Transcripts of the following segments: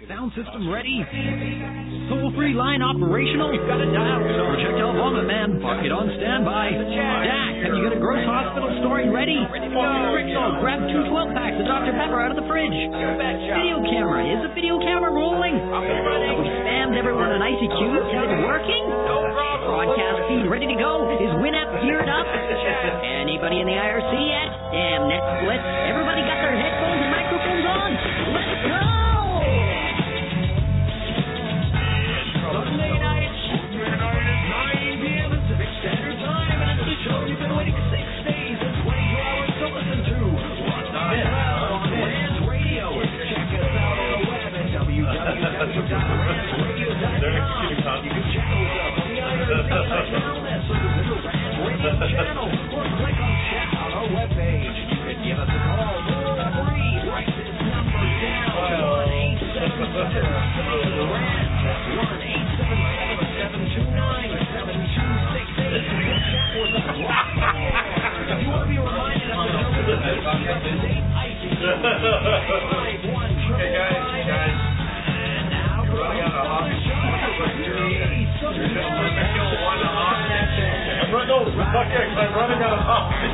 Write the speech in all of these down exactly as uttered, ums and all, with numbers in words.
Sound system ready? Toll-free line operational? You've got a dial. Projectile vomit man. Park it on standby. Dak, have you got a gross hospital story ready? Rickso, grab two twelve-packs of Doctor Pepper out of the fridge. Video camera. Is the video camera rolling? Have we spammed everyone on I C Q? Is it working? Broadcast feed ready to go? Is Winamp geared up? Anybody in the I R C yet? Damn, net split. Everybody got their headphones and microphones on? Let's go! Sunday night, Sunday night at nine p.m. Pacific Standard Time, and it's the show you've been waiting six days and twenty-two hours to listen to. What the hell on Rant Radio? Check us out on the web at w w w dot rant radio dot com. You can check us out on the I R C channel. That's the Rant Radio channel. Or click on chat on our webpage. You can give us a call toll free. Write this number down. one eight seven seven rant. That's one eight seven seven seven two nine seven two six eight. Chat with us live. If you want to be reminded on the number of the up-to-date I C Q, five one Hey guys, guys. And now You're running out of options. I'm running, no, fuck it, I'm running out of options.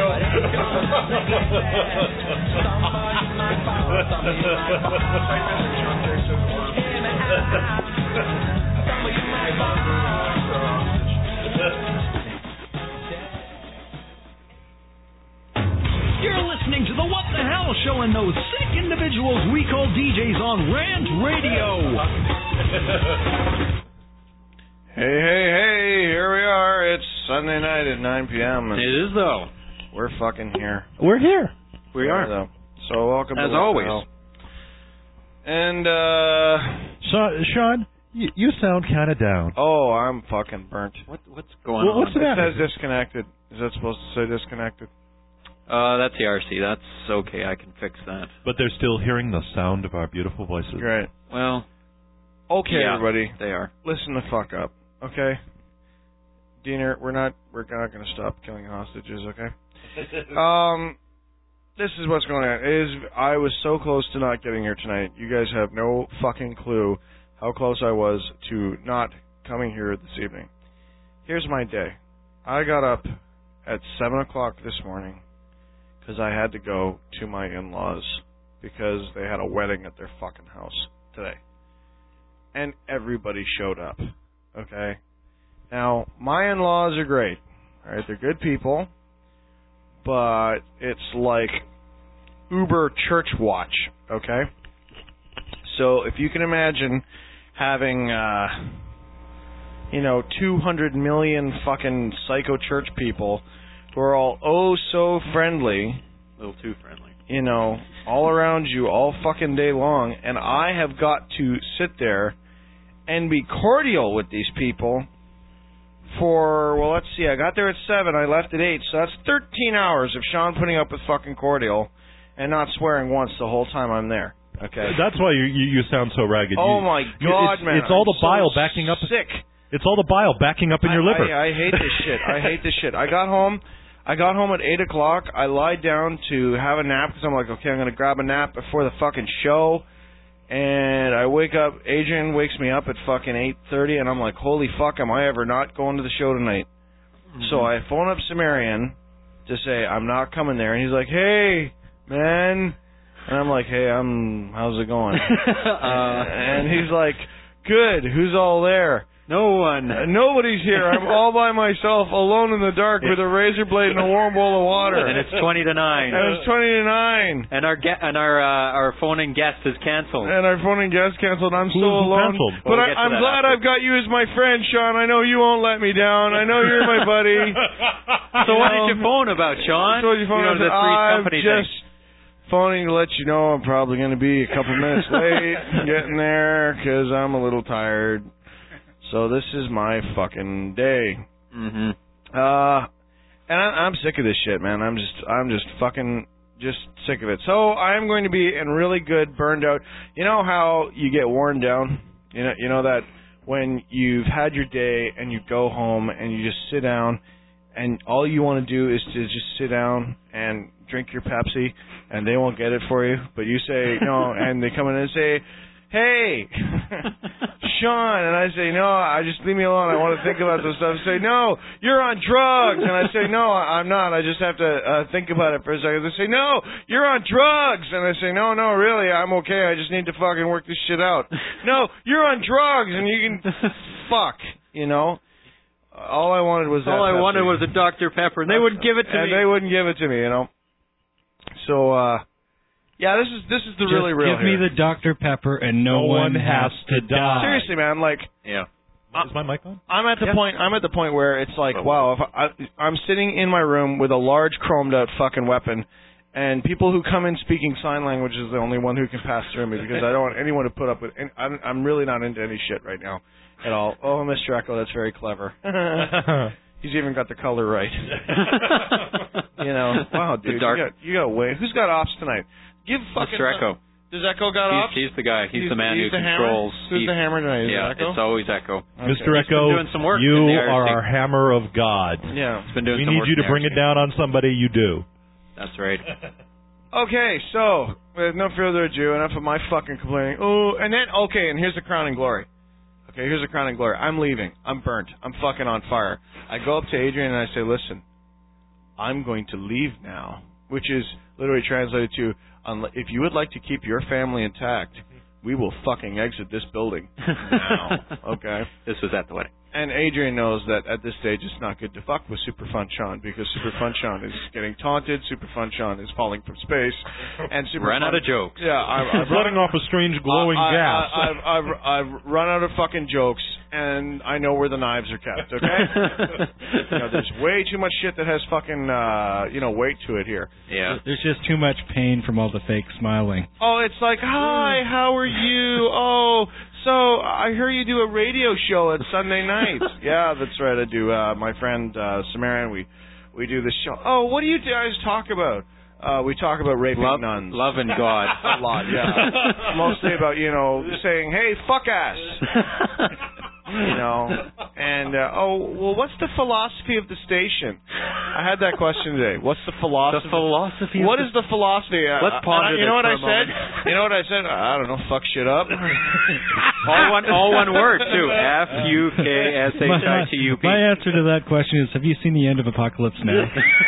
You're listening to the What the Hell Show and those sick individuals we call D Js on Rant Radio. Hey, hey, hey, here we are. It's Sunday night at nine p.m. and It is, though. we're fucking here. We're here. We Yeah, are. though. So welcome As to What the always. Hell. And, uh... Sean, Sean you, you sound kind of down. Oh, I'm fucking burnt. What, what's going Well, on? what's the It matter? says disconnected. Is that supposed to say disconnected? Uh, that's the R C. That's okay. I can fix that. But they're still hearing the sound of our beautiful voices. Great. Well, Okay, yeah, everybody. they are. Listen the fuck up, okay? Diener, we're not we're not going to stop killing hostages, okay? um, this is what's going on. It is I was so close to not getting here tonight. You guys have no fucking clue how close I was to not coming here this evening. Here's my day. I got up at seven o'clock this morning because I had to go to my in-laws because they had a wedding at their fucking house today. And everybody showed up, okay? Now, my in-laws are great, all right? They're good people, but it's like Uber church watch, okay? So if you can imagine having, uh, you know, two hundred million fucking psycho church people who are all oh so friendly, A little too friendly. you know, all around you all fucking day long, and I have got to sit there and be cordial with these people for, well, let's see, I got there at seven, I left at eight, so that's thirteen hours of Sean putting up with fucking cordial and not swearing once the whole time I'm there, okay? That's why you you, you sound so ragged. Oh you, my you- God, it's, man. It's all the I'm bile so backing up. sick. It's all the bile backing up in your I, liver. I, I hate this shit. I hate this shit. I got home. I got home at eight o'clock. I lied down to have a nap because I'm like, okay, I'm going to grab a nap before the fucking show. And I wake up. Adrian wakes me up at fucking eight thirty, and I'm like, holy fuck, am I ever not going to the show tonight? Mm-hmm. So I phone up Sumerian to say I'm not coming there, and he's like, hey, man. And I'm like, hey, I'm. How's it going? uh, and he's like, good. Who's all there? No one. Uh, nobody's here. I'm all by myself, alone in the dark, with a razor blade and a warm bowl of water. And it's twenty to nine. And it's twenty to nine. And our ge- and our uh, our phoning guest is canceled. And our phoning guest canceled. I'm Who- still who alone. canceled? But We'll I, get to I'm that glad after. I've got you as my friend, Sean. I know you won't let me down. I know you're my buddy. So what know, did you phone about, Sean? So what did you phone know, about? the three I'm company just thing. phoning to let you know I'm probably going to be a couple minutes late getting there because I'm a little tired. So this is my fucking day. Mm-hmm. Uh, and I, I'm sick of this shit, man. I'm just, I'm just fucking, just sick of it. So I'm going to be in really good burned out. You know how you get worn down? You know, you know that when you've had your day and you go home and you just sit down and all you want to do is to just sit down and drink your Pepsi and they won't get it for you, but you say no, and they come in and say, hey, Sean, and I say, no, I just leave me alone. I want to think about this stuff. Say, no, you're on drugs, and I say, no, I'm not. I just have to uh, think about it for a second. They say, no, you're on drugs, and I say, no, no, really, I'm okay. I just need to fucking work this shit out. No, you're on drugs, and you can fuck, you know. All I wanted was that All I Pepsi. wanted was a Doctor Pepper, and they wouldn't give it to and me. they wouldn't give it to me, you know. So, uh, yeah, this is this is the Just really real give me here. the Doctor Pepper and no, No one has to die. Seriously, man, like Yeah. Is my mic on? I'm at the Yeah. point. I'm at the point where it's like, wow, if I, I'm sitting in my room with a large chromed out fucking weapon, and people who come in speaking sign language is the only one who can pass through me because I don't want anyone to put up with. And I'm, I'm really not into any shit right now at all. Oh, Mister Echo, that's very clever. He's even got the color right. You know, wow, dude, dark- you got you got way. Who's got ops tonight? Give fucking Mister Echo. Does Echo got He's, ops? he's the guy. He's, the man he's who the controls. Hammer? Who's he- the hammer tonight? Is yeah, it Echo? it's always Echo. Okay. Mister He's been Echo, doing some work you in the R C. are our hammer of God. Yeah. He's been doing We some need work you in to the bring R C. it down on somebody. You do. That's right. Okay, so with no further ado, enough of my fucking complaining. Oh, and then okay, and here's the crowning glory. Okay, here's the crowning glory. I'm leaving. I'm burnt. I'm fucking on fire. I go up to Adrian and I say, listen, I'm going to leave now, which is literally translated to, unle- if you would like to keep your family intact, we will fucking exit this building now. Okay? This was at the wedding. And Adrian knows that at this stage it's not good to fuck with Super Fun Sean because Super Fun Sean is getting taunted, Super Fun Sean is falling from space, and Super Ran Fun, out of jokes. Yeah, I've, I've Running off a strange glowing I, I, gas. I, I've, I've, I've run out of fucking jokes, and I know where the knives are kept. Okay, you know, there's way too much shit that has fucking uh, you know weight to it here. Yeah. There's just too much pain from all the fake smiling. Oh, it's like, hi, how are you? Oh, so I hear you do a radio show at Sunday nights. Yeah, that's right, I do. Uh, my friend uh, Samaran, we we do this show. Oh, what do you guys talk about? Uh, we talk about raping Love, nuns. love and God. A lot, yeah. Mostly about, you know, saying, hey, fuck ass. You know, and, uh, oh, well, what's the philosophy of the station? I had that question today. What's the philosophy? The philosophy. What of is the philosophy? Uh, Let's ponder uh, You know what this I for a said? moment. You know what I said? I don't know. Fuck shit up. all one, all one word too. F U K S H I T U P. My answer to that question is, have you seen the end of Apocalypse Now?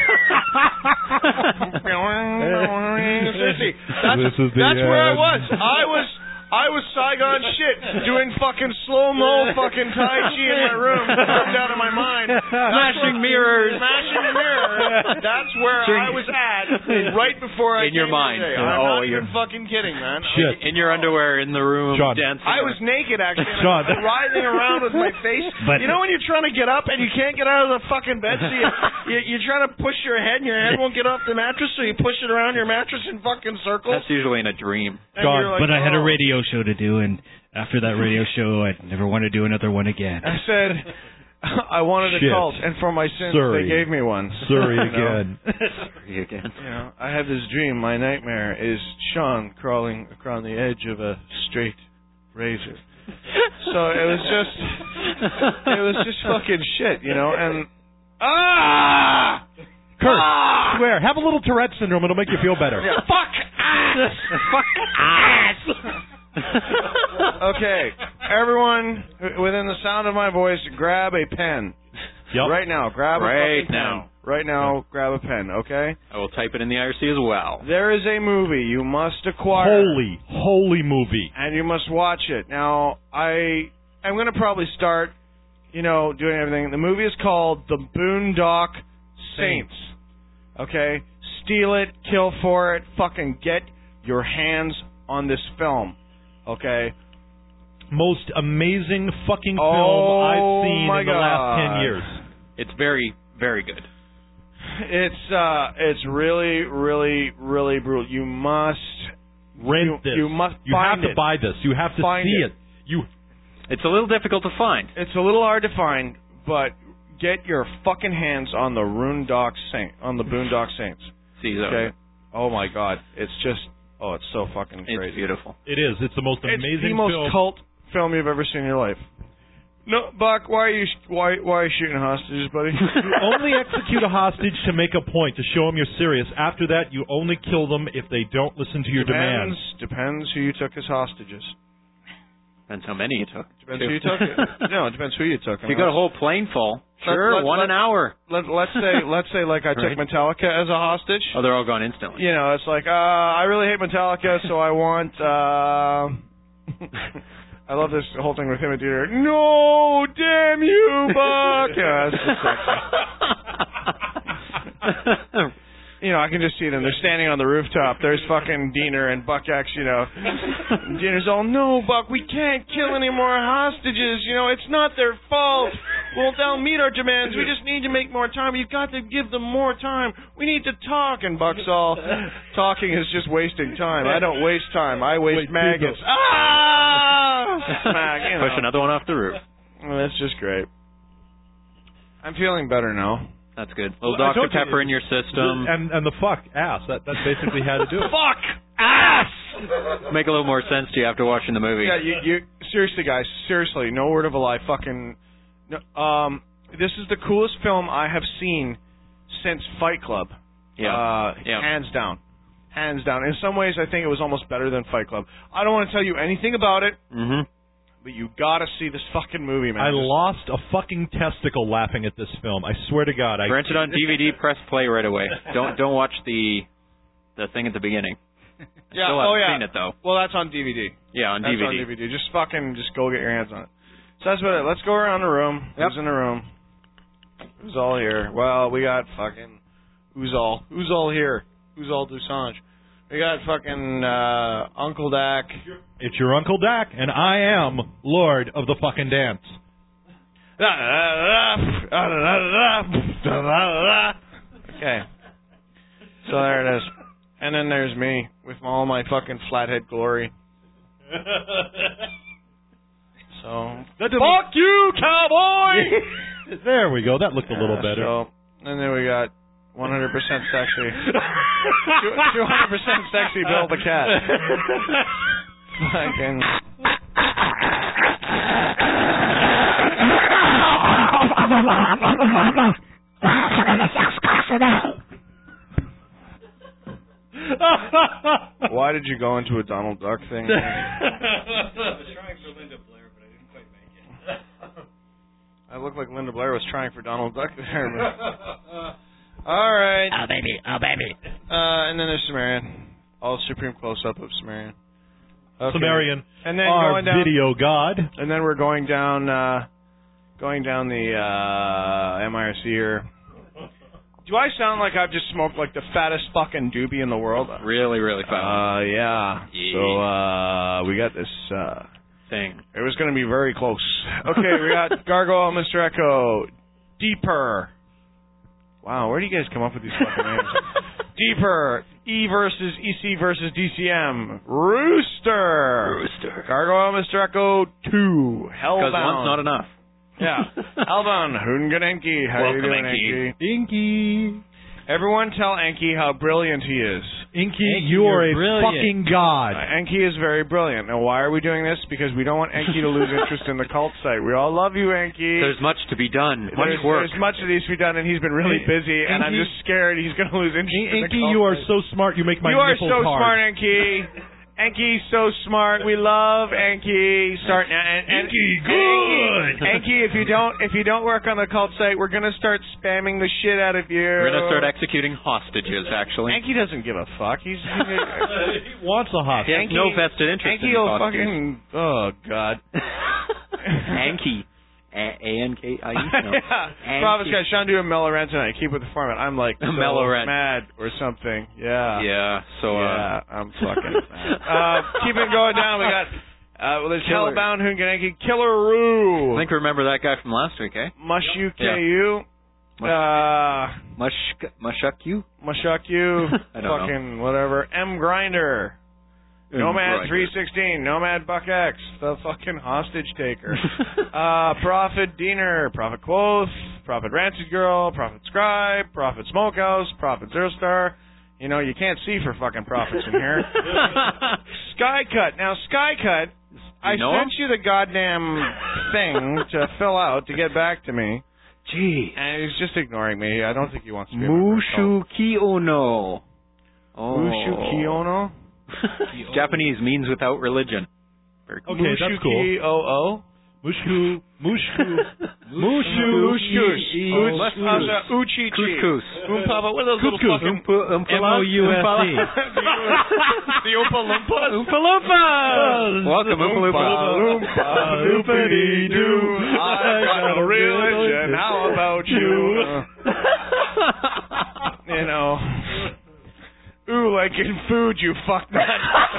Seriously, that's, This is the that's where I end. was. I was. I was Saigon shit, doing fucking slow-mo fucking Tai Chi in my room, turned out of my mind. Smashing mirrors. Smashing mirrors. That's where I was at right before I In your came mind. Today. Yeah. I'm Oh, not you're- even fucking kidding, man. Shit. In your underwear in the room Sean. dancing. I was naked, actually, and Sean. I was writhing around with my face. But- you know when you're trying to get up and you can't get out of the fucking bed, so you, you, you're trying to push your head and your head won't get off the mattress, so you push it around your mattress in fucking circles. That's usually in a dream. And God, you're like, But I had a oh. radio show to do, and after that radio show, I'd never want to do another one again. I said I wanted Shit. a cult, and for my sins, Surrey. they gave me one. Sorry You know? again. Sorry again. You know, I have this dream. My nightmare is Sean crawling across the edge of a straight razor. So it was just, it was just fucking shit, you know. And ah, Kurt, ah! swear. Have a little Tourette syndrome. It'll make you feel better. Yeah, fuck ass, fuck ass. Okay, everyone within the sound of my voice, grab a pen. Yep. Right now, grab a Right fucking now. pen. Right now, grab a pen, okay? I will type it in the I R C as well. There is a movie you must acquire. Holy, holy movie. And you must watch it. Now, I am going to probably start, you know, doing everything. The movie is called The Boondock Saints. Okay? Steal it, kill for it, fucking get your hands on this film. Okay? Most amazing fucking film Oh, I've seen my in the last ten God. years. It's very, very good. It's uh it's really, really, really brutal. You must Rent you, this. You must You find have to it. buy this. You have to Find see it. it. You. It's a little difficult to find. It's a little hard to find, but get your fucking hands on the Boondock Saint on the Boondock Saints. See, so Okay. Oh my God, it's just oh, it's so fucking it's crazy. beautiful. It is. It's the most It's amazing the most film. cult film you've ever seen in your life. No, Buck, why are you why why are you shooting hostages, buddy? You only execute a hostage to make a point, to show them you're serious. After that, you only kill them if they don't listen to your depends demands. depends who you took as hostages. Depends how many you took. Depends who you took. No, it depends who you took. If you got a whole plane full, sure, let, one let, an hour. Let, let's say, let's say, like I took Right. Metallica as a hostage. Oh, they're all gone instantly. You know, it's like, uh, I really hate Metallica, so I want. Uh, I love this whole thing with him and Dieter. No, damn you, Buck. Yeah, that's just sexy. You know, I can just see them. They're standing on the rooftop. There's fucking Diener and Buck X, you know. Diener's all, no, Buck, we can't kill any more hostages. You know, it's not their fault. Well, they'll meet our demands. We just need to make more time. You've got to give them more time. We need to talk. And Buck's all, talking is just wasting time. I don't waste time. I waste Wait, maggots. people. Ah! Smack, you know. Push another one off the roof. Well, that's just great. I'm feeling better now. That's good. Little Well, I Doctor told you, Pepper in your system. And and the fuck ass. That that basically had to do it. Fuck ass. Make a little more sense to you after watching the movie. Yeah, you, you seriously, guys, seriously, no word of a lie. Fucking, no, um, this is the coolest film I have seen since Fight Club. Yeah. Uh, Yeah. Hands down, hands down. In some ways, I think it was almost better than Fight Club. I don't want to tell you anything about it, Mm-hmm. but you gotta see this fucking movie, man. I Just- lost a fucking testicle laughing at this film. I swear to God. I Rent it on D V D. Press play right away. Don't don't watch the the thing at the beginning. I Yeah. Still Oh haven't yeah. seen it though. Well, that's on D V D. Yeah, on That's D V D. on D V D. Just fucking, just go get your hands on it. So that's about it. Let's go around the room. Yep. Who's in the room? Who's all here? Well, we got fucking. Who's all? Who's all here? Who's all Dusange? We got fucking uh, Uncle Dak. It's your Uncle Dak, and I am Lord of the fucking dance. Okay. So there it is. And then there's me with all my fucking flathead glory. So. Fuck you, cowboy! There we go. That looked a little Uh, better. So, and then we got one hundred percent sexy. two hundred percent sexy Bill the cat. Fucking. Why did you go into a Donald Duck thing? I was trying for Linda Blair, but I didn't quite make it. I looked like Linda Blair was trying for Donald Duck there. But... All right. Oh, baby. Oh, baby. Uh, and then there's Sumerian. All supreme close-up of Sumerian. Okay. Sumerian, And then our going down, video god. and then we're going down, uh, going down the uh, M I R C here. Do I sound like I've just smoked like the fattest fucking doobie in the world? Really, really fast. Uh, yeah. Yeah. So uh, we got this. Uh, thing. it was going to be very close. Okay, we got Gargoyle, Mister Echo, Deeper. Wow, where do you guys come up with these fucking names? Deeper, E versus E C versus D C M, Rooster, Rooster. Gargoyle, Mister Echo, two, Because Hellbound. one's not enough. Yeah, Hellbound, Hungadenki, how Welcome, you doing, Enki. Enki? Inky. Everyone tell Enki how brilliant he is. Inky, Inky, you are you're a brilliant. fucking god. Uh, Enki is very brilliant. Now, why are we doing this? Because we don't want Enki to lose interest in the cult site. We all love you, Enki. There's much to be done. Much there's, work. There's much that needs to be done, and he's been really Hey, busy, and I'm Enki- just scared he's going to lose interest in the Inky, cult you are site. so smart. You make my You are nipples so hard. smart, Enki. Enki's so smart. We love Enki. Start and, and Enki, good. Enki, if you don't if you don't work on the cult site, we're gonna start spamming the shit out of you. We're gonna start executing hostages. Actually, Enki doesn't give a fuck. He's He wants a hostage. he has Enki- no vested interest Enki in will hostages. fucking oh god. Anki. A N K I E. No. Yeah. Prophet's got Sean doing Mellow Rant tonight. Keep with the format. I'm like so Mellow Rant. mad or something. Yeah. Yeah. So. Yeah, Uh, I'm fucking mad. Uh, keep it going down. We got uh, well, there's Killer. Hellbound, Hunganenki, Killaroo, I think we remember that guy from last week, eh? Mushu K U, uh, Mush Mushuk Mushuku, I don't know. fucking whatever, M Grinder, Nomad three sixteen, Nomad Buck X, the fucking hostage taker, uh, Prophet Diener, Prophet Quoth, Prophet Rancid Girl, Prophet Scribe, Prophet Smokehouse, Prophet Zero Star. You know, you can't see for fucking prophets in here. Skycut. Now, Skycut, I know sent you the goddamn thing to fill out to get back to me, Gee. and he's just ignoring me. I don't think he wants to be a member of the cult. Mushu Kiono. Oh. Mushu Kiono? Japanese means without religion. Very cool. Okay, that's cool. Mushuki-o-o? Mushku, mushku, mushu, Mushku. Let's pass that. Uchi-chi. Couscous. Oompapa. What are those little Couscous. fucking... M O U S E. The Oompa Loompas? Oompa Loompa! Welcome, Oompa Loompa. Loompa, loopity-doo. I got a religion. How about you? You know. Ooh, like in food, you fucknut.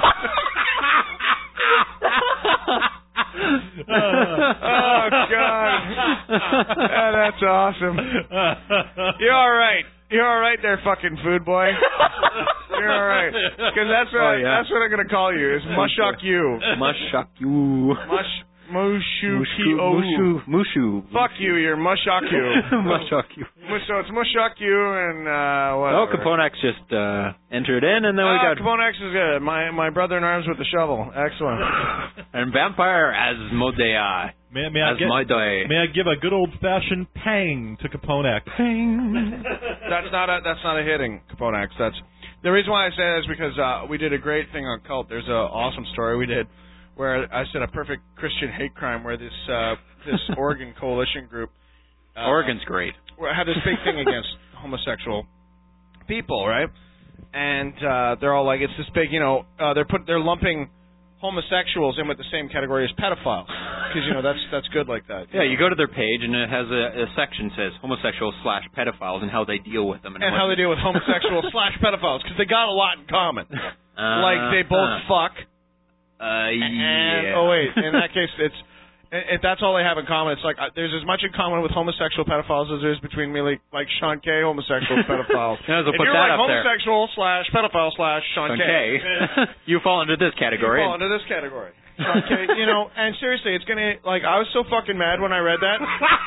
Oh, God. Oh, that's awesome. You're all right. You're all right there, fucking food boy. You're all right. Because that's what, Oh, yeah. that's what I'm going to call you, is Mushuk you. Mushuk you. Mush, mushu, Mushu. Mushu. Mushu. Fuck you, you're Mushuk you. Mushuk you. So it's Mushuk you and, uh, what? Oh, Caponex just uh, entered in, and then we Ah, got Caponex is good. My my brother in arms with the shovel. Excellent. and Vampire Asmodei. May, may, I get, Asmodei. may I give a good old-fashioned pang to Capone X? That's not a that's not a hitting, Caponex. That's the reason why I say that is because uh, we did a great thing on Cult. There's an awesome story we did where I said a perfect Christian hate crime where this uh, this Oregon coalition group uh, Oregon's great. had this big thing against homosexual people, right? And uh, they're all like, it's this big, you know, uh, they're put they're lumping homosexuals in with the same category as pedophiles because you know that's that's good like that. Yeah, you go to their page and it has a, a section says homosexuals slash pedophiles and how they deal with them and how they deal with homosexuals slash pedophiles because they got a lot in common. Uh, Like they both uh, fuck. Uh, And, yeah. oh wait, in that case, it's if that's all they have in common. It's like uh, there's as much in common with homosexual pedophiles as there is between me, like, like Sean K. homosexual pedophiles. Yeah, so if put you're that like up there. homosexual slash pedophile slash Sean K. Okay. You fall into this category. You fall into this category. Sean K. You know, and seriously, it's gonna like I was so fucking mad when I read that.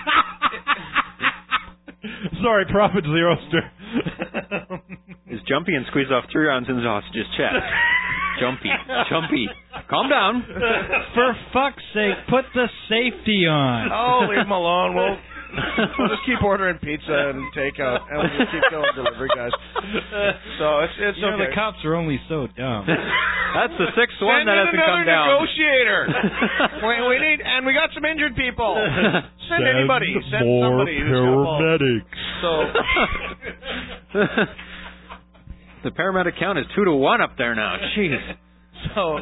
Sorry, Prophet Zeroster. Is jumpy and squeeze off three rounds in the hostage's chest. Jumpy, jumpy. Calm down. For fuck's sake, put the safety on. Oh, leave them alone. We'll, we'll just keep ordering pizza and takeout, and we'll just keep going delivery guys. So it's it's You know, okay. the cops are only so dumb. That's the sixth one Send that in hasn't come another down. negotiator. we, we need, and we got some injured people. Send, anybody. Send more somebody. who's got balls. paramedics. So, The paramedic count is two to one up there now. Jeez. so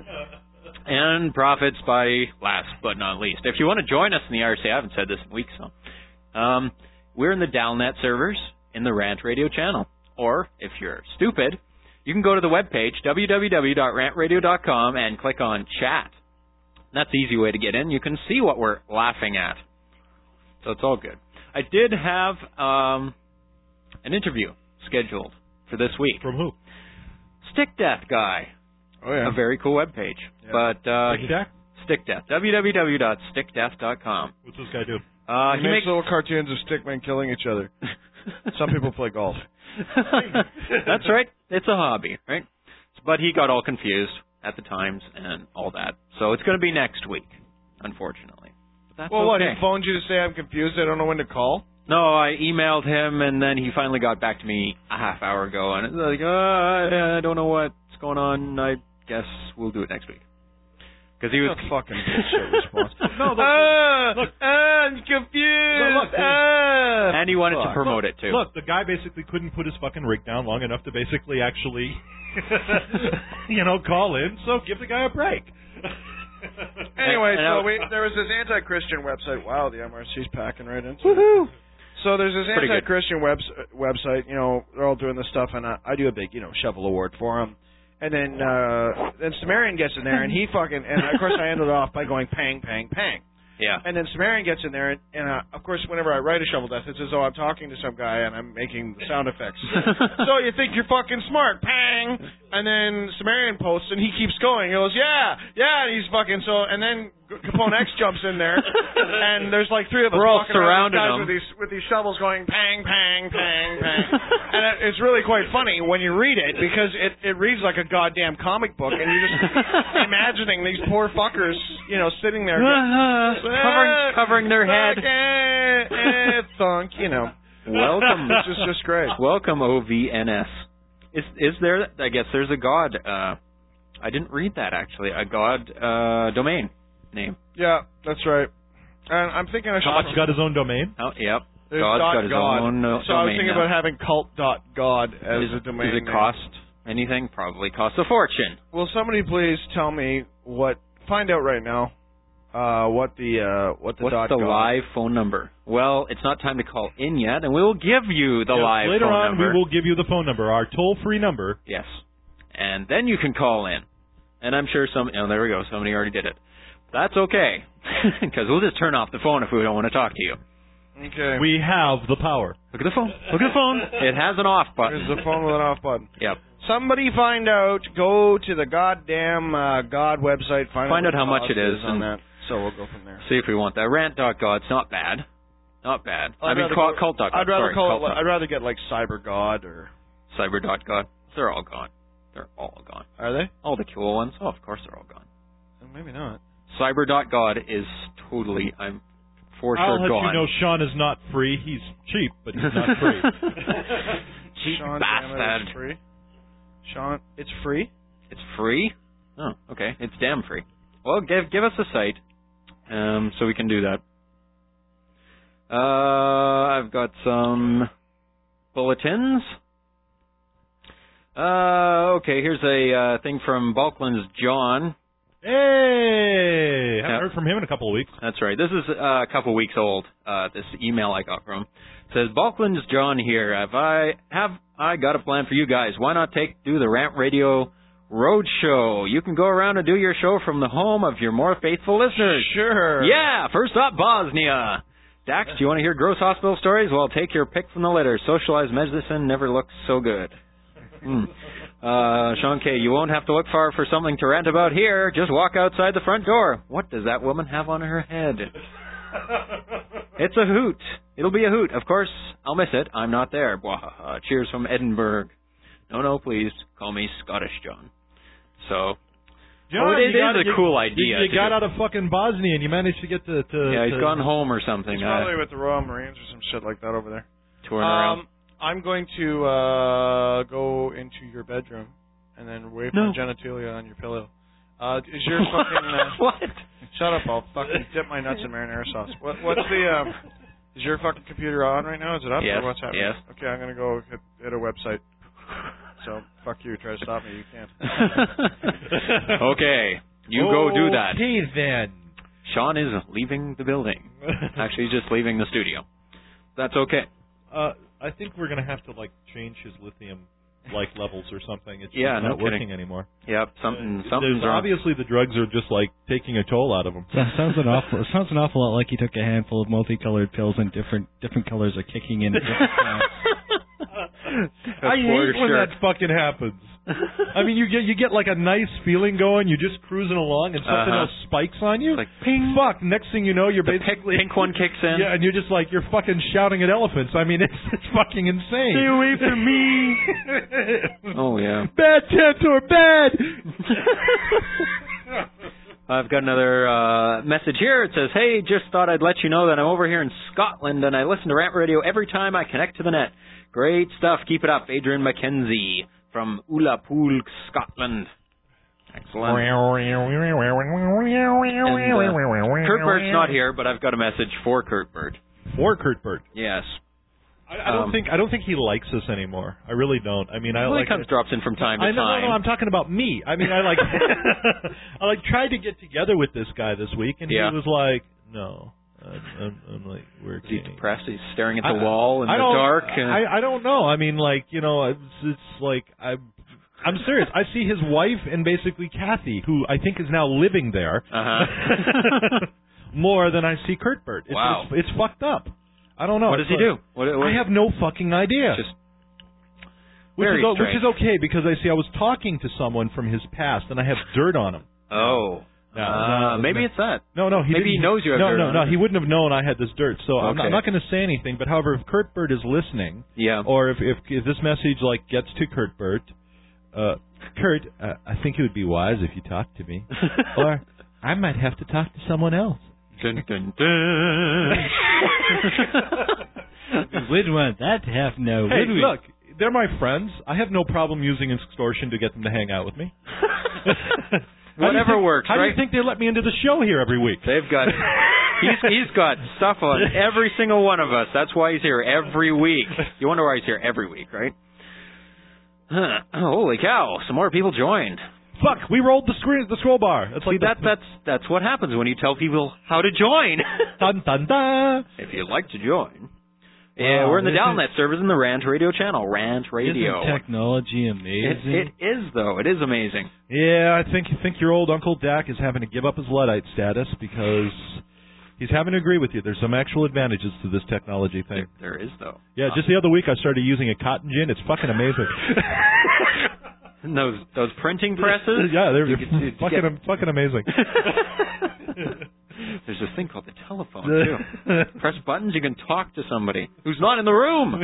And profits by last but not least. If you want to join us in the I R C, I haven't said this in weeks, so um, we're in the Dalnet servers in the Rant Radio channel. Or if you're stupid, you can go to the webpage w w w dot rant radio dot com and click on chat. That's the easy way to get in. You can see what we're laughing at. So it's all good. I did have um, an interview scheduled for this week. From who? Stick Death Guy. oh yeah. A very cool webpage. Yeah. But uh, Stick Death? Stick Death. w w w dot stick death dot com. What's this guy do? Uh, he, he makes makes little cartoons of stickmen killing each other. Some people play golf. That's right. It's a hobby, right? But he got all confused at the times and all that. So it's going to be next week, unfortunately. But that's Well, what? okay. He phoned you to say I'm confused. I don't know when to call. No, I emailed him, and then he finally got back to me a half hour ago, and it's like, uh, I don't know what's going on. I guess we'll do it next week. Because he was What a fucking bullshit response. No, look, ah, look. ah, I'm confused. Look, look, ah. and he wanted to Fuck. promote it too. Look, the guy basically couldn't put his fucking rig down long enough to basically actually, you know, call in. So give the guy a break. Anyway, And- and so I- we, there was this anti-Christian website. Wow, the M R C's packing right into it. Woohoo! So there's this Pretty good. anti-Christian webs- website. You know, they're all doing this stuff, and I, I do a big, you know, shovel award for them. And then uh, then Sumerian gets in there, and he fucking, and of course I ended it off by going pang, pang, pang. Yeah. And then Sumerian gets in there, and, and uh, of course, whenever I write a shovel death, it's as though I'm talking to some guy and I'm making the sound effects. So you think you're fucking smart, pang, and then Sumerian posts, and he keeps going. He goes, yeah, yeah, and he's fucking so, and then Capone X jumps in there, and there's like three of us We're all walking around surrounding guys him. with these with these shovels going pang, pang, pang, pang, and it, it's really quite funny when you read it because it it reads like a goddamn comic book, and you're just imagining these poor fuckers, you know, sitting there. covering, covering their head. Eh, eh, thunk, you know. Welcome. It's just, just great. Welcome, O V N S. Is is there? I guess there's a god uh, I didn't read that actually. A God uh, domain name. Yeah, that's right. And I'm thinking I should. God's got his own domain. Oh, yep. There's God's dot got his God. own uh, So I was domain thinking now. about having cult dot God as is, a domain Does it name. cost anything? Probably cost a fortune. Will somebody please tell me what? Find out right now. Uh, what the uh, what the What's dot the God. live phone number? Well, it's not time to call in yet, and we will give you the Yes, live later phone on, number. we will give you the phone number, our toll-free number. Yes. And then you can call in. And I'm sure some... Oh, there we go. Somebody already did it. That's okay. Because we'll just turn off the phone if we don't want to talk to you. Okay. We have the power. Look at the phone. Look at the phone. It has an off button. There's the phone with an off button. Yep. Somebody find out. Go to the goddamn uh, God website. Find, Find out, out how what much the it cost is on and- that. So we'll go from there. See if we want that. Rant dot God. It's not bad. Not bad. I'd I mean, rather call, go- cult dot God. I'd rather Sorry, call cult it. dot- I'd rather get like Cyber God or. Cyber dot God. They're all gone. They're all gone. Are they? All the cool ones. Oh, of course they're all gone. Maybe not. Cyber dot God is totally, I'm for I'll sure let gone. you know Sean is not free. He's cheap, but he's not free. Cheap Sean, damn it, bastard. it's free. Sean, it's free. It's free? Oh, okay. It's damn free. Well, give give us a site, um, so we can do that. Uh, I've got some bulletins. Uh, okay, here's a uh, thing from Balkland's John. Hey! Haven't Yeah. heard from him in a couple of weeks. That's right. This is uh, a couple weeks old. Uh, this email I got from him. It says, Balkland's John here. Have I have I got a plan for you guys? Why not take do the Rant Radio Road Show? You can go around and do your show from the home of your more faithful listeners. Sure. Yeah. First up, Bosnia. Dax, do you want to hear gross hospital stories? Well, take your pick from the litter. Socialized medicine never looks so good. Hmm. Uh, Sean K., you won't have to look far for something to rant about here. Just walk outside the front door. What does that woman have on her head? It's a hoot. It'll be a hoot. Of course, I'll miss it. I'm not there. Bwahaha. Cheers from Edinburgh. No, no, please. Call me Scottish John. So, John, oh, it you is got, a you, cool you- idea. You, to got do. out of fucking Bosnia and you managed to get to... to Yeah, he's to, gone home or something. It's Uh, probably with the Royal Marines or some shit like that over there. touring around. Um, I'm going to uh, go into your bedroom and then wave No. my genitalia on your pillow. Uh, is your fucking uh, what? shut up? I'll fucking dip my nuts in marinara sauce. What, what's the um, is your fucking computer on right now? Is it up Yes, or what's happening? yes. Okay, I'm gonna go hit, hit a website. So fuck you. Try to stop me. You can't. Okay, you go do that. Okay, then. Sean is leaving the building. Actually, he's just leaving the studio. That's okay. Uh, I think we're going to have to, like, change his lithium like levels or something. It's Yeah, just no not working kidding. anymore. Yep, something, Uh, something's there's wrong. obviously the drugs are just like taking a toll out of him. That sounds an awful. It sounds an awful lot like he took a handful of multicolored pills and different different colors are kicking in. At different times. I For hate when sure. that fucking happens. I mean, you get you get like a nice feeling going. You're just cruising along, and something Uh-huh. else spikes on you. Like ping. Fuck! Next thing you know, you're The basically pink, pink one kicks in. yeah, and you're just like you're fucking shouting at elephants. I mean, it's it's fucking insane. Stay away from me. Oh yeah. Bad Tantor, bad. I've got another uh, message here. It says, "Hey, just thought I'd let you know that I'm over here in Scotland and I listen to Rant Radio every time I connect to the net. Great stuff. Keep it up, Adrian McKenzie from Ullapool, Scotland. Excellent." And, uh, Kurt Bird's not here, but I've got a message for Kurt Bird. For Kurt Bird. Yes. I, I don't Um, think I don't think he likes us anymore. I really don't. I mean, I Well, like. he comes drops in from time to I know, time. no, no, I'm talking about me. I mean, I like, I like tried to get together with this guy this week, and Yeah. he was like, "No, I'm, I'm, I'm like, we're Is he gay." depressed? He's staring at the I- wall in I the don't- dark. And I, I don't know. I mean, like, you know, it's, it's like I, I'm serious. I see his wife and basically Kathy, who I think is now living there, Uh-huh. more than I see Kurt Bird. It's, Wow. it's, it's fucked up. I don't know. what does It's he like- do? What, what, I have no fucking idea. just Which very is, o- which strange. is okay because I see I was talking to someone from his past and I have dirt on him. Oh. No, uh, no, maybe no. it's that. No, no, he Maybe didn't- he knows you have no, dirt no, on no. him. He wouldn't have known I had this dirt. So I'm not, Okay. I'm not going to say anything. But however, if Kurt Bird is listening, Yeah. or if if, if this message like gets to Kurt Bird, uh, Kurt, uh, I think it would be wise if you talked to me, or I might have to talk to someone else. Dun, dun, dun. We'd want that to happen now. Hey, would we? look, they're my friends. I have no problem using extortion to get them to hang out with me. Whatever think, works, how right? do you think they let me into the show here every week? They've got he's he's got stuff on every single one of us. That's why he's here every week. You wonder why he's here every week, right? Huh. Holy cow! Some more people joined. Fuck, we rolled the screen, the scroll bar. It's like See, that that's that's what happens when you tell people how to join. dun dun dun. If you'd like to join. Yeah, Wow, we're in the isn't- Dalnet servers in the Rant Radio channel. Rant Radio. Isn't technology It, amazing? it is though. It is amazing. Yeah, I think think your old Uncle Dak is having to give up his Luddite status because he's having to agree with you. There's some actual advantages to this technology thing. There, there is though. Yeah, just the other week I started using a cotton gin. It's fucking amazing. And those those printing presses. Yeah, they're You could- you could fucking get- fucking amazing. There's this thing called the telephone too. Press buttons, you can talk to somebody who's not in the room.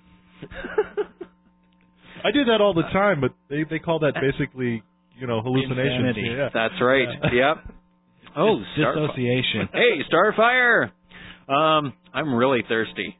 I do that all the time, but they they call that basically, you know, hallucinations. Insanity. Yeah. That's right. Yep. Oh, Star- Dissociation. Hey, Starfire. Um, I'm really thirsty.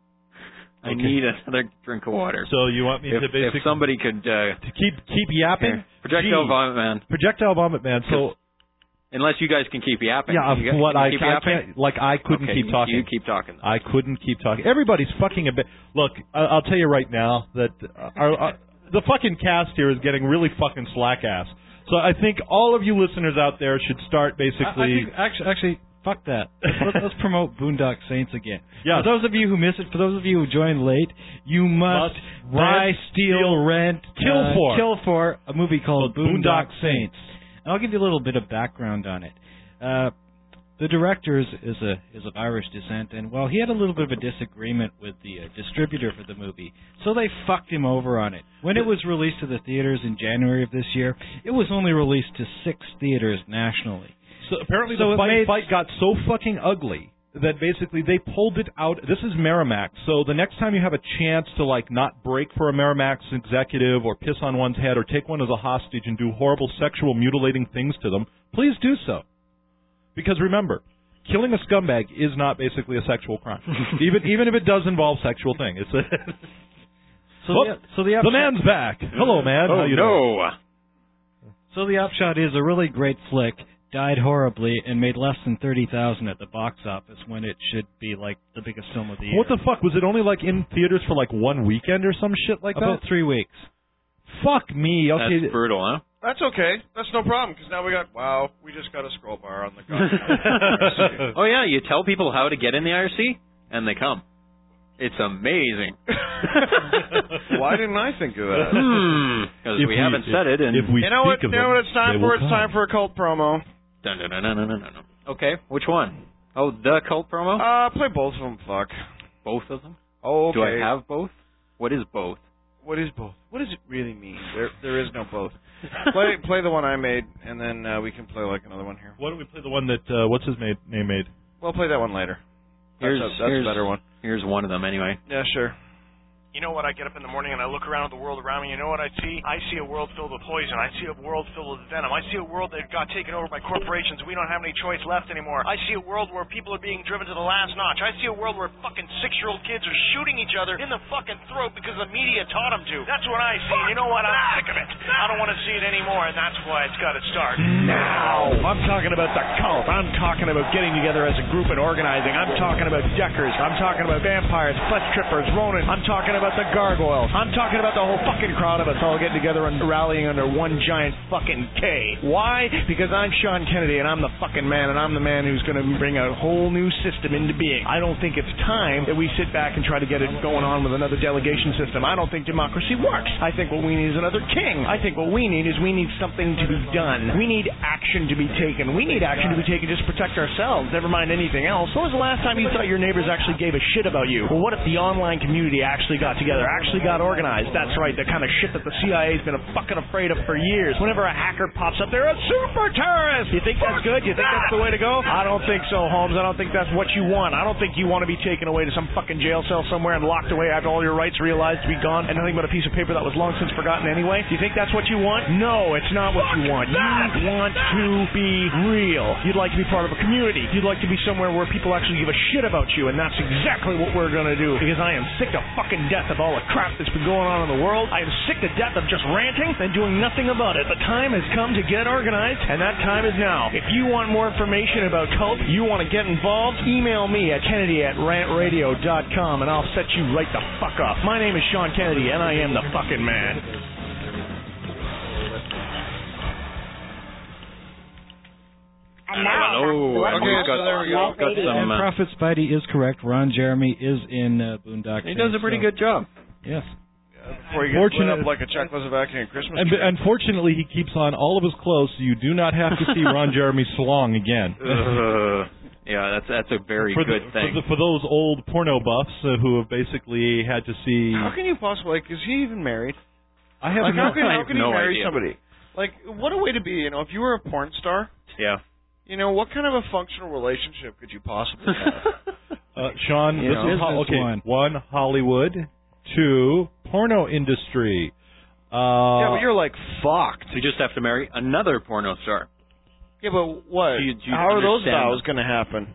I Okay. need another drink of water. So you want me if, to basically if somebody could uh, to keep keep yapping? here, projectile Gee. vomit man. Projectile vomit man. So Unless you guys can keep yapping. yeah, you guys, what can you I, keep I yapping? can't like I couldn't Okay, keep you- talking. You keep talking. I couldn't keep talking. Everybody's fucking a bit. Look, I- I'll tell you right now that our, our, the fucking cast here is getting really fucking slack ass. So I think all of you listeners out there should start I, I basically. think, actually, actually, fuck that. Let's, let's promote Boondock Saints again. Yeah. For those of you who missed it, for those of you who joined late, you must, Must buy, rent, steal, steal, rent, kill uh, for. kill for a movie called Boondock Boondock Saints. Saints. And I'll give you a little bit of background on it. Uh, the director is, is a is of Irish descent, and well, he had a little bit of a disagreement with the uh, distributor for the movie, so they fucked him over on it. When it was released to the theaters in January of this year, it was only released to six theaters nationally. So apparently So the it fight, made- fight got so fucking ugly that basically they pulled it out. This is Miramax, so the next time you have a chance to like not break for a Miramax executive or piss on one's head or take one as a hostage and do horrible sexual mutilating things to them, please do so. Because remember, killing a scumbag is not basically a sexual crime, even even if it does involve sexual thing. It's a So Oh, the, so the the upshot, man's back. Hello, man. How Oh you doing? no! so the upshot is a really great flick died horribly and made less than thirty thousand at the box office when it should be like the biggest film of the year. What the fuck? Was it only like in theaters for like one weekend or some shit like About that? three weeks. Fuck me. Okay. That's brutal, huh? That's okay. That's no problem, because now we got, wow, we just got a scroll bar on the goddamn. Oh yeah, you tell people how to get in the I R C, and they come. It's amazing. Why didn't I think of that? Because If we, we- haven't if- said it, and if we You know what? speak You of know them, what it's time they for? will It's come. time for a cult promo. Dun, dun, dun, dun, dun, dun, dun. Okay, which one? Oh, the cult promo? Uh, play both of them. Fuck. Both of them? Oh, okay. Do I have both? What is both? What is both? What does it really mean? There, there is no both. play, play the one I made, and then uh, we can play like another one here. Why don't we play the one that uh, what's his made, name made? We'll play that one later. That's, Here's, a, that's here's, a better one. Here's one of them, anyway. Yeah, sure. You know what? I get up in the morning and I look around at the world around me. You know what I see? I see a world filled with poison. I see a world filled with venom. I see a world that got taken over by corporations. We don't have any choice left anymore. I see a world where people are being driven to the last notch. I see a world where fucking six-year-old kids are shooting each other in the fucking throat because the media taught them to. That's what I see. And you know what? I'm sick of it. I don't want to see it anymore, and that's why it's got to start now. I'm talking about the cult. I'm talking about getting together as a group and organizing. I'm talking about deckers. I'm talking about vampires, flesh trippers, Ronin. I'm talking about the gargoyles. I'm talking about the whole fucking crowd of us all getting together and rallying under one giant fucking K. Why? Because I'm Sean Kennedy and I'm the fucking man, and I'm the man who's going to bring a whole new system into being. I don't think it's time that we sit back and try to get it going on with another delegation system. I don't think democracy works. I think what we need is another king. I think what we need is we need something to be done. We need action to be taken. We need action to be taken just to protect ourselves, never mind anything else. When was the last time you thought your neighbors actually gave a shit about you? Well, what if the online community actually got together, actually got organized? That's right, the kind of shit that the C I A's been fucking afraid of for years. Whenever a hacker pops up, they're a super terrorist. You think that's good? You think that's the way to go? I don't think so, Holmes. I don't think that's what you want. I don't think you want to be taken away to some fucking jail cell somewhere and locked away after all your rights realized to be gone and nothing but a piece of paper that was long since forgotten anyway. Do you think that's what you want? No, it's not what you want. You want to be real. You'd like to be part of a community. You'd like to be somewhere where people actually give a shit about you, and that's exactly what we're going to do, because I am sick to fucking death death of all the crap that's been going on in the world. I am sick to death of just ranting and doing nothing about it. The time has come to get organized, and that time is now. If you want more information about cult, you want to get involved, email me at Kennedy at rant radio dot com, and I'll set you right the fuck up. My name is Sean Kennedy, and I am the fucking man. And now, oh, okay, we've got, so there we go. got some. And Uh, Prophet Spidey is correct. Ron Jeremy is in uh, Boondock. he does a pretty so, good job. Yes. Before you get lit up like a Czechoslovakian Christmas And tree. unfortunately, he keeps on all of his clothes, so you do not have to see Ron Jeremy's slong again. Uh, yeah, that's that's a very for good the, thing. For, the, for those old porno buffs uh, who have basically had to see. How can you possibly? Like, is he even married? I have Like, no. how can, I how have can no you marry idea. somebody? Like, what a way to be. You know, if you were a porn star, Yeah. you know, what kind of a functional relationship could you possibly have? Uh, Sean, You this know? is ho- Business okay. one. One, Hollywood. Two, porno industry. Uh, yeah, but you're like fucked. You just have to marry another porno star. Yeah, but what? Do you- do you How are those understand vows going to happen?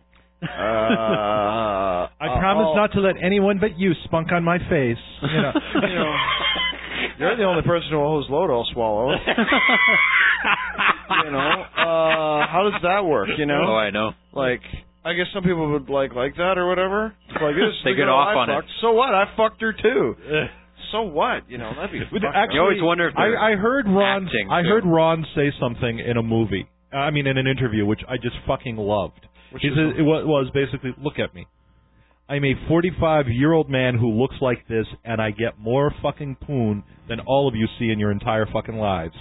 Uh, I promise oh, not to let anyone but you spunk on my face. You know. You know, you're the only person whose load I'll swallow. You know, uh, how does that work? You know, Oh, I know. like I guess some people would like like that or whatever. It's like this. They the get girl off I on it. fucked. So what? I fucked her too. So what? You know, that'd be. But fucked actually, You always wonder if they're I, I heard Ron. acting, I too. heard Ron say something in a movie. I mean, in an interview, which I just fucking loved. Which he is said it wa- was basically, look at me. I'm a forty-five-year-old man who looks like this, and I get more fucking poon than all of you see in your entire fucking lives.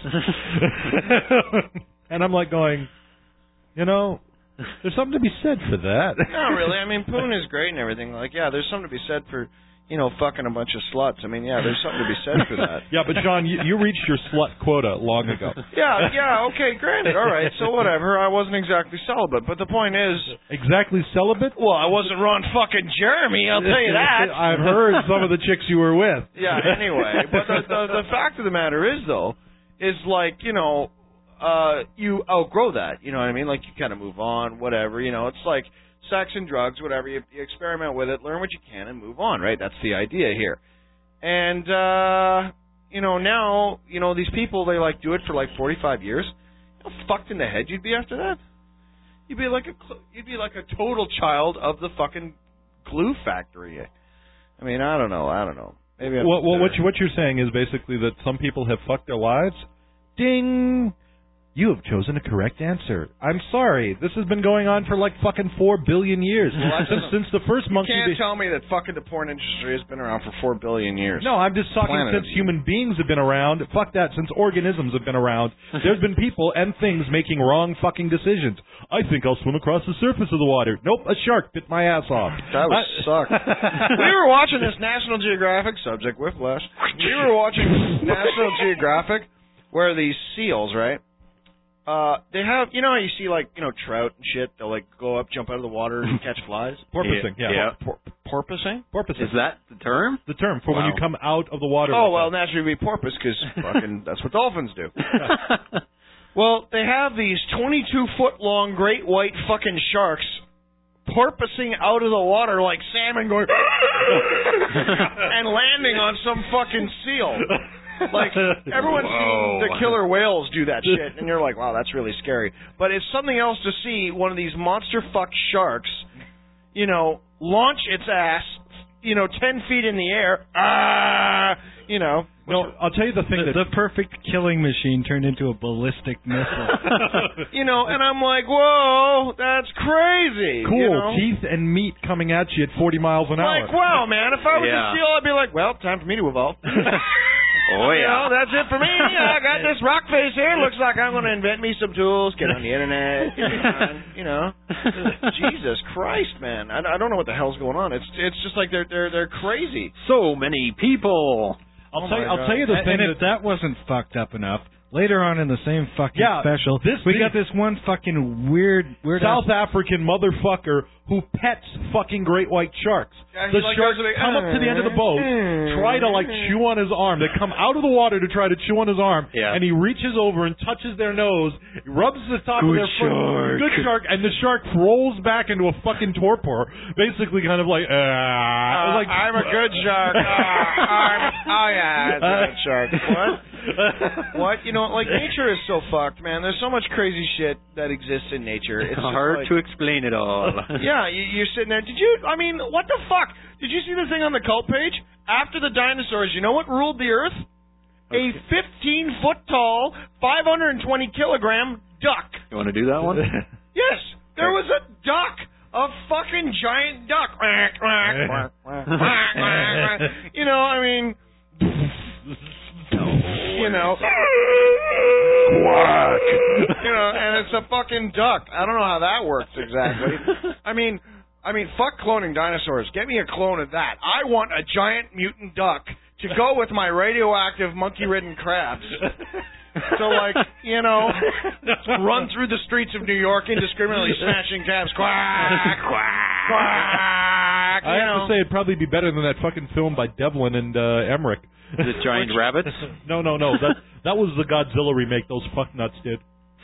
And I'm like going, you know, there's something to be said for that. Not really. I mean, poon is great and everything. Like, yeah, there's something to be said for, you know, fucking a bunch of sluts. I mean, yeah, there's something to be said for that. Yeah, but John, you, you reached your slut quota long ago. Yeah, yeah, okay, granted. All right, so whatever. I wasn't exactly celibate, but the point is, Exactly celibate? well, I wasn't Ron fucking Jeremy, I'll tell you that. I've heard some of the chicks you were with. Yeah, anyway. But the, the, the fact of the matter is, though, is like, you know, uh, you outgrow that. You know what I mean? Like, you kind of move on, whatever. You know, it's like sex and drugs, whatever. You, you experiment with it, learn what you can, and move on, right? That's the idea here. And, uh, you know, now, you know, these people, they, like, do it for, like, forty-five years. You know, how fucked in the head you'd be after that? You'd be like a, cl- you'd be like a total child of the fucking glue factory. I mean, I don't know. I don't know. Maybe I'm Well, well what, bitter. you, what you're saying is basically that some people have fucked their lives? Ding! You have chosen a correct answer. I'm sorry. This has been going on for like fucking four billion years. Well, that's since, since the first You monkey... can't be- tell me that fucking the porn industry has been around for four billion years. No, I'm just talking Planet. since human beings have been around. Fuck that, since organisms have been around. There's been people and things making wrong fucking decisions. I think I'll swim across the surface of the water. Nope, a shark bit my ass off. That would I- suck. We were watching this National Geographic, subject whiplash. We were watching National Geographic where these seals, right? Uh, they have, you know how you see like, you know, trout and shit, they'll like go up, jump out of the water and catch flies? Porpoising, yeah. Yeah. Por- porpoising? Porpoising. Is that the term? the term for when Wow. you come out of the water. Oh, like well, that. naturally it'd be porpoise because fucking, that's what dolphins do. Well, they have these twenty-two foot long great white fucking sharks porpoising out of the water like salmon going and landing on some fucking seal. Like, everyone's Whoa. seen the killer whales do that shit, and you're like, wow, that's really scary. But it's something else to see one of these monster fuck sharks, you know, launch its ass, you know, ten feet in the air, ah, you know. No, I'll tell you the thing The, that the perfect killing machine turned into a ballistic missile. You know, and I'm like, whoa, that's crazy. cool you know? teeth and meat coming at you at forty miles an hour. Like, wow, man, if I was Yeah. a seal, I'd be like, well, time for me to evolve. Oh, You know, yeah. that's it for me. I got this rock face here. Looks like I'm going to invent me some tools, get on the internet. You know, Jesus Christ, man, I, I don't know what the hell's going on. It's it's just like they're they're they're crazy. So many people. I'll Oh tell you. my I'll God. tell you the and thing and if that that wasn't fucked up enough, later on in the same fucking Yeah, special, this we thing- got this one fucking weird, weird South African motherfucker who pets fucking great white sharks. Yeah, he The like sharks goes like, come up to the end of the boat, try to like chew on his arm. They come out of the water to try to chew on his arm, Yeah. and he reaches over and touches their nose, rubs the top of Good their foot, shark. good shark, and the shark rolls back into a fucking torpor, basically kind of like, uh, Uh, like I'm a good shark. Uh, I'm, oh yeah, it's a good shark. What? What? You know, like nature is so fucked, man. There's so much crazy shit that exists in nature. It's just Hard like, to explain it all. yeah, you, you're sitting there. Did you? I mean, what the fuck? Did you see the thing on the cult page? After the dinosaurs, you know what ruled the earth? A fifteen foot tall, five hundred twenty kilogram duck. You want to do that one? Yes, there was a duck. A fucking giant duck. You know, I mean, you know, quack. You know, and it's a fucking duck. I don't know how that works exactly. I mean, I mean, fuck cloning dinosaurs. Get me a clone of that. I want a giant mutant duck to go with my radioactive monkey-ridden crabs. So, like, you know, run through the streets of New York indiscriminately smashing cabs. Quack, quack, quack. I you have know. to say, it'd probably be better than that fucking film by Devlin and uh, Emmerich. The giant rabbits? No, no, no. That that was the Godzilla remake those fucknuts did.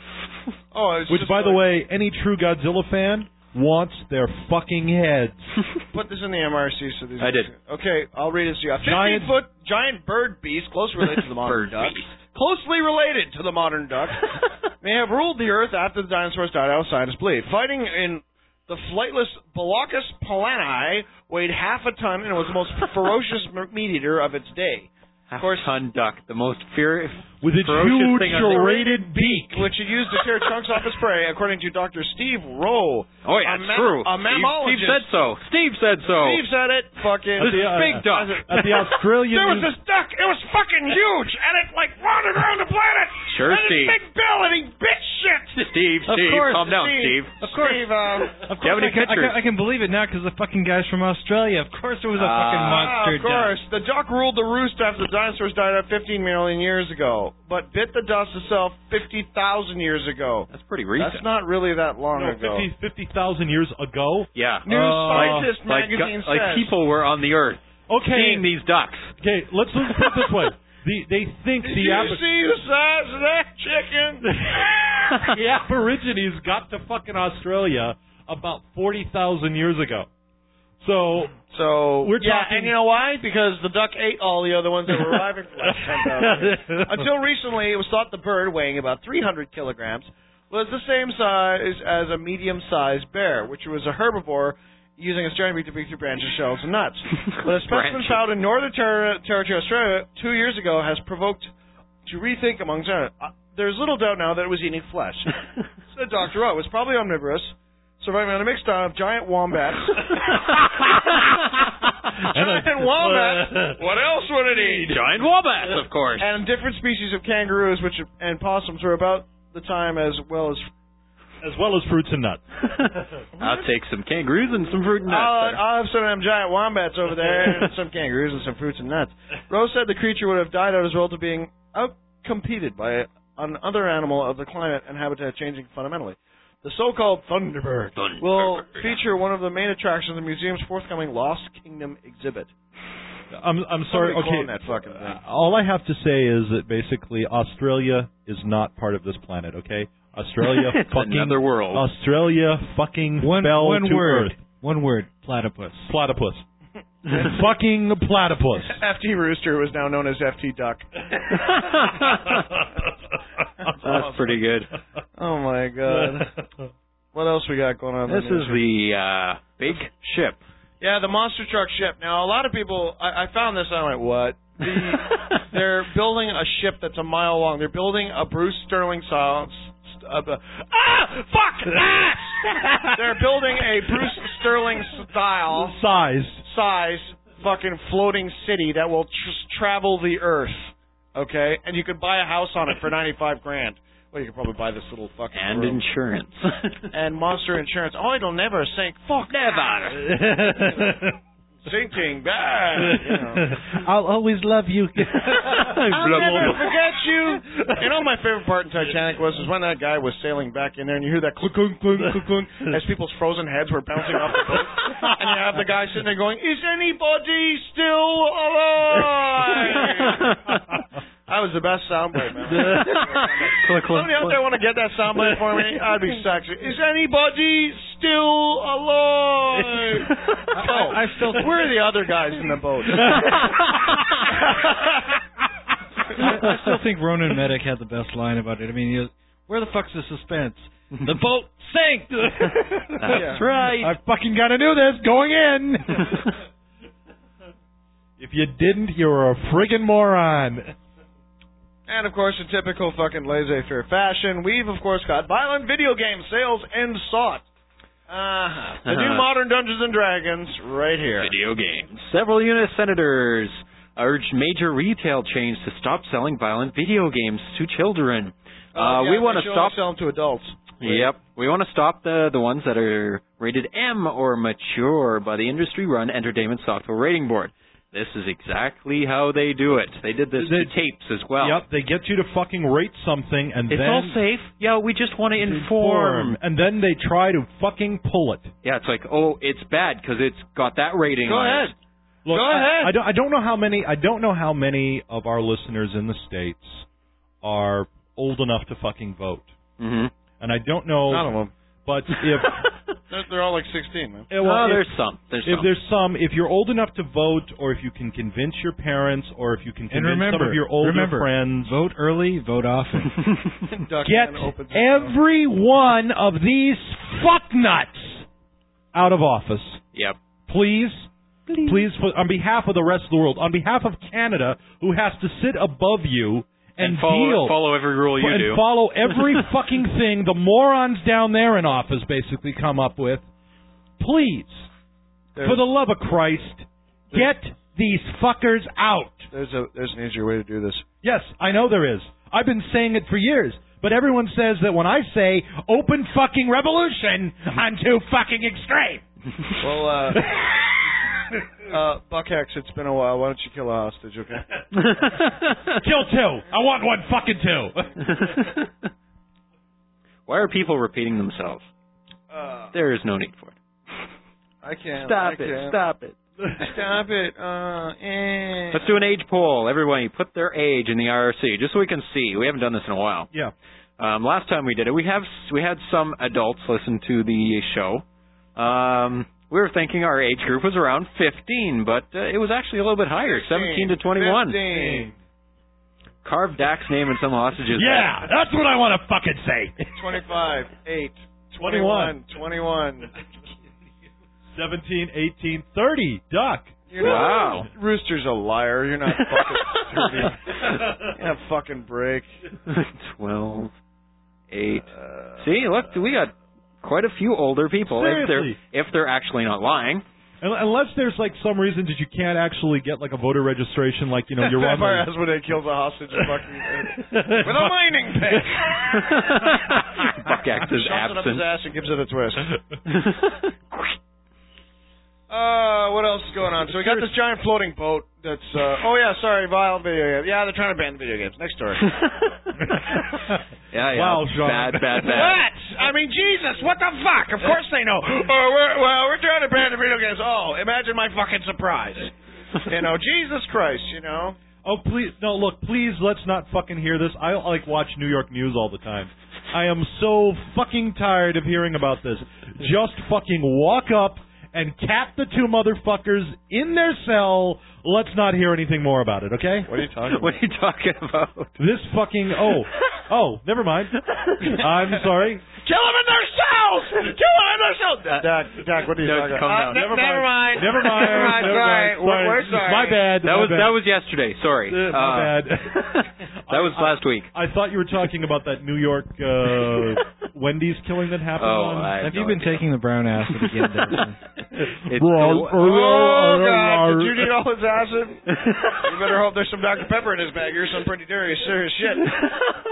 Oh, it's Which, just by the like- way, any true Godzilla fan wants their fucking heads. Put this in the M R C so these. I did. Okay, I'll read it to you. A fifteen Giant- foot giant bird beast, closely related to the modern Bird duck. beast. Closely related to the modern duck, may have ruled the earth after the dinosaurs died out, scientists believe. Fighting in the flightless Balakas polani, weighed half a ton and was the most ferocious meat eater of its day. Of course, ton duck, the most furious, With its ferocious huge thing on the serrated beak. Which it used to tear chunks off its prey, according to Doctor Steve Rowe. Oh yeah, a it's mam- true. A Steve, mammologist. Steve said so. Steve said so. Steve said it. Fucking. At the, uh, big duck. At the Australian... There was this duck. It was fucking huge, and it like wandered around the planet. Sure, and Steve. Its big bill, and he bit shit. Steve, Of Steve, course, calm down, Steve. Steve. Of course. Steve, um, Of Do you have any course, I, can, I, pictures? can, I can believe it now because the fucking guy's from Australia. Of course, there was a Ah, fucking monster of course, the duck ruled the roost after the dinosaurs died out fifteen million years ago, but bit the dust itself fifty thousand years ago. That's pretty recent. That's not really that long No, ago. fifty thousand years ago? yeah. New Uh, Scientist like, magazine like says. people were on the earth Okay. seeing these ducks. Okay, let's, let's put it this way. The, they think Did the, you ab- see the size of that chicken? the Aborigines got to fucking Australia about forty thousand years ago. So, So We're yeah, talking- and you know why? Because the duck ate all the other ones that were arriving for like ten thousand years. Until recently, it was thought the bird, weighing about three hundred kilograms, was the same size as a medium-sized bear, which was a herbivore using its giant beak to pick through branches, shells, and nuts. But a specimen Branches. found in Northern Ter- Territory, Australia, two years ago, has provoked to rethink among uh, there's little doubt now that it was eating flesh. Said Doctor O. It was probably omnivorous, surviving on a mixed diet of giant wombats. Giant wombats. What else would it eat? Giant wombats, of course. And different species of kangaroos, which and possums were about the time as well as. as well as fruits and nuts. I'll take some kangaroos and some fruit and nuts. I'll, there. I'll have some of them giant wombats over there, and some kangaroos and some fruits and nuts. Rose said the creature would have died out as a result of being out-competed by another animal of the climate and habitat changing fundamentally. The so-called Thunderbird Thunderbird. will feature one of the main attractions of the museum's forthcoming Lost Kingdom exhibit. I'm I'm sorry. Somebody clone Okay, that fucking thing. uh, all I have to say is that basically Australia is not part of this planet. Okay, Australia It's fucking another world. Australia fucking One, fell one to word. earth. One word. Platypus. Platypus. Fucking platypus. F T Rooster was now known as F T Duck. That's pretty good. Oh my god. What else we got going on? in This the is news? the uh, big ship. Yeah, the monster truck ship. Now, a lot of people, I, I found this, and I went, what? The, they're building a ship that's a mile long. They're building a Bruce Sterling style. Uh, uh, ah! Fuck! Ah! They're building a Bruce Sterling style, Size. size, fucking floating city that will tr- travel the earth. Okay? And you could buy a house on it for ninety-five grand. Well, you could probably buy this little fucking And room. insurance. And monster insurance. Oh, it'll never sink. Fuck. Never. Sinking bad. You know. I'll always love you. I'll never forget you. You know, my favorite part in Titanic was is when that guy was sailing back in there, and you hear that clunk, clunk, clunk, clunk, clunk, as people's frozen heads were bouncing off the boat, and you have the guy sitting there going, "Is anybody still alive?" That was the best soundbite, man. Somebody out there want to get that soundbite for me? I'd be sexy. Is anybody still alive? Oh, I still. Where are the other guys in the boat? I, I still think Ronan Medic had the best line about it. I mean, he was, where the fuck's the suspense? The boat sank. That's right. I fucking gotta do this. Going in. If you didn't, you're a friggin' moron. And, of course, in typical fucking laissez-faire fashion, we've, of course, got violent video game sales and sought. Uh-huh. The new modern Dungeons and Dragons right here. Video games. Several U S senators urged major retail chains to stop selling violent video games to children. Uh, uh, yeah, we want they to should stop only sell them to adults. Yep. We want to stop the the ones that are rated M or mature by the industry-run Entertainment Software Rating Board. This is exactly how they do it. They did this They- to tapes as well. Yep, they get you to fucking rate something, and It's then all safe. Yeah, we just want to inform. and then they try to fucking pull it. Yeah, it's like, oh, it's bad because it's got that rating Go on ahead. it. Look, Go I- ahead. I, don't. I don't know how many. I don't know how many of our listeners in the States are old enough to fucking vote, Mm-hmm. and I don't know. None of them. But if They're, they're all like sixteen, man. eh, well, oh, if- there's some. There's if some. there's some, if you're old enough to vote, or if you can convince your parents, or if you can And convince remember, some of your older remember, friends, vote early, vote often. get every one of these fucknuts out of office, Yep. please. Please, for, on behalf of the rest of the world, on behalf of Canada, who has to sit above you and, And follow, deal follow every rule you and do. follow every fucking thing the morons down there in office basically come up with. Please, There's, for the love of Christ, get these fuckers out. there's a there's an easier way to do this. Yes, I know there is. I've been saying it for years. But everyone says that when I say open fucking revolution, I'm too fucking extreme. Well, uh, uh, Buckhex, it's been a while. Why don't you kill a hostage, okay? Kill two. I want one fucking two. Why are people repeating themselves? Uh, There is no need for it. I can't. Stop I it. can't. Stop it. Stop it. Uh, eh. Let's do an age poll. Everybody put their age in the I R C just so we can see. We haven't done this in a while. Yeah. Um, last time we did it, we have we had some adults listen to the show. Um, we were thinking our age group was around fifteen, but uh, it was actually a little bit higher, seventeen to twenty-one. fifteen. Carve Dak's name in some hostages. Yeah, that's what I want to fucking say. twenty-five, eight, twenty-one. twenty-one. seventeen, eighteen, thirty. Duck. You're not, Wow. Rooster's a liar. You're not fucking thirty. Yeah, fucking break. twelve, eight. Uh, See, look, we got quite a few older people. If Seriously. they're if they're actually not lying. Un- Unless there's like some reason that you can't actually get like a voter registration, like you know you're on Vampire the, Asmodee kills a hostage and fucking with a mining pick. Buck-Axe is Shoves it up his absent. ass and gives it a twist. Uh, what else is going on? So we got this giant floating boat that's, uh, oh yeah, sorry, violent video games. Yeah, they're trying to ban video games. Next story. yeah, yeah. Wow, Sean. Bad, bad, bad. What? I mean, Jesus, what the fuck? Of course they know. Oh, we're, well, we're trying to ban the video games. Oh, imagine my fucking surprise. You know, Jesus Christ, you know. Oh please, no! Look, please, let's not fucking hear this. I like watch New York news all the time. I am so fucking tired of hearing about this. Just fucking walk up and cap the two motherfuckers in their cell. Let's not hear anything more about it, okay? What are you talking about? What are you talking about? This fucking oh oh, never mind. I'm sorry. Kill them in their cells! Kill them in their cells! Dak, Dak, what are you No, talking calm about? down. Uh, never, mind. Never mind. Never mind. Never Sorry. mind. We're, we're sorry. My bad. That my was bad. that was yesterday. Sorry. Uh, my Uh, bad. That was I- last week. I thought you were talking about that New York uh, Wendy's killing that happened Oh, on. I Have you been taking the brown acid again, Dixon? It's Oh, God. Did you need all his acid? You better hope there's some Doctor Pepper in his bag. You're some pretty serious, serious shit.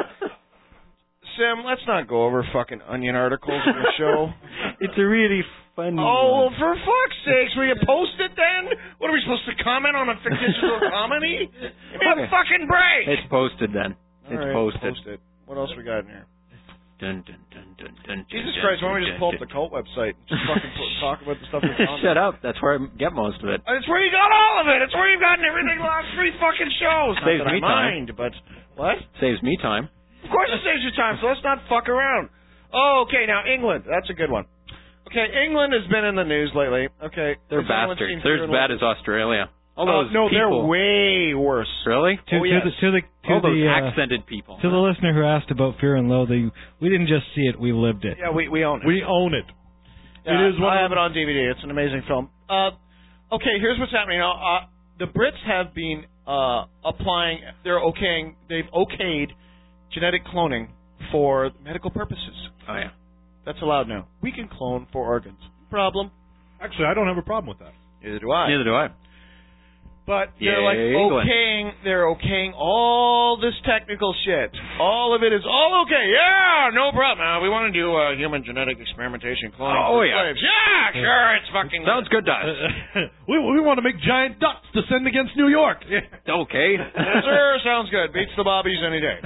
Sim, let's not go over fucking onion articles in the show. It's a really funny. Oh, one. for fuck's sakes, will you post it then? What are we supposed to comment on a fictitious comedy? Give me a fucking break! It's posted then. All It's right, posted. post it. What else we got in here? Dun, dun, dun, dun, dun, Jesus dun, Christ, why dun, don't we just dun, pull up dun. the cult website and just fucking po- talk about the stuff that's on Shut there? up. That's where I get most of it. It's where you got all of it. It's where you've gotten everything the last three fucking shows. Saves Not that me I time. mind, but what? Saves me time. Of course it saves you time, so let's not fuck around. Oh, okay, now England. That's a good one. Okay, England has been in the news lately. Okay. They're has anyone bastards. seen They're Fear as and bad Loathing? as Australia. All Uh, those no, they're people. way worse. Really? To, Oh, to yes. the to the to All those the uh, accented people. to the listener who asked about Fear and Loathing, we didn't just see it; we lived it. Yeah, we we own it. We own it. Yeah, it is one I of have it on D V D. It's an amazing film. Uh, okay, here's what's happening now. Uh, the Brits have been uh, applying. They're okaying. They've okayed genetic cloning for medical purposes. Oh, yeah. That's allowed now. We can clone for organs. Problem? Actually, I don't have a problem with that. Neither do I. Neither do I. But they're Yay, like England. okaying. They're okaying all this technical shit. All of it is all okay. Yeah, no problem. Uh, we want to do uh, human genetic experimentation cloning. Oh, for yeah. slaves. Yeah, sure. It's fucking. Sounds good to us. we we want to make giant ducks to send against New York. Okay. Yes, sir. Sounds good. Beats the bobbies any day.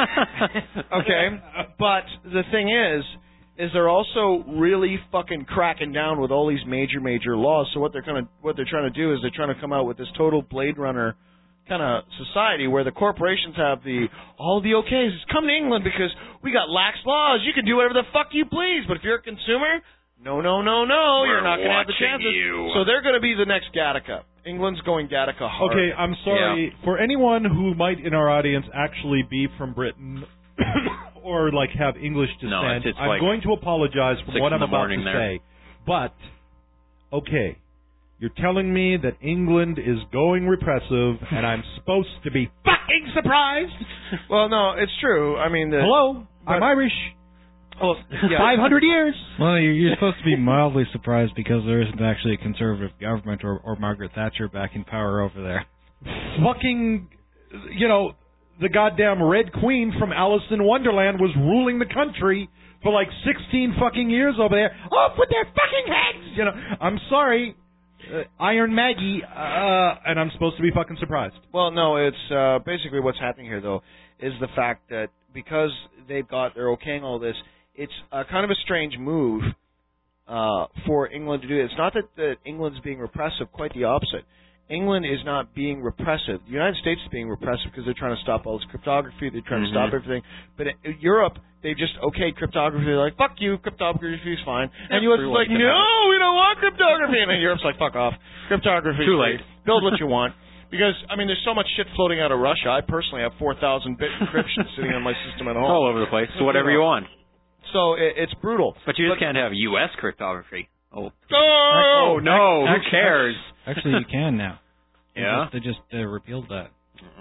Okay, but the thing is, is they're also really fucking cracking down with all these major, major laws. So what they're gonna, what they're trying to do is they're trying to come out with this total Blade Runner kind of society where the corporations have the all the okays. Come to England because we got lax laws. You can do whatever the fuck you please. But if you're a consumer, no, no, no, no, you're not going to have the watching chances. you. So they're going to be the next Gattaca. England's going Gattaca hard. Okay, I'm sorry. For anyone who might in our audience actually be from Britain or like have English descent, No, it's- it's I'm like going to apologize for six what in I'm the about morning to there. say. But okay, you're telling me that England is going repressive and I'm supposed to be fucking surprised? Well, no, it's true. I mean, the, Hello, I'm but- Irish. Oh, yeah. five hundred years. Well, you're, you're supposed to be mildly surprised because there isn't actually a conservative government or, or Margaret Thatcher back in power over there. Fucking, you know, the goddamn Red Queen from Alice in Wonderland was ruling the country for like sixteen fucking years over there. Off with their fucking heads! You know, I'm sorry, uh, Iron Maggie, uh, and I'm supposed to be fucking surprised. Well, no, it's uh, basically what's happening here, though, is the fact that because they've got, they're okaying all this, it's uh, kind of a strange move uh, for England to do it. It's not that, that England's being repressive, quite the opposite. England is not being repressive. The United States is being repressive because they're trying to stop all this cryptography. They're trying Mhm. to stop everything. But in Europe, they've just okayed cryptography. They're like, fuck you, cryptography is fine. And Yeah, U S is like, everyone can no, have we don't want cryptography. And then Europe's like, fuck off. Cryptography. Too late. Build what you want. Because, I mean, there's so much shit floating out of Russia. I personally have four thousand bit encryption sitting on my system at home. All over the place. So whatever you want. So it, it's brutal. But you just can't have U S cryptography. Oh, Oh, oh no, who Actually- cares? Actually, you can now. They Yeah? just, they just uh, repealed that.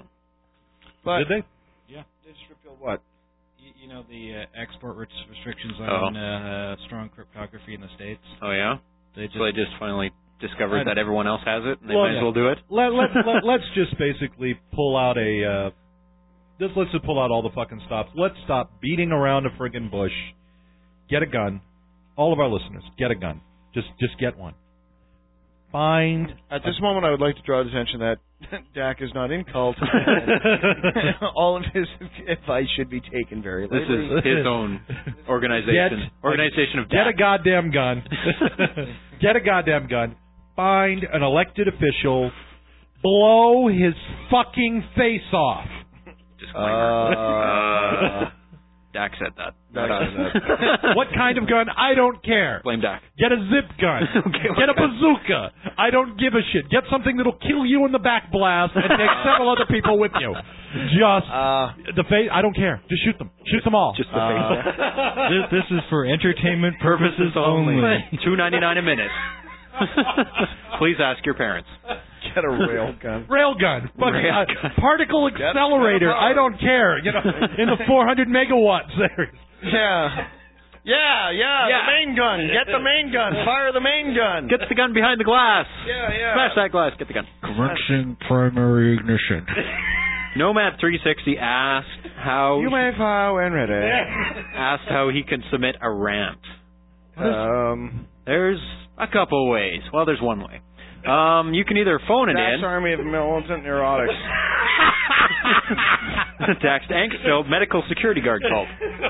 But Did they? they just repealed what? You, you know the uh, export res- restrictions Oh. on uh, strong cryptography in the states. Oh, yeah? They just So they just finally discovered I- that everyone else has it, and they Well, might yeah. as well do it? Let, let, let, let's just basically pull out a. Uh, just let's just pull out all the fucking stops. Let's stop beating around a friggin' bush. Get a gun. All of our listeners, get a gun. Just just get one. Find. At this moment, I would like to draw attention that Dak is not in cult. All of his advice should be taken very This lightly. is his own organization. Get- organization of Get a death. goddamn gun. Get a goddamn gun. Find an elected official. Blow his fucking face off. Disclaimer. Uh, Dak said that. Dak Not said us. What kind of gun? I don't care. Blame Dak. Get a zip gun. Okay, Get a okay. bazooka. I don't give a shit. Get something that'll kill you in the back blast and take several other people with you. Just Uh, the face. I don't care. Just shoot them. Shoot them all. Just the Uh, face. this, this is for entertainment purposes only. Two ninety nine a minute. Please ask your parents. get a rail gun. Railgun. Fuck, Rail uh, gun. particle Get- accelerator. get a power. I don't care. You know, in the four hundred megawatt series. Yeah. Yeah, yeah, Yeah. the main gun. Get the main gun. Fire the main gun. Get the gun behind the glass. yeah, yeah. Smash that glass. Get the gun. Correction, primary ignition. Nomad three sixty asked how You may fire when ready. asked how he can submit a rant. Um, There's A couple ways. Well, there's one way. Um, you can either phone it Dax in. Army of Militant Neurotics. Dax Angstfeld Medical Security Guard cult.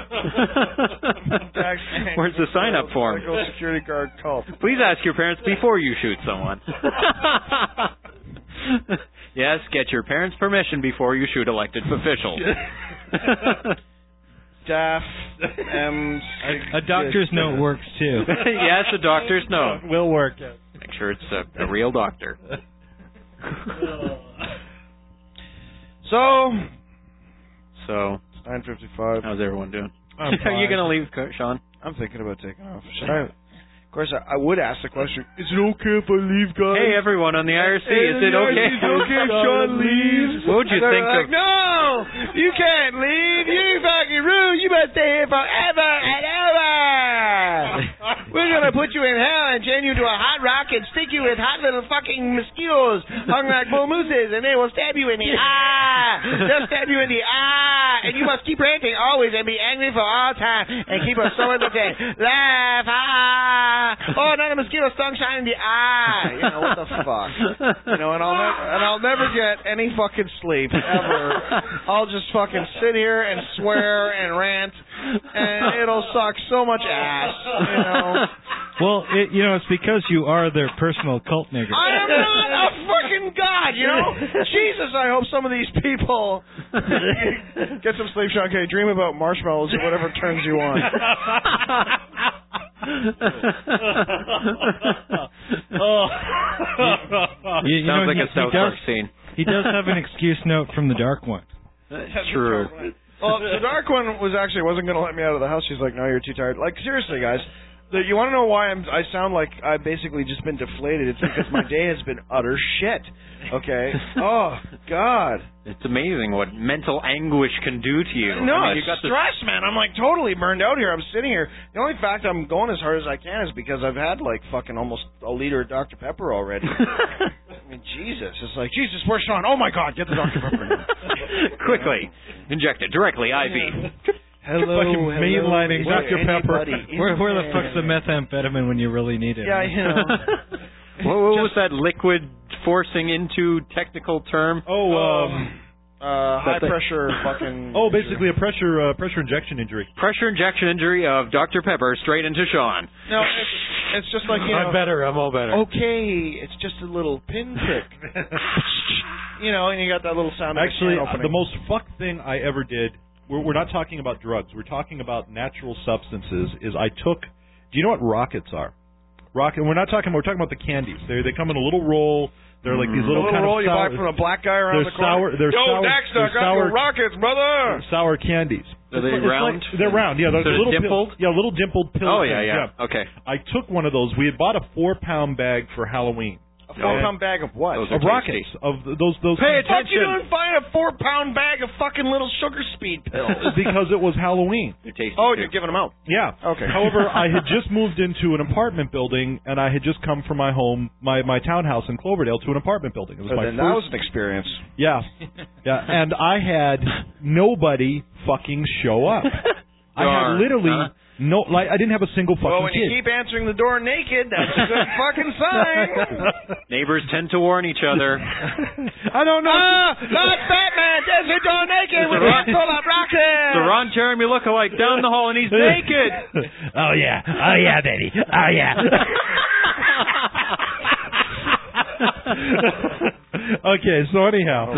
Dax Where's the sign-up form? Medical Security Guard cult. Please ask your parents before you shoot someone. Yes, get your parents' permission before you shoot elected officials. Daff M. A doctor's note works too. Yes, a doctor's note. Will work. Make sure it's a, a real doctor. So, So, it's nine fifty-five. how's everyone doing? I'm Are you fine. going to leave, Sean? I'm thinking about taking off. Should I? Of course, I, I would ask the question, is it okay if I leave, guys? Hey, everyone on the I R C, Hey, is it okay? Is it okay if Sean leaves? What would you And they're think like, of... no, you can't leave. You fucking rude. You must stay here forever and ever. We're going to put you in hell and chain you to a hot rock and stick you with hot little fucking mosquitoes hung like bull mooses, and they will stab you in the eye. They'll stab you in the eye, and you must keep ranting always and be angry for all time and keep us so entertained. Laugh, ha. Oh, another mosquito stung shine in the eye. You know, what the fuck? You know, and I'll never, and I'll never get any fucking sleep ever. I'll just fucking sit here and swear and rant, and it'll suck so much ass. You know. Well, it, you know, it's because you are their personal cult nigger. I am not a fucking god, you know? Jesus, I hope some of these people get some sleep, Sean K. Dream about marshmallows or whatever turns you on. You, you Sounds know, like he, a South he does, Park scene. He does have an excuse note from the Dark One. True. Well, the Dark One was actually wasn't going to let me out of the house. She's like, no, you're too tired. Like, seriously, guys. The, you want to know why I'm, I sound like I've basically just been deflated? It's because my day has been utter shit. Okay? Oh, God. It's amazing what mental anguish can do to you. No, I mean, you it's got this- stress, man. I'm like totally burned out here. I'm sitting here. The only fact I'm going as hard as I can is because I've had like fucking almost a liter of Doctor Pepper already. I mean, Jesus. It's like, Jesus, where's Sean? Oh, my God, get the Doctor Pepper now. Quickly. Inject it directly, I V. Hello, fucking hello. mainlining Is Doctor there Pepper. anybody in Where, where the fuck's the methamphetamine when you really need it? Yeah, you know. What, what was that liquid forcing into technical term? Oh, um, Uh, high That thing. pressure fucking. oh, basically a pressure uh, pressure injection injury. Pressure injection injury of Doctor Pepper straight into Sean. No, it's, it's just like, you know. I'm better. I'm all better. Okay, it's just a little pinprick. You know, and you got that little sound. of Actually, can uh, opening. the most fucked thing I ever did. We're, we're not talking about drugs. We're talking about natural substances. Is I took. Do you know what rockets are? Rocket. We're not talking. We're talking about the candies. They they come in a little roll. They're like these The little, little kind roll of you sour, buy from a black guy around they're the corner. sour. They're Yo, sour. Dexter, they're I got sour, your rockets, brother. sour candies. Are they It's like- round? it's like- they're round. Yeah, they're So they're little dimpled? Pill, yeah, little dimpled pills. Oh, yeah, yeah. Okay. I took one of those. We had bought a four pound bag for Halloween. A four pound bag of what? Those Of are rockets. tasty. Of th- those those. Hey, what you doing buying a four pound bag of fucking little sugar speed pills? because it was Halloween. They're tasty. Oh, too. you're giving them out. Yeah. Okay. However, I had just moved into an apartment building, and I had just come from my home, my my townhouse in Cloverdale, to an apartment building. It was So my then first. that was an experience. Yeah. Yeah. And I had nobody fucking show up. I had Darn, literally huh? no, like I didn't have a single fucking Well, when kid. you keep answering the door naked, that's a good fucking sign. Neighbors tend to warn each other. I don't know. Ah, not Batman, there's a door naked with Ron- a full of rockets. The Ron Jeremy lookalike down the hall, and he's naked. Oh yeah. Oh yeah, baby. Oh yeah. Okay, so anyhow.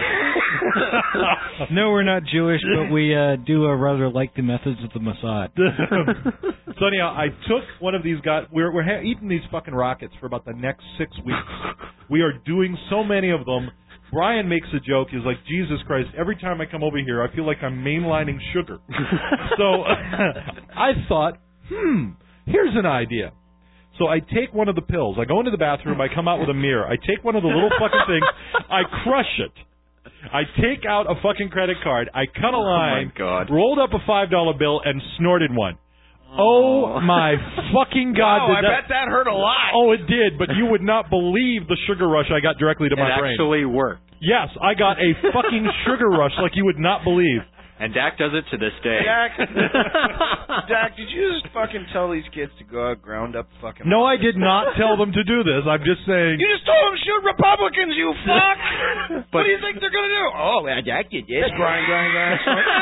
No, we're not Jewish, but we uh, do uh, rather like the methods of the Mossad. So anyhow, I took one of these guys. We're we're ha- eating these fucking rockets for about the next six weeks. We are doing so many of them. Brian makes a joke. He's like, Jesus Christ, every time I come over here, I feel like I'm mainlining sugar. So I thought, hmm, here's an idea. So I take one of the pills. I go into the bathroom. I come out with a mirror. I take one of the little fucking things. I crush it. I take out a fucking credit card. I cut a line. Oh, my God. Rolled up a five dollar bill and snorted one. Oh, my fucking God. Wow, did I that, bet that hurt a lot. Oh, it did, but you would not believe the sugar rush I got directly to It my brain. actually worked. Yes, I got a fucking sugar rush like you would not believe. And Dak does it to this day. Dak, Dak, did you just fucking tell these kids to go out ground up fucking? No, I did not tell them to do this. I'm just saying. You just told them to shoot Republicans, you fuck! What do you think they're gonna do? Oh, well, Dak did this. Grind, grind, grind.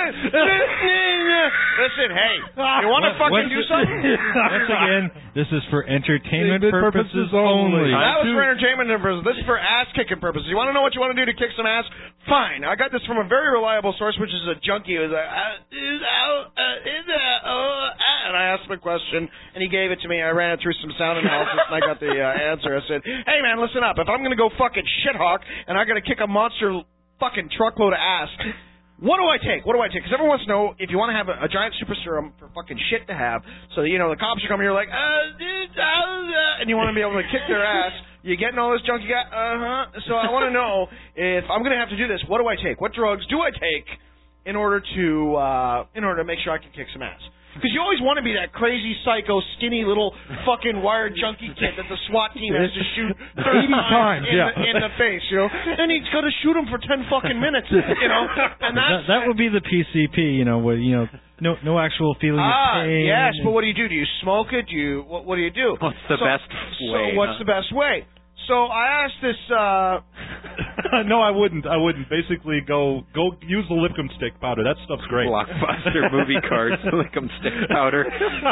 Listen, hey, you want to fucking do something? Once again, this is for entertainment purposes purposes only. only. That was for entertainment purposes. This is for ass-kicking purposes. You want to know what you want to do to kick some ass? Fine. I got this from a very reliable source, which is a junkie. He was like, uh, is out, uh, is that, oh, uh, and I asked him a question, and he gave it to me. I ran it through some sound analysis, and I got the uh, answer. I said, hey, man, listen up. If I'm going to go fucking shithawk, and I'm going to kick a monster fucking truckload of ass, what do I take? What do I take? Because everyone wants to know if you want to have a, a giant super serum for fucking shit to have, so that, you know, the cops are coming here like, uh, dude, uh, uh, and you want to be able to kick their ass. You getting all this junk you got? Uh-huh. So I want to know, if I'm going to have to do this, what do I take? What drugs do I take in order to uh, in order to make sure I can kick some ass? Because you always want to be that crazy, psycho, skinny little fucking wired junkie kid that the SWAT team has to shoot thirty times in, yeah. the, in the face, you know? And he's got to shoot him for ten fucking minutes, you know? And that's... That, that would be the P C P, you know, where, you know, no no actual feeling Ah, of pain. yes, but what do you do? Do you smoke it? Do you... What, what do you do? What's the so, best way? So what's huh? the best way? So I asked this... Uh, No, I wouldn't. I wouldn't. Basically, go go use the Lipcom stick powder. That stuff's great. Blockbuster movie cards, Lick'em stick powder.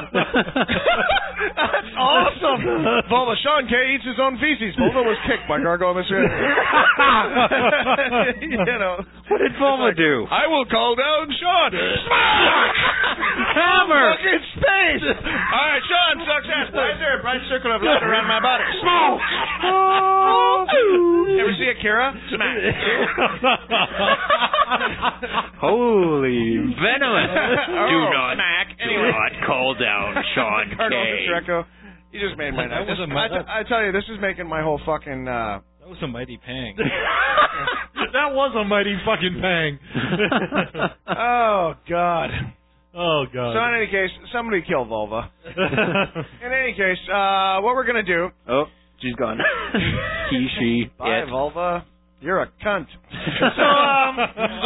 That's awesome. Volvo Sean K eats his own feces. Volvo was kicked by Gargoyle Mister You know. What did Volvo do? I will call down Sean. Hammer! Fucking space. All right, Sean sucks ass. Why is there a bright circle of light around my body? Smoke. Ever see Akira? Smack. Holy venomous. Do Oh, not, smack. do Anyway. not call down Sean Gargoyle K. Mister Echo. You just made my night. That was a- I, t- I tell you, this is making my whole fucking... Uh, That was a mighty pang. That was a mighty fucking pang. oh, God. Oh, God. So in any case, somebody kill Volva. In any case, uh, what we're going to do... Oh, she's gone. He, she, Bye, it. Volva. You're a cunt. So, um...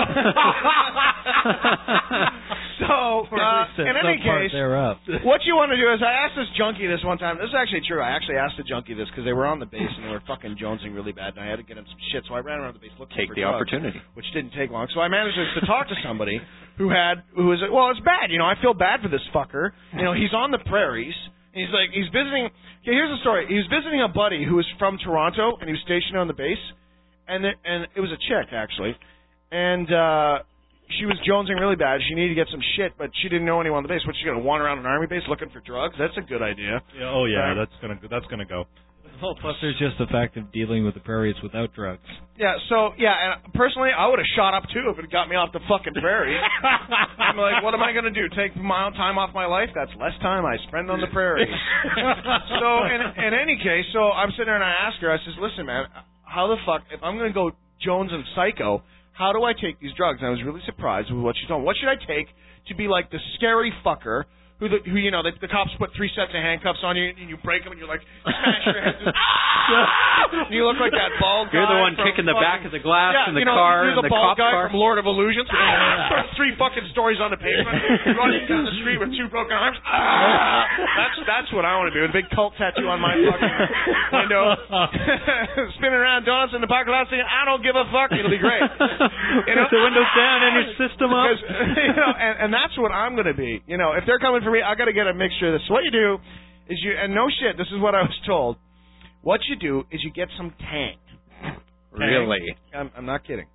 so, uh, in any case, thereof. what you want to do is, I asked this junkie this one time. This is actually true. I actually asked the junkie this because they were on the base and they were fucking jonesing really bad, and I had to get them some shit. So I ran around the base looking Take for the drugs, opportunity. which didn't take long. So I managed to talk to somebody who had, who was, well, it's bad. You know, I feel bad for this fucker. You know, he's on the prairies. And he's like, he's visiting. Okay, here's the story. He was visiting a buddy who was from Toronto, and he was stationed on the base. And it, and it was a chick, actually. And uh, she was jonesing really bad. She needed to get some shit, but she didn't know anyone on the base. What, she's going to wander around an army base looking for drugs? That's a good idea. Yeah, oh, yeah, Right. that's gonna that's gonna go. Well, plus there's just the fact of dealing with the prairies without drugs. Yeah, so, yeah, and personally, I would have shot up, too, if it got me off the fucking prairie. I'm like, what am I going to do? Take my own time off my life? That's less time I spend on the prairie. So, in, in any case, so I'm sitting there and I ask her, I says, listen, man, how the fuck, if I'm going to go Jones and psycho, how do I take these drugs? And I was really surprised with what she told me. What should I take to be like the scary fucker who, the, who you know, the, the cops put three sets of handcuffs on you and you break them and you're like, smash your head. Ah! And you look like that bald guy. You're the one from kicking the fucking, back of the glass yeah, in the you know, car you're in the the bald cop guy car. from Lord of Illusions. Ah! Three fucking stories on the pavement, running down the street with two broken arms. Ah! That's that's what I want to do. With a big cult tattoo on my fucking window, spinning around donuts in the parking lot, saying, "I don't give a fuck." It'll be great. You know, Put the windows down and your system up. because, you know, and, and that's what I'm going to be. You know, if they're coming for me, I got to get a mixture of this. So what you do is you, and no shit, this is what I was told. What you do is you get some Tang. Really? I'm, I'm not kidding.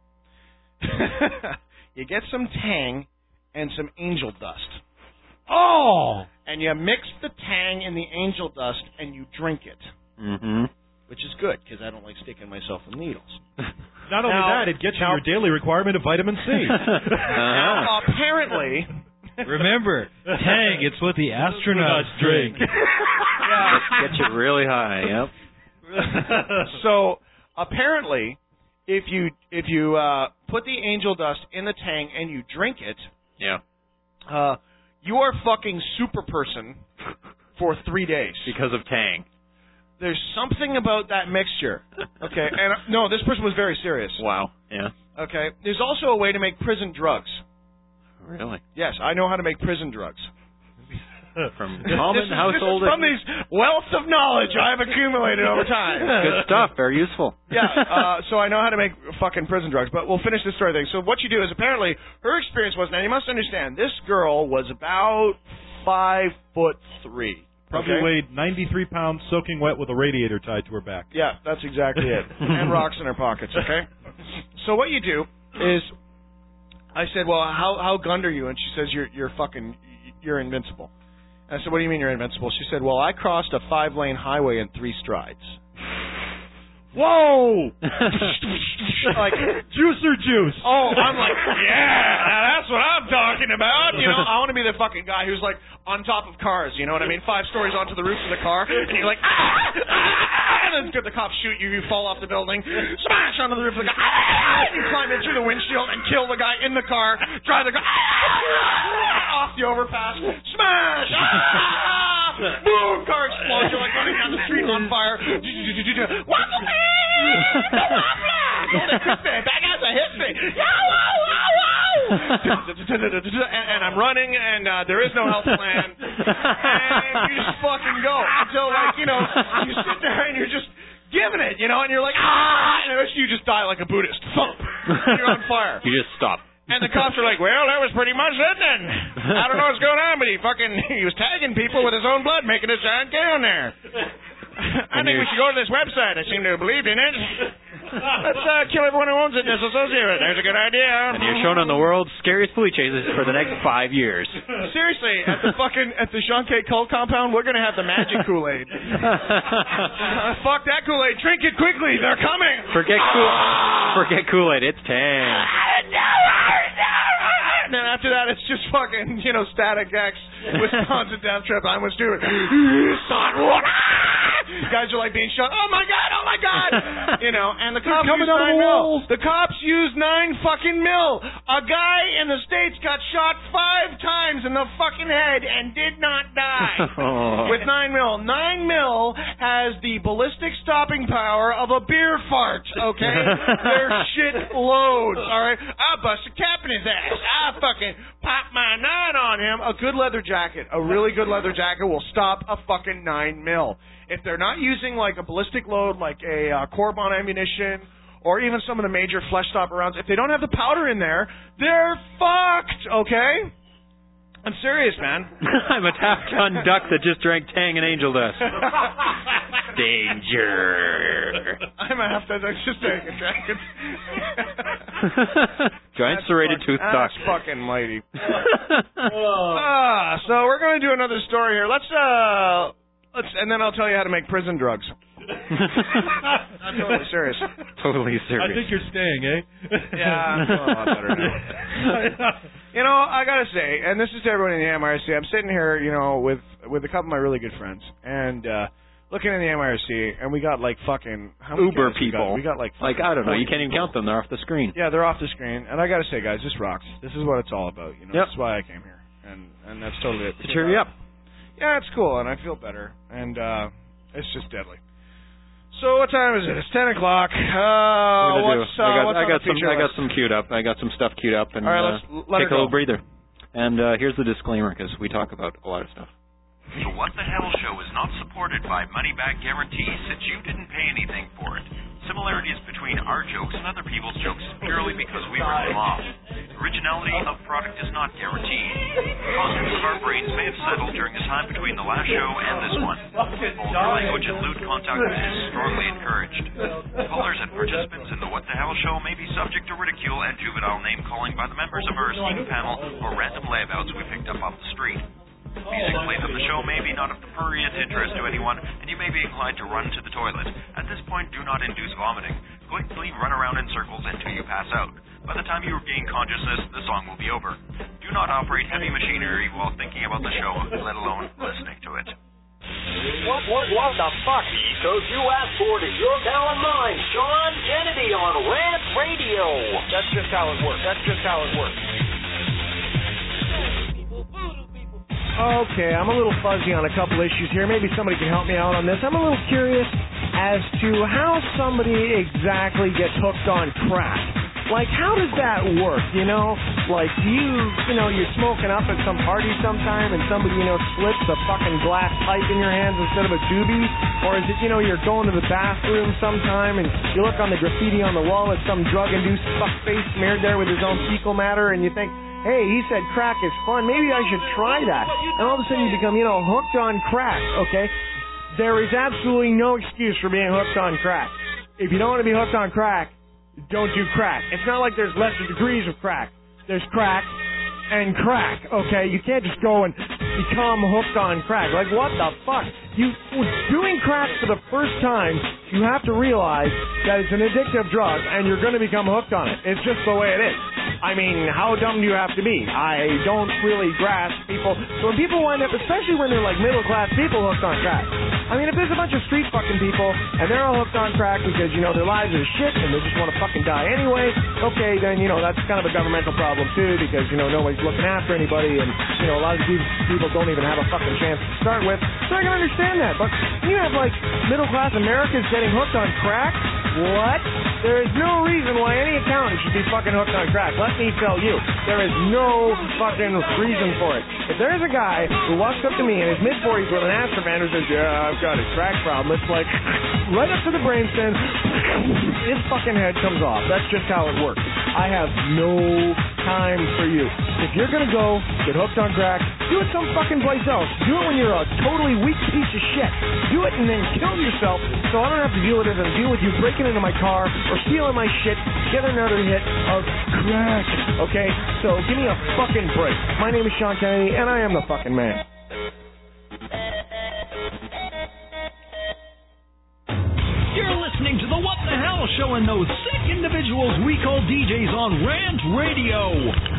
You get some Tang and some angel dust. Oh! And you mix the Tang and the angel dust and you drink it. Mm-hmm. Which is good, because I don't like sticking myself in needles. Not only Now- that, it gets you now- your daily requirement of vitamin C. Uh-huh. Now, apparently... Remember, Tang, it's what the astronauts drink. Yeah. Get you really high, yep. So apparently, if you if you uh, put the angel dust in the Tang and you drink it, Yeah. uh, you are fucking super person for three days. Because of Tang. There's something about that mixture. Okay, and uh, no, this person was very serious. Wow. Yeah. Okay, there's also a way to make prison drugs. Really? Yes, I know how to make prison drugs. From This- common this is, household. This is from these wealth of knowledge I've accumulated over time. Good stuff. Very useful. Yeah, uh, so I know how to make fucking prison drugs, but we'll finish this story thing. So what you do is apparently her experience was, now you must understand, this girl was about five foot three. Probably okay? weighed ninety-three pounds, soaking wet with a radiator tied to her back. Yeah, that's exactly it. And rocks in her pockets, okay? So what you do is, I said, well, how how gunned are you? And she says, you're you're fucking, you're invincible. And I said, what do you mean you're invincible? She said, well, I crossed a five-lane highway in three strides. Whoa! Like, juicer juice. Oh, I'm like, yeah, now that's what I'm talking about. You know, I want to be the fucking guy who's like on top of cars. You know what I mean? Five stories onto the roof of the car, and you're like, ah, ah, and then the cops shoot you. You fall off the building, smash onto the roof of the car. Ah, you climb in through the windshield and kill the guy in the car. Drive the car ah, off the overpass, smash. Ah, boom, car explodes. You're like running down the street on fire. Waffle Man! That guy's a hit me. And, and I'm running, and uh, there is no health plan. And you just fucking go until, like, you know, you sit there and you're just giving it, you know, and you're like, ah, and eventually you just die like a Buddhist. Thump. You're on fire. You just stop. And the cops are like, well, that was pretty much it then. I don't know what's going on, but he fucking, he was tagging people with his own blood, making a giant K on there. I think we should go to this website. I seem to have believed in it. Let's uh, kill everyone who owns it and is associated with it. There's a good idea. And you're shown on the world's scariest police chases for the next five years. Seriously, at the fucking at the Sean K. Cult compound, we're gonna have the magic Kool-Aid. uh, fuck that Kool-Aid. Drink it quickly. They're coming. Forget Kool. Forget Kool-Aid. It's Tang. And then after that, it's just fucking, you know, Static X, Wisconsin Death Trip. I was doing son. Guys are like being shot. Oh my god! Oh my god! You know, and the cops coming used out of nine the mil. walls. The cops used nine fucking mil. A guy in the States got shot five times in the fucking head and did not die Oh. with nine mil. Nine mil has the ballistic stopping power of a beer fart. Okay, they're shit loads. All right, I bust a cap in his ass. I fucking pop my nine on him. A good leather jacket, a really good leather jacket will stop a fucking nine mil. If they're not using like a ballistic load, like a uh, Corbon ammunition, or even some of the major flesh stopper rounds, if they don't have the powder in there, they're fucked, okay? I'm serious, man. I'm a half-ton duck that just drank Tang and angel dust. Danger. I'm a half dozen just taking a dragon. Giant That's serrated fuck- tooth duck. That's fucking mighty. Ah, so we're going to do another story here. Let's, uh... Let's, and then I'll tell you how to make prison drugs. I'm totally serious. Totally serious. I think you're staying, eh? Yeah, I'm feeling a lot better now. You know, I gotta say, and this is to everyone in the M I R C, I'm sitting here, you know, with with a couple of my really good friends, and uh looking in the M I R C, and we got like fucking how many Uber guys we got? people. We got like Like, I don't know. You can't even count them. They're off the screen. Yeah, they're off the screen, and I gotta say, guys, this rocks. This is what it's all about. You know, Yep. that's why I came here, and and that's totally it. To cheer you up. Yeah, it's cool, and I feel better, and uh it's just deadly. So what time is it? It's ten o'clock. Uh, What what's, do? I uh, got, what's I on got the some. feature I got list? some queued up. I got some stuff queued up, and All right, uh, let's let take her a little go. breather. And uh, here's the disclaimer, because we talk about a lot of stuff. The What the Hell Show is not supported by money-back guarantees since you didn't pay anything for it. Similarities between our jokes and other people's jokes is purely because we ripped them off. Originality of product is not guaranteed. Contents of our brains may have settled during the time between the last show and this one. Vulgar language and lewd contact is strongly encouraged. Callers and participants in the What the Hell Show may be subject to ridicule and juvenile name-calling by the members of our esteemed panel or random layabouts we picked up off the street. Music played on the show may be not of the prurient interest to anyone, and you may be inclined to run to the toilet. At this point, do not induce vomiting. Quickly run around in circles until you pass out. By the time you regain consciousness, the song will be over. Do not operate heavy machinery while thinking about the show, let alone listening to it. What, what, what the fuck? Because you asked for it, it's your pal and mine, Sean Kennedy on Rant Radio. That's just how it works. That's just how it works. Okay, I'm a little fuzzy on a couple issues here. Maybe somebody can help me out on this. I'm a little curious as to how somebody exactly gets hooked on crack. Like, how does that work, you know? Like, do you, you know, you're smoking up at some party sometime and somebody, you know, slips a fucking glass pipe in your hands instead of a doobie? Or is it, you know, you're going to the bathroom sometime and you look on the graffiti on the wall at some drug-induced fuckface smeared there with his own fecal matter and you think, hey, he said crack is fun, maybe I should try that. And all of a sudden you become, you know, hooked on crack, okay? There is absolutely no excuse for being hooked on crack. If you don't want to be hooked on crack, don't do crack. It's not like there's lesser degrees of crack. There's crack and crack, okay? You can't just go and become hooked on crack. Like, what the fuck? You doing crack for the first time, you have to realize that it's an addictive drug and you're going to become hooked on it. It's just the way it is. I mean, how dumb do you have to be? I don't really grasp people. So when people wind up, especially when they're like middle-class people hooked on crack, I mean, if there's a bunch of street fucking people and they're all hooked on crack because, you know, their lives are shit and they just want to fucking die anyway, okay, then, you know, that's kind of a governmental problem too because, you know, nobody's looking after anybody and, you know, a lot of these people don't even have a fucking chance to start with. So I can understand that. But when you have, like, middle-class Americans getting hooked on crack, what? There is no reason why any accountant should be fucking hooked on crack. Let me tell you, there is no fucking reason for it. If there's a guy who walks up to me in his mid-forties with an Astrovan who says, yeah, I've got a crack problem, it's like, right up to the brainstem, his fucking head comes off. That's just how it works. I have no time for you. If you're gonna go get hooked on crack, do it some fucking place else. Do it when you're a totally weak piece of shit. Do it and then kill yourself so I don't have to deal with it and deal with you breaking into my car or stealing my shit, get another hit of crack. Okay? So give me a fucking break. My name is Sean Kennedy and I am the fucking man. You're listening to the What the Hell Show and those sick individuals we call D Js on Rant Radio.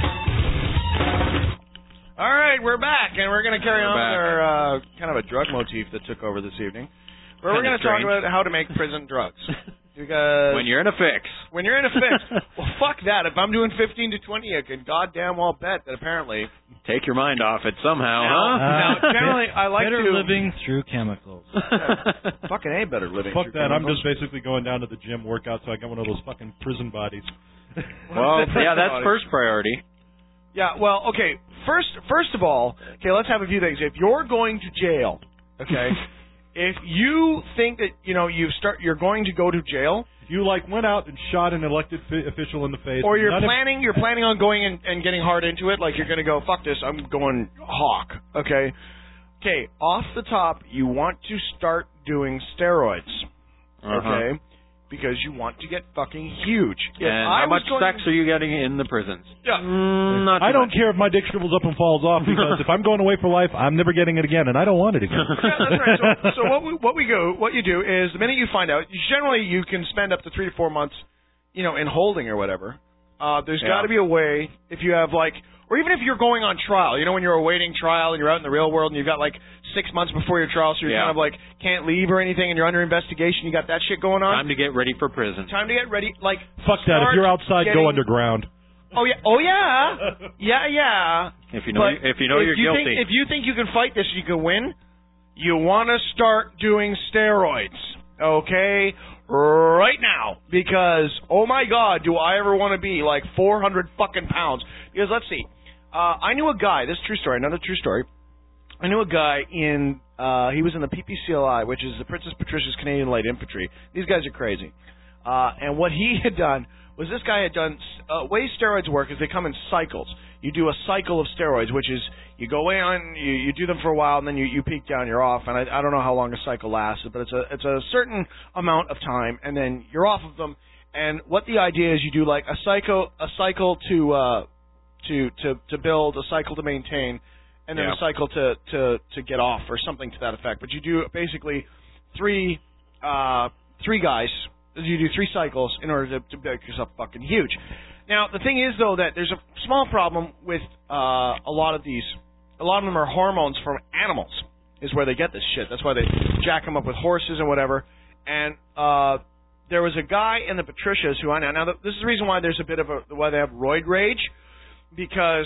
All right, we're back, and we're going to carry We're on back. with our uh, kind of a drug motif that took over this evening, where we're Kinda going to talk strange. about how to make prison drugs. Because When you're in a fix. when you're in a fix, well, fuck that. If I'm doing fifteen to twenty, I can goddamn well bet that apparently. Take your mind off it somehow, Now, huh? now, generally, I like Better to living through chemicals. fucking a better living. Fuck through that. I'm chemicals. just basically going down to the gym, workout, so I got one of those fucking prison bodies. Well, yeah, that's first priority. Yeah, well, okay. First, first of all, okay, let's have a few things. If you're going to jail, okay, if you think that you know you start, you're going to go to jail, You like went out and shot an elected fi- official in the face, or you're None of- planning, you're planning on going and, and getting hard into it, like you're going to go, fuck this, I'm going hawk, okay? Okay, off the top, you want to start doing steroids, Uh-huh. okay? Because you want to get fucking huge. If And I how was much going- sex are you getting in the prisons? Yeah. Mm, not too I don't much. care if my dick shrivels up and falls off because if I'm going away for life, I'm never getting it again, and I don't want it again. Yeah, that's right. So, so what we what we go, what you do is the minute you find out, generally you can spend up to three to four months, you know, in holding or whatever. Uh, there's Yeah. got to be a way if you have like, or even if you're going on trial, you know, when you're awaiting trial and you're out in the real world and you've got like six months before your trial, so you're Yeah. kind of like can't leave or anything, and you're under investigation. You got that shit going on. Time to get ready for prison. Time to get ready. Like Fuck that. If start you're outside, getting- go underground. Oh yeah. Oh yeah. Yeah yeah. If you know, But if you know if you're you guilty. Think, if you think you can fight this, you can win. You want to start doing steroids, okay, right now, because oh my God, do I ever want to be like four hundred fucking pounds? Because let's see, uh, I knew a guy. This is a true story. Another true story. I knew a guy in. Uh, he was in the P P C L I, which is the Princess Patricia's Canadian Light Infantry. These guys are crazy. Uh, and what he had done was this guy had done uh, way steroids work is they come in cycles. You do a cycle of steroids, which is you go in on, you, you do them for a while, and then you, you peak down, you're off. And I, I don't know how long a cycle lasts, but it's a it's a certain amount of time, and then you're off of them. And what the idea is, you do like a cycle a cycle to uh, to to to build, a cycle to maintain, and then Yeah. a cycle to, to to get off, or something to that effect. But you do basically three uh, three guys. You do three cycles in order to, to make yourself fucking huge. Now, the thing is, though, that there's a small problem with uh, a lot of these. A lot of them are hormones from animals, is where they get this shit. That's why they jack them up with horses and whatever. And uh, there was a guy in the Patricias who I know. Now, this is the reason why there's a bit of a why they have roid rage, because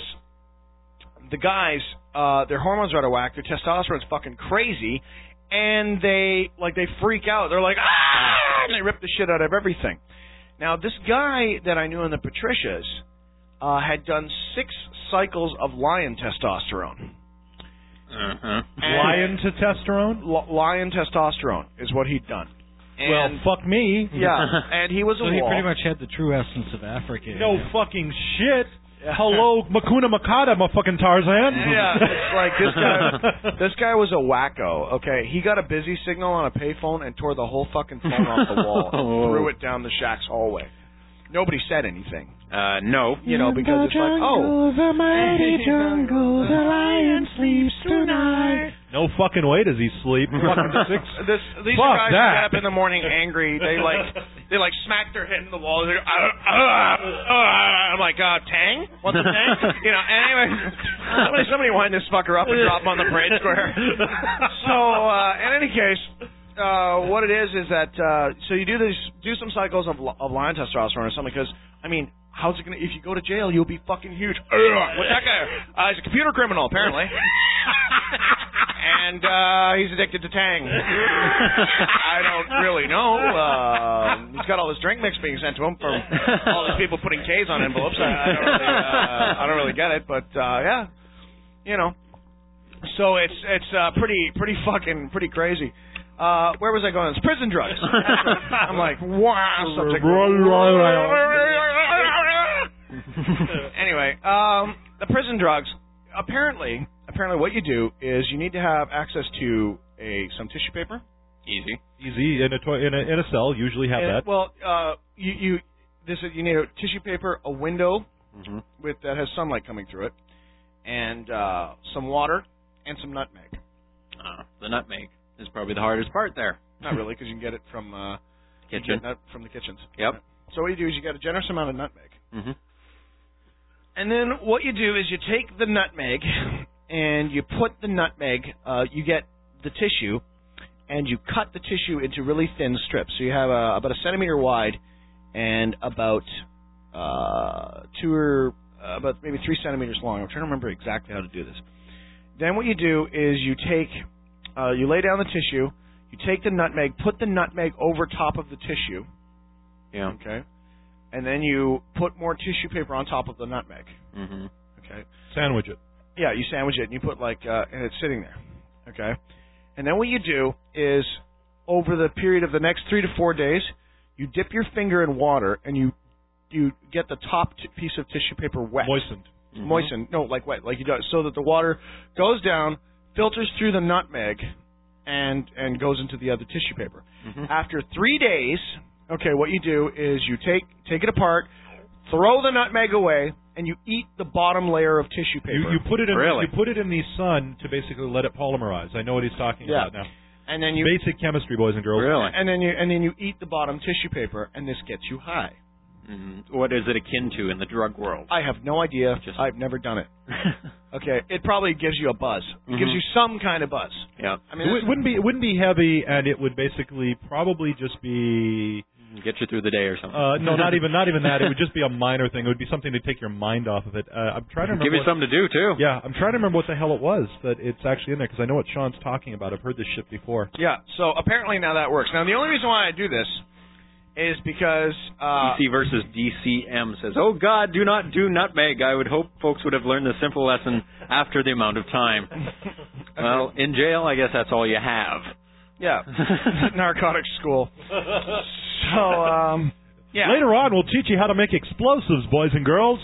the guys, uh, their hormones are out of whack. Their testosterone's fucking crazy, and they like they freak out. They're like, ah, and they rip the shit out of everything. Now, this guy that I knew in the Patricias uh, had done six cycles of lion testosterone. Uh-huh. Lion testosterone? L- lion testosterone is what he'd done. And, well, fuck me. Yeah, and he was so a he wall. pretty much had the true essence of Africa. No fucking shit. Hello, Makuna Makata, my fucking Tarzan. Yeah, it's like this guy. This guy was a wacko. Okay, he got a busy signal on a payphone and tore the whole fucking phone off the wall and threw it down the shack's hallway. Nobody said anything. Uh, no. You know, because it's like, oh, the mighty jungle, the lion sleeps tonight. No fucking way does he sleep. Fucking six. This, these Fuck are guys that. who get up in the morning angry. They like, they like smack their head in the wall. They're, uh, uh, uh, I'm like, uh, Tang? What's the Tang? You know. Anyway, somebody, somebody wind this fucker up and drop him on the parade square. So, uh, in any case. Uh, what it is is that uh, so you do this, do some cycles of, of lion testosterone or something because I mean, how's it gonna? If you go to jail, you'll be fucking huge. What's that guy? Uh, he's a computer criminal apparently, and uh, he's addicted to Tang. I don't really know. Uh, he's got all this drink mix being sent to him from all these people putting K's on envelopes. I, I don't really, uh, I don't really get it, but uh, yeah, you know. So it's it's uh, pretty pretty fucking pretty crazy. Uh, where was I going? It's prison drugs. I'm like, wow, subject. Anyway, um, the prison drugs. Apparently, apparently, what you do is you need to have access to a some tissue paper. Easy. Easy in a to- in a in a cell. Usually have And, that. Well, uh, you you this is, you need a tissue paper, a window Mm-hmm. with that has sunlight coming through it, and uh, some water and some nutmeg. Uh, the nutmeg is probably the hardest part there. Not really, because you can get it from uh, you Kitchen. get nut from the kitchens. Yep. So what you do is you get a generous amount of nutmeg. Mm-hmm. And then what you do is you take the nutmeg and you put the nutmeg, uh, you get the tissue, and you cut the tissue into really thin strips. So you have uh, about a centimeter wide and about uh, two or uh, about maybe three centimeters long. I'm trying to remember exactly how to do this. Then what you do is you take, uh, you lay down the tissue, you take the nutmeg, put the nutmeg over top of the tissue. Yeah. Okay. And then you put more tissue paper on top of the nutmeg. Mm-hmm. Okay. Sandwich it. Yeah, you sandwich it and you put like, uh, and it's sitting there. Okay. And then what you do is, over the period of the next three to four days, you dip your finger in water and you you get the top t- piece of tissue paper wet. Moistened. Mm-hmm. Moistened. No, like wet, like you do, so that the water goes down, filters through the nutmeg, and and goes into the other tissue paper. Mm-hmm. After three days, okay, what you do is you take take it apart, throw the nutmeg away, and you eat the bottom layer of tissue paper. You, you put it in Really? you put it in the sun to basically let it polymerize. I know what he's talking Yeah. about now. and then you Basic chemistry, boys and girls. Really? and then you and then you eat the bottom tissue paper, and this gets you high. Mm-hmm. What is it akin to in the drug world? I have no idea. Just- I've never done it. Okay, it probably gives you a buzz. It Mhm. gives you some kind of buzz. Yeah. I It mean, wou- wouldn't be it wouldn't be heavy, and it would basically probably just be Get you through the day or something. uh, no, not even not even that. It would just be a minor thing. It would be something to take your mind off of it. Uh, I'm trying to remember. Give you what- something to do too. Yeah, I'm trying to remember what the hell it was that it's actually in there because I know what Sean's talking about. I've heard this shit before. yeah. So apparently now that works. Now the only reason why I do this is because uh, D C versus D C M says, "Oh God, do not do nutmeg. I would hope folks would have learned the simple lesson after the amount of time." Well, in jail, I guess that's all you have. yeah, narcotics school. So um, yeah. Later on, we'll teach you how to make explosives, boys and girls.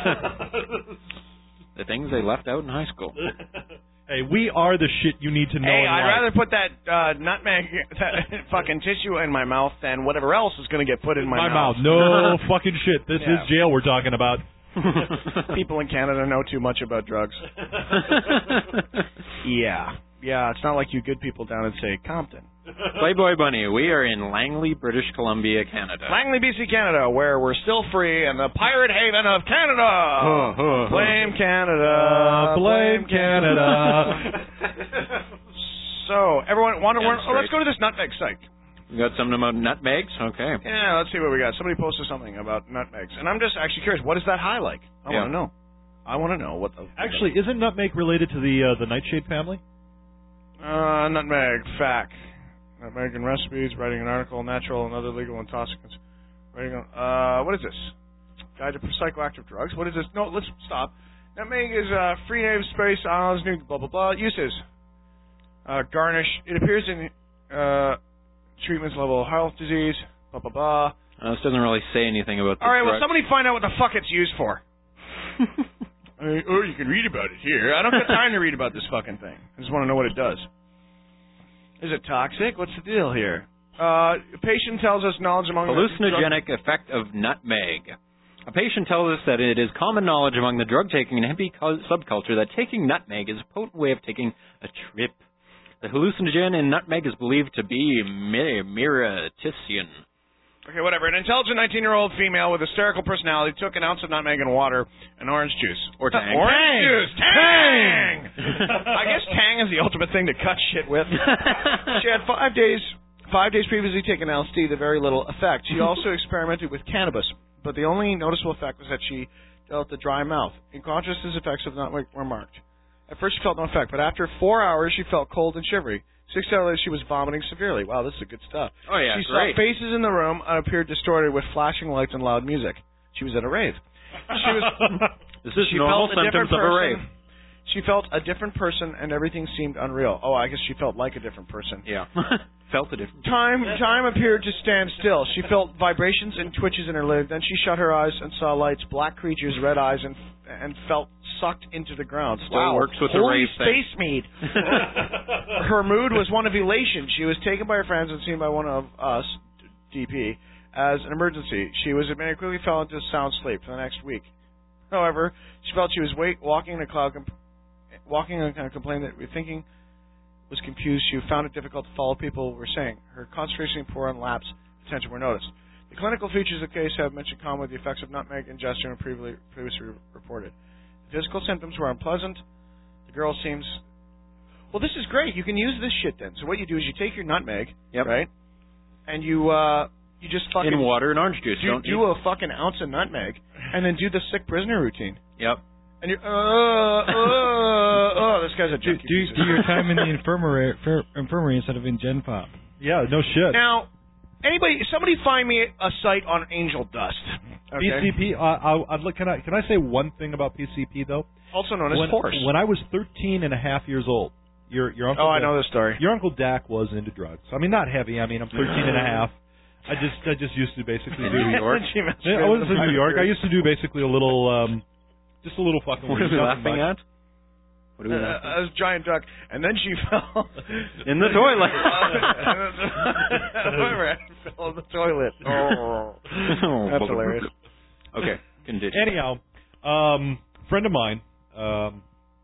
The things they left out in high school. Hey, we are the shit you need to know. Hey, in I'd life. rather put that uh, nutmeg, that fucking tissue in my mouth than whatever else is going to get put in my, my mouth. No fucking shit. This Yeah. is jail we're talking about. People in Canada know too much about drugs. Yeah. Yeah, it's not like you good people down in, say, Compton. Playboy Bunny, we are in Langley, British Columbia, Canada. Langley, B C, Canada, where we're still free and the pirate haven of Canada. Blame Canada. Uh, blame Canada. So, everyone, want to Yeah, learn? Oh, let's straight. go to this nutmeg site. You got something about nutmegs? Okay. Yeah, let's see what we got. Somebody posted something about nutmegs. And I'm just actually curious, what is that high like? I Yeah. want to know. I want to know what the... Actually, isn't nutmeg related to the uh, the nightshade family? Uh, nutmeg, fact. Nutmeg in recipes, writing an article, natural and other legal intoxicants. Where are you going? Uh, what is this? Guide to psychoactive drugs. What is this? No, let's stop. Nutmeg is uh, free native space islands, new blah blah blah. Uses uh, garnish. It appears in uh, treatments level health disease. Blah blah blah. Uh, this doesn't really say anything about. All right, drug. well, somebody find out what the fuck it's used for. uh, or you can read about it here. I don't got time to read about this fucking thing. I just want to know what it does. Is it toxic? What's the deal here? Uh, a patient tells us knowledge among hallucinogenic the effect of nutmeg. A patient tells us that it is common knowledge among the drug-taking and hippie subculture that taking nutmeg is a potent way of taking a trip. The hallucinogen in nutmeg is believed to be mir- myrtician. Okay, whatever. An intelligent nineteen-year-old female with hysterical personality took an ounce of nutmeg and water and orange juice. Or Tang. Orange Tang. juice. Tang! I guess Tang is the ultimate thing to cut shit with. She had five days five days previously taken L S D, the very little effect. She also experimented with cannabis, but the only noticeable effect was that she developed a dry mouth. In contrast, his effects of nutmeg were marked. At first, she felt no effect, but after four hours, she felt cold and shivery. Six hours later, she was vomiting severely. Wow, this is good stuff. Oh, yeah, She great. saw faces in the room and appeared distorted with flashing lights and loud music. She was at a rave. She was. This is she normal felt a symptoms different of a person. rave. She felt a different person, and everything seemed unreal. Oh, I guess she felt like a different person. Yeah. Felt a different. Time time appeared to stand still. She felt vibrations and twitches in her lid. Then she shut her eyes and saw lights, black creatures, red eyes, and and felt sucked into the ground. Still wow. works with the Holy rave thing. space mead. Her mood was one of elation. She was taken by her friends and seen by one of us, D P, as an emergency. She was admitted quickly fell into sound sleep for the next week. However, she felt she was wait, walking in a cloud, comp- walking and kind of complained that her thinking was confused. She found it difficult to follow people were saying. Her concentration, poor, and lapse attention were noticed. The clinical features of the case have mentioned common with the effects of nutmeg ingestion and previously, previously reported. The physical symptoms were unpleasant. The girl seems... Well, this is great. You can use this shit then. So what you do is you take your nutmeg, Yep. right, and you uh, you just fucking... In water and orange juice, do, don't do you? a fucking ounce of nutmeg, and then do the sick prisoner routine. Yep. And you're, uh, uh, oh, this guy's a Do, junkie. do, piece of do your shit. time in the infirmary, fir- infirmary instead of in Gen Pop. Yeah, no shit. Now, anybody, somebody find me a site on angel dust. Okay? P C P. Uh, I'll, I'd look, can I can I say one thing about P C P though? Also known as when, force. When I was thirteen and a half years old, your your uncle. Oh, I Dak- know this story. Your uncle Dak was into drugs. I mean, not heavy. I mean, I'm thirteen and a half. I just I just used to basically do New York? Yeah, I wasn't in New York. I used to do basically a little, um, just a little fucking. What are weed, we nothing laughing much. at? What are we laughing Uh, as giant duck, and then she fell In the toilet. However, I fell in the toilet. Oh, that's hilarious. Okay, continue. Anyhow, um, friend of mine, um,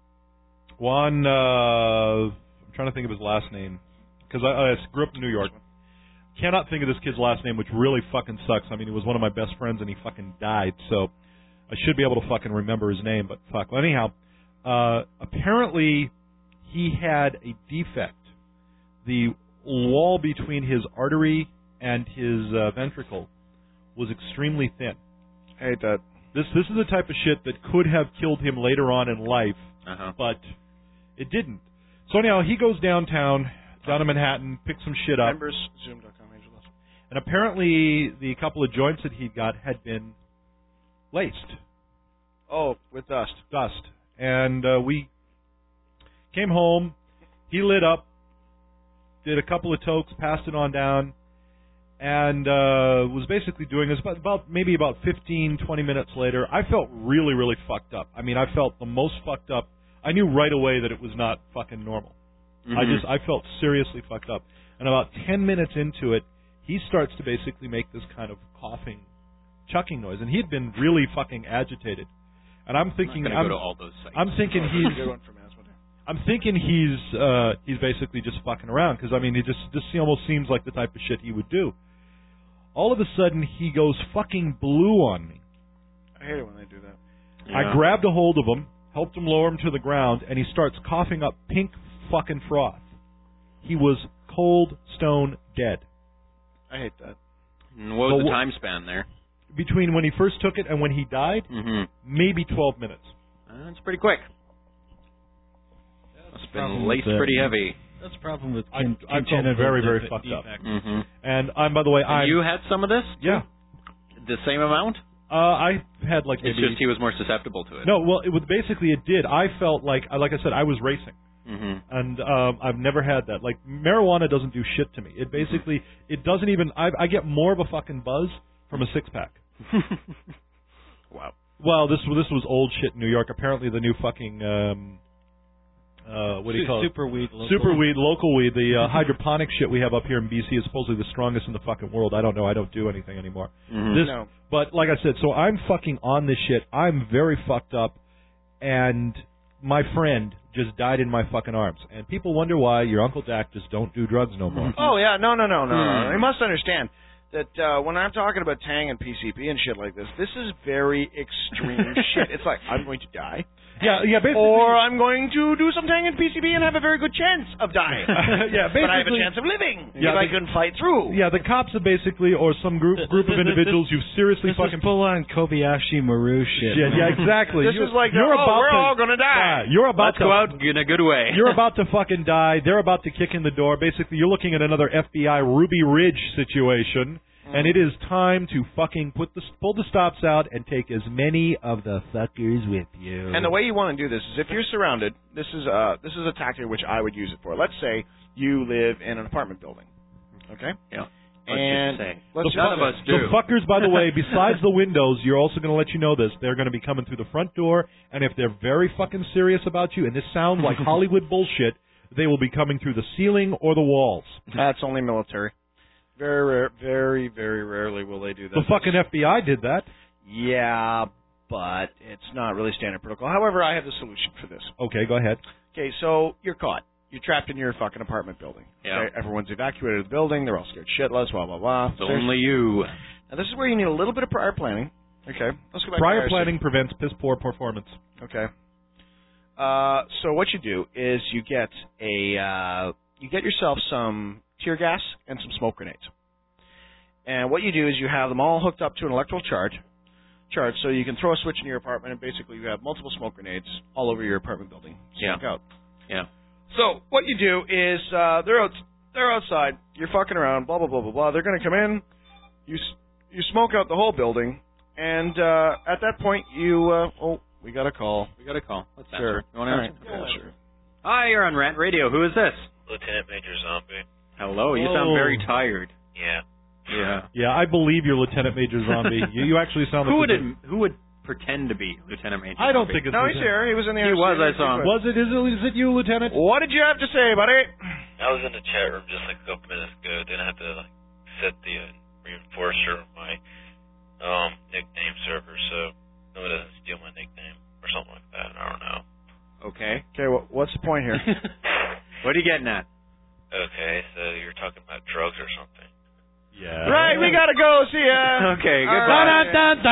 Juan. Uh, I'm trying to think of his last name because I, I grew up in New York. Cannot think of this kid's last name, which really fucking sucks. I mean, he was one of my best friends, and he fucking died. So I should be able to fucking remember his name, but fuck. Well, anyhow, uh, apparently he had a defect. The wall between his artery and his uh, ventricle was extremely thin. I hate that. This this is the type of shit that could have killed him later on in life, Uh-huh. but it didn't. So anyhow, he goes downtown, down to Manhattan, picks some shit up, Members, zoom dot com, Angel Dust. and apparently the couple of joints that he got had been laced, Oh, with dust. dust. And uh, we came home, he lit up, did a couple of tokes, passed it on down, and uh, was basically doing this about, about maybe about fifteen, twenty minutes later. I felt really, really fucked up. I mean, I felt the most fucked up. I knew right away that it was not fucking normal. Mm-hmm. I just, I felt seriously fucked up. And about ten minutes into it, he starts to basically make this kind of coughing, chucking noise. And he'd been really fucking agitated. And I'm thinking, I'm not I'm, gonna go to all those sites. I'm thinking Good he's, one from Asthma. I'm thinking he's, uh, he's basically just fucking around. Because I mean, he just, this almost seems like the type of shit he would do. All of a sudden, he goes fucking blue on me. I hate it when they do that. Yeah. I grabbed a hold of him, helped him lower him to the ground, and he starts coughing up pink fucking froth. He was cold stone dead. I hate that. And what was But the wh- time span there? Between when he first took it and when he died, Mm-hmm. maybe twelve minutes. Uh, that's pretty quick. Must have been problem laced with the- pretty heavy. That's the problem with I- con- I felt congenital very, very def- fucked up. defects. Mm-hmm. And I'm, by the way, And I'm you had some of this? yeah. the same amount? Uh, I had like It's maybe. just he was more susceptible to it. No, well, it was basically it did. I felt like, like I said, I was racing. Mm-hmm. And um, I've never had that. Like marijuana doesn't do shit to me. It basically mm-hmm. it doesn't even. I, I get more of a fucking buzz from a six pack. Wow. Well, this this was old shit in New York. Apparently, the new fucking um, uh, what do you call it? Super weed. Local. Super weed, local weed. The uh, hydroponic shit we have up here in B C is supposedly the strongest in the fucking world. I don't know. I don't do anything anymore. Mm-hmm. This, no. But like I said, so I'm fucking on this shit. I'm very fucked up, and my friend just died in my fucking arms. And people wonder why your Uncle Dak just don't do drugs no more. Oh, yeah, no, no, no, no. no. You must understand that uh, when I'm talking about Tang and P C P and shit like this, this is very extreme shit. It's like, I'm going to die. Yeah, yeah, basically. Or I'm going to do some Tang and P C P and have a very good chance of dying. Yeah, basically. But I have a chance of living Yeah, if I the- can fight through. Yeah, the cops are basically, or some group group of individuals you've seriously This fucking... is full on Kobayashi Maru shit. Yeah, yeah, exactly. This You're- is like, you're oh, about we're to, all going to die. Yeah, you're about Let's to go out in a good way. You're about to fucking die. They're about to kick in the door. Basically, you're looking at another F B I Ruby Ridge situation, mm. and it is time to fucking put the pull the stops out and take as many of the fuckers with you. And the way you want to do this is if you're surrounded, this is uh this is a tactic which I would use it for. Let's say you live in an apartment building. Okay? Yeah. And let's the, just none of us do. the fuckers, by the way, besides the windows, you're also going to let you know this. They're going to be coming through the front door, and if they're very fucking serious about you, and this sounds like Hollywood bullshit, they will be coming through the ceiling or the walls. That's only military. Very rare, very, very rarely will they do that. The fucking F B I did that. Yeah, but it's not really standard protocol. However, I have the solution for this. Okay, go ahead. Okay, so you're caught. You're trapped in your fucking apartment building. Yeah. Okay? Everyone's evacuated the building. They're all scared shitless, blah, blah, blah. It's only you. Now, this is where you need a little bit of prior planning. Okay. Let's go back Prior to planning prevents piss poor performance. Okay. Uh, so what you do is you get a uh, you get yourself some tear gas and some smoke grenades. And what you do is you have them all hooked up to an electrical charge, charge, so you can throw a switch in your apartment and basically you have multiple smoke grenades all over your apartment building. Yeah. Smoke out. Yeah. So what you do is uh, they're out, they're outside. You're fucking around. Blah blah blah blah blah. They're going to come in. You s- you smoke out the whole building, and uh, at that point you uh, oh we got a call. We got a call. Let's Sure. answer. You want All to right. answer? Yeah, sure. Hi, you're on Rant Radio. Who is this? Lieutenant Major Zombie. Hello. You sound Oh. very tired. Yeah. Yeah. Yeah, I believe you're Lieutenant Major Zombie. you, you actually sound like Who would the- ad- who would pretend to be Lieutenant Major? I don't Zombie? think it's No, he's Lieutenant. here. He was in the He R C. was, I saw him. Was it? Is it? Is it you, Lieutenant? What did you have to say, buddy? I was in the chat room just like a couple minutes ago. Then I had to like set the uh, reinforcer of my um nickname server so no one doesn't steal my nickname or something like that. I don't know. Okay. Okay, well, what's the point here? What are you getting at? Okay, so you're talking about drugs or something. Yeah. Right, we gotta go. See ya. Okay, All goodbye. right.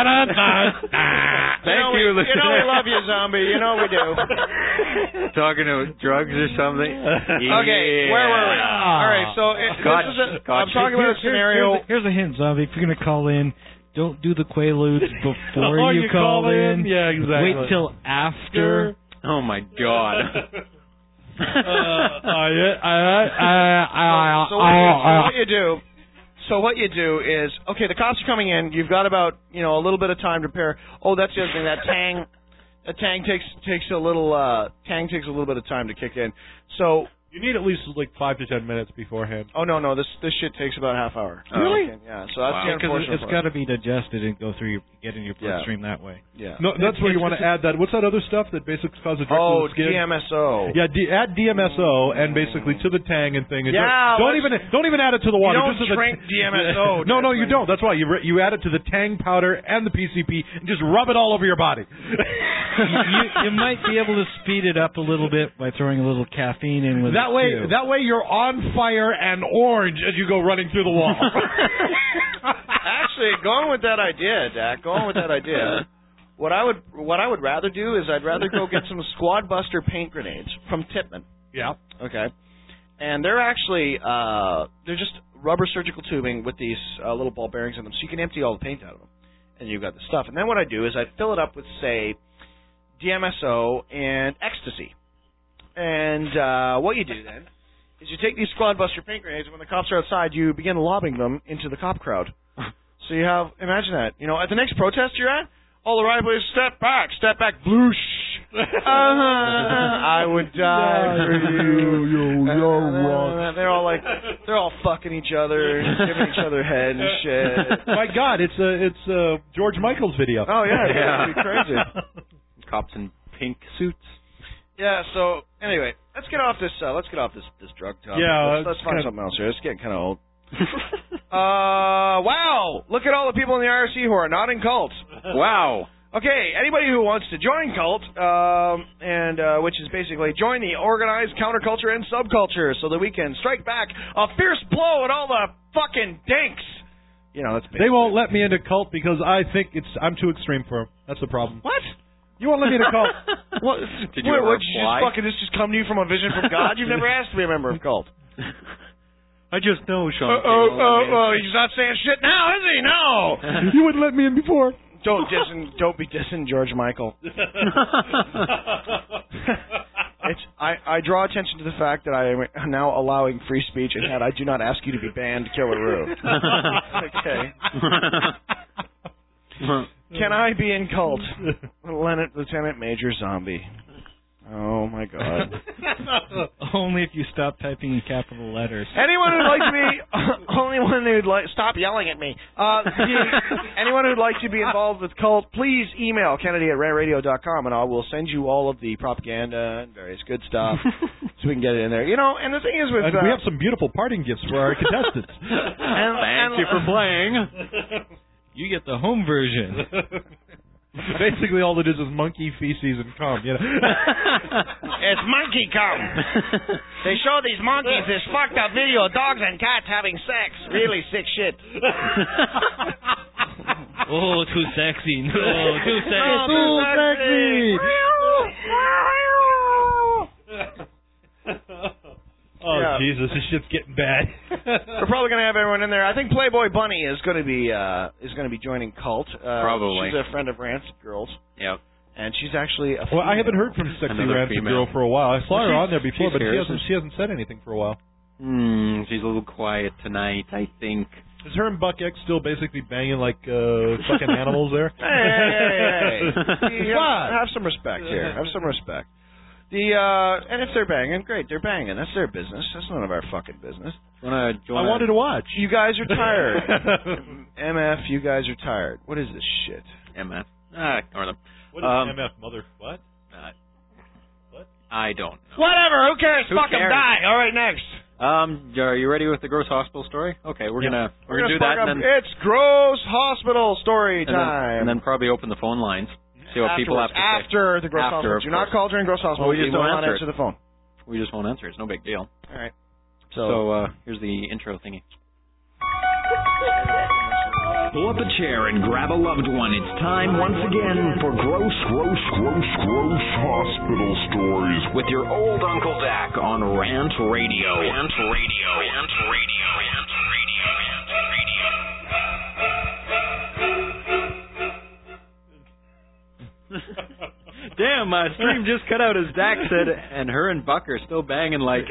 Thank you. Know, you, we, you know we Lieutenant. love you, zombie. You know we do. Talking about drugs or something? Okay, where were we? All right, so it, Scotch, this is a, Scotch. I'm talking about a scenario. Here's a, here's a hint, Zombie. If you're going to call in, don't do the Quaaludes before Oh, you, you call, call in? in. Yeah, exactly. Wait till after. Oh my God. Uh, I, I, I, So what you, so what you do? So what you do is, okay, the cops are coming in. You've got about, you know, a little bit of time to prepare. Oh, that's the other thing. That tang, that tang takes takes a little uh, tang takes a little bit of time to kick in. So you need at least like five to ten minutes beforehand. Oh no no this this shit takes about a half hour. Really? Okay, yeah. So that's Wow. the Because unfortunate it's part. got to be digested and go through your get in your Yeah. bloodstream that way. Yeah. No, that's where you want to add that. What's that other stuff that basically causes Oh, the skin? D M S O. Yeah, D- add D M S O and basically to the tang and thing. And Yeah, Don't, don't let's- even don't even add it to the water. You don't just to the- drink D M S O. no, no, you Desmond. don't. That's why you re- you add it to the tang powder and the P C P and just rub it all over your body. you, you might be able to speed it up a little bit by throwing a little caffeine in with that it way, too. that way you're on fire and orange as you go running through the wall. Actually, going with that idea, Dak. Going with that idea. What I would what I would rather do is I'd rather go get some Squad Buster paint grenades from Tippmann. Yeah. Okay. And they're actually uh, they're just rubber surgical tubing with these uh, little ball bearings in them, so you can empty all the paint out of them, and you've got the stuff. And then what I do is I fill it up with say D M S O and ecstasy. And uh, what you do then is you take these Squad Buster paint grenades, and when the cops are outside, you begin lobbing them into the cop crowd. So you have, imagine that. You know, at the next protest you're at, all the riot police, step back, step back, bloosh. Uh-huh, I would die for you. Yo, yo, yo, uh, they're all like, they're all fucking each other and giving each other head and shit. My God, it's a it's a George Michael's video. Oh yeah, Yeah. it'd be crazy. Cops in pink suits. Yeah. So anyway, let's get off this. Uh, let's get off this this drug topic. Yeah, let's, let's it's find kinda- something else here. It's getting kind of old. uh, wow! Look at all the people in the I R C who are not in cult. Wow. Okay, anybody who wants to join cult, um, and uh, which is basically join the organized counterculture and subculture, so that we can strike back a fierce blow at all the fucking dinks. You know, that's They won't let me into cult because I think it's I'm too extreme for them. That's the problem. What? You won't let me into cult. What? Did you Wait, ever what, you apply? just fucking this just come to you from a vision from God? You've never asked to be a member of cult. I just know, Sean. Oh, oh, oh, oh, he's not saying shit now, is he? No. You wouldn't let me in before. Don't dissing, don't be dissing George Michael. It's I, I draw attention to the fact that I am now allowing free speech, and that I do not ask you to be banned, Killaroo. Okay. Can I be in cult? Lieutenant, Lieutenant Major Zombie. Oh my God. Only if you stop typing in capital letters. Anyone who'd like to be, only one who'd like, stop yelling at me. Uh, the, anyone who'd like to be involved with cult, please email Kennedy at rant radio dot com, and I will send you all of the propaganda and various good stuff so we can get it in there. You know, and the thing is with And uh, we have some beautiful parting gifts for our contestants. and, Thank and, you for playing. You get the home version. Basically, all it is is monkey feces and cum. You know. It's monkey cum. They show these monkeys this fucked up video of dogs and cats having sex. Really sick shit. Oh, too sexy. No, too sexy. Too sexy. Oh Yeah. Jesus, this shit's getting bad. We're probably gonna have everyone in there. I think Playboy Bunny is gonna be uh, is gonna be joining cult. Uh, Probably. She's a friend of Rancid Girls, Yep. and she's actually a Well, I female. haven't heard from Sexy Another Rancid female. Girl for a while. I saw Well, her she's- on there before, she's but she here, hasn't isn't she hasn't said anything for a while. Hmm, she's a little quiet tonight, I think. Is her and Buck X still basically banging like uh, fucking animals there? Hey, hey, hey, hey. What? Have some respect here. Have some respect. The uh, and if they're banging, great. They're banging. That's their business. That's none of our fucking business. Wanna join I wanted to watch. You guys are tired. M F, you guys are tired. What is this shit? M F. Ah, ignore them. What is Um, M F, mother? What? Uh, What? I don't know. Whatever. Who cares? Who Fuck 'em, cares? die. All right, next. Um, are you ready with the gross hospital story? Okay, we're Yeah. gonna we're, We're gonna, do spark that, up- and then, it's gross hospital story and then time. and then probably open the phone lines. See what people have to say. after the gross After, hospital. of Do not course. call during gross hospital. Well, we just will don't not answer answer it. the phone. We just won't answer. It's no big deal. All right. So, uh, here's the intro thingy. Pull up a chair and grab a loved one. It's time once again for Gross, Gross, Gross, Gross Hospital Stories with your old Uncle Dak on Rant Radio. Rant Radio. Rant Radio. Rant Radio. Rant Radio. Damn, my stream just cut out as Dak said, and her and Buck are still banging like.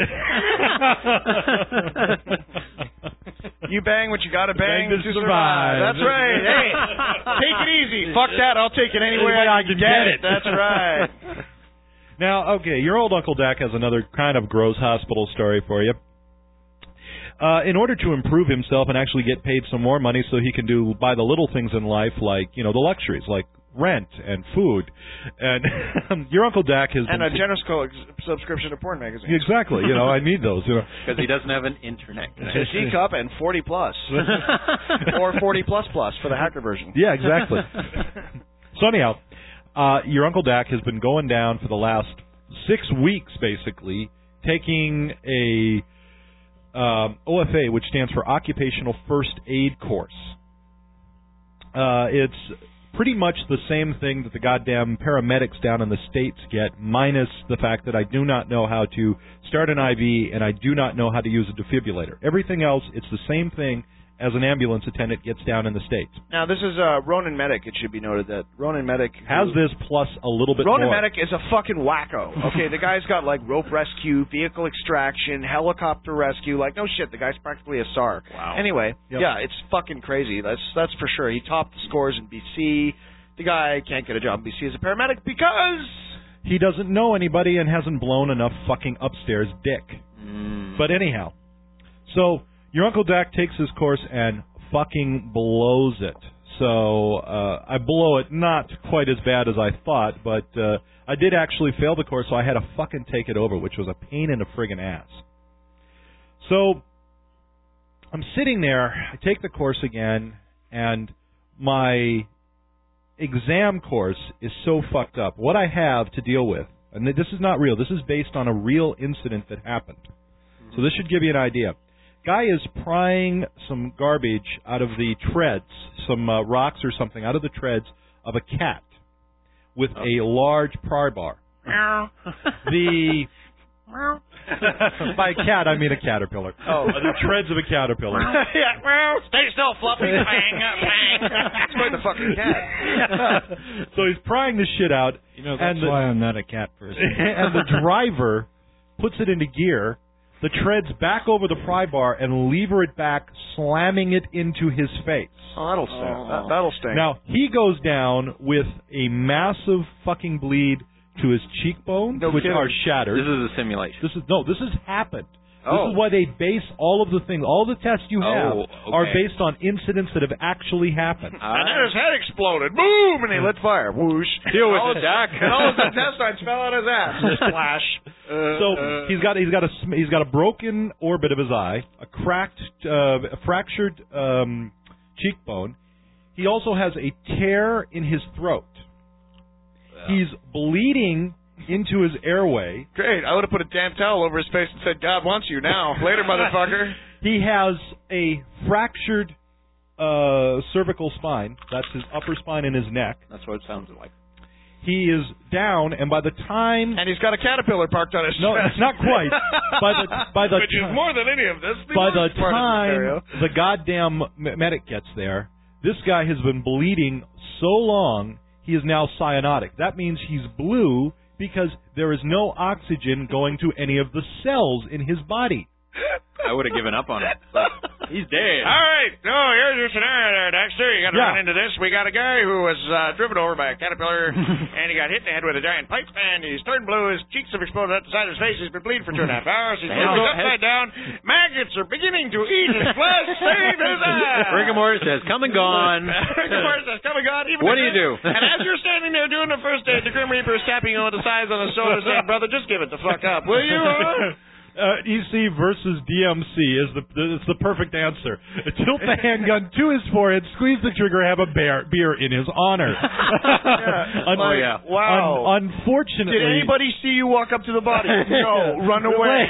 You bang what you gotta bang, Bang to to survive. That's right. Hey, take it easy. Fuck that. I'll take it any way I can get it. That's right. Now, okay, your old Uncle Dak has another kind of gross hospital story for you. Uh, in order to improve himself and actually get paid some more money so he can do buy the little things in life, like, you know, the luxuries, like rent and food. And your Uncle Dak has And been... a generous co- subscription to porn magazines. Exactly. You know, I need those. You know, Because he doesn't have an internet. To C cup and forty plus. Or forty plus plus for the hacker version. Yeah, exactly. So anyhow, uh, your Uncle Dak has been going down for the last six weeks, basically, taking a um, O F A, which stands for Occupational First Aid Course. Uh, it's pretty much the same thing that the goddamn paramedics down in the States get, minus the fact that I do not know how to start an I V and I do not know how to use a defibrillator. Everything else, it's the same thing as an ambulance attendant gets down in the States. Now, this is uh, Ronan Medic. It should be noted that Ronan Medic Has who, this plus a little bit Ronan more. Medic is a fucking wacko. Okay, the guy's got like rope rescue, vehicle extraction, helicopter rescue. Like, no shit, the guy's practically a S A R. Wow. Anyway, Yep. yeah, it's fucking crazy. That's that's for sure. He topped the scores in B C. The guy can't get a job in B C as a paramedic because He doesn't know anybody and hasn't blown enough fucking upstairs dick. Mm. But anyhow, so your Uncle Dak takes his course and fucking blows it. So uh, I blow it not quite as bad as I thought, but uh, I did actually fail the course, so I had to fucking take it over, which was a pain in the friggin' ass. So I'm sitting there, I take the course again, and my exam course is so fucked up. What I have to deal with, and this is not real, this is based on a real incident that happened. So this should give you an idea. Guy is prying some garbage out of the treads, some uh, rocks or something out of the treads of a cat with Oh. a large pry bar. The by cat I mean a caterpillar. Oh. Uh, the treads of a caterpillar. yeah, well, stay still, Fluffy. Bang, bang. It's quite the fucking cat. So he's prying this shit out. You know, that's and the, why I'm not a cat person. and the driver puts it into gear, the treads back over the pry bar and lever it back, slamming it into his face. Oh, that'll stink. That, that'll stink. Now, he goes down with a massive fucking bleed to his cheekbones, No which kidding. are shattered. This is a simulation. This is no, this has happened. Oh. This is why they base all of the things, all the tests you have Oh, okay. are based on incidents that have actually happened. And then his head exploded. Boom! And he lit fire. Whoosh. Deal with all it, his- Doc. And all his intestines fell out his ass. Splash. So he's got he's got a sm- he's got a broken orbit of his eye, a cracked, uh, a fractured um, cheekbone. He also has a tear in his throat. He's bleeding into his airway. Great. I would have put a damn towel over his face and said, God wants you now. Later, motherfucker. He has a fractured uh, cervical spine. That's his upper spine and his neck. That's what it sounds like. He is down, and by the time And he's got a caterpillar parked on his no, chest. it's not quite. By the by the Which is ti- more than any of this. by the worst part of the scenario. time the goddamn m- medic gets there, this guy has been bleeding so long he is now cyanotic. That means he's blue because there is no oxygen going to any of the cells in his body. I would have given up on it. But he's dead. All right. So here's your scenario there, Dexter. You got to Yeah. run into this. We got a guy who was uh, driven over by a caterpillar, and he got hit in the head with a giant pipe, and he's turned blue. His cheeks have exploded out the side of his face. He's been bleeding for two and a half hours. He's Damn. moving upside down. Maggots are beginning to eat his flesh. Save his ass. Rigor mortis has come and gone. Rigor mortis has come and gone. Even What the do you do? And as you're standing there doing the first aid, the Grim Reaper is tapping you on the sides on the shoulder, saying, "Brother, just give it the fuck up, will you?" Huh? Uh, E C versus D M C is the it's the perfect answer. Tilt the handgun to his forehead, squeeze the trigger, have a bear, beer in his honor. Yeah. Un- Oh, yeah. Wow. un- unfortunately, Did anybody see you walk up to the body? No, run away.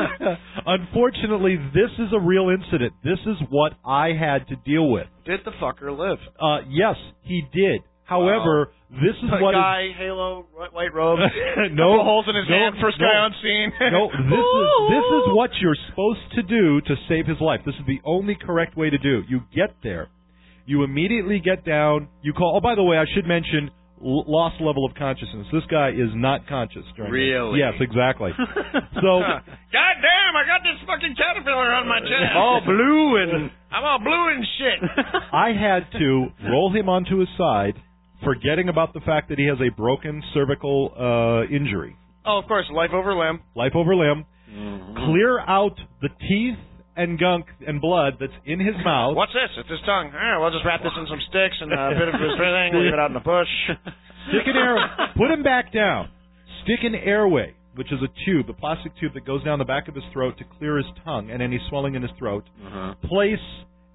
Unfortunately, this is a real incident. This is what I had to deal with. Did the fucker live? Uh, yes, he did. However, this is The what is- guy, halo, white, white robe, no couple holes in his no, hand, first no. guy on scene. No, this is this is what you're supposed to do to save his life. This is the only correct way to do. You get there, you immediately get down. You call. Oh, by the way, I should mention l- lost level of consciousness. This guy is not conscious during this. Really? Yes, exactly. So God damn, I got this fucking caterpillar on my chest. All blue and I'm all blue and shit. I had to roll him onto his side, forgetting about the fact that he has a broken cervical uh, injury. Oh, of course, life over limb. Life over limb. Mm-hmm. Clear out the teeth and gunk and blood that's in his mouth. What's this? It's his tongue. All right, we'll just wrap this in some sticks and a bit of his thing, leave it out in the bush. Stick an air. Put him back down. Stick an airway, which is a tube, a plastic tube that goes down the back of his throat to clear his tongue and any swelling in his throat. Uh-huh. Place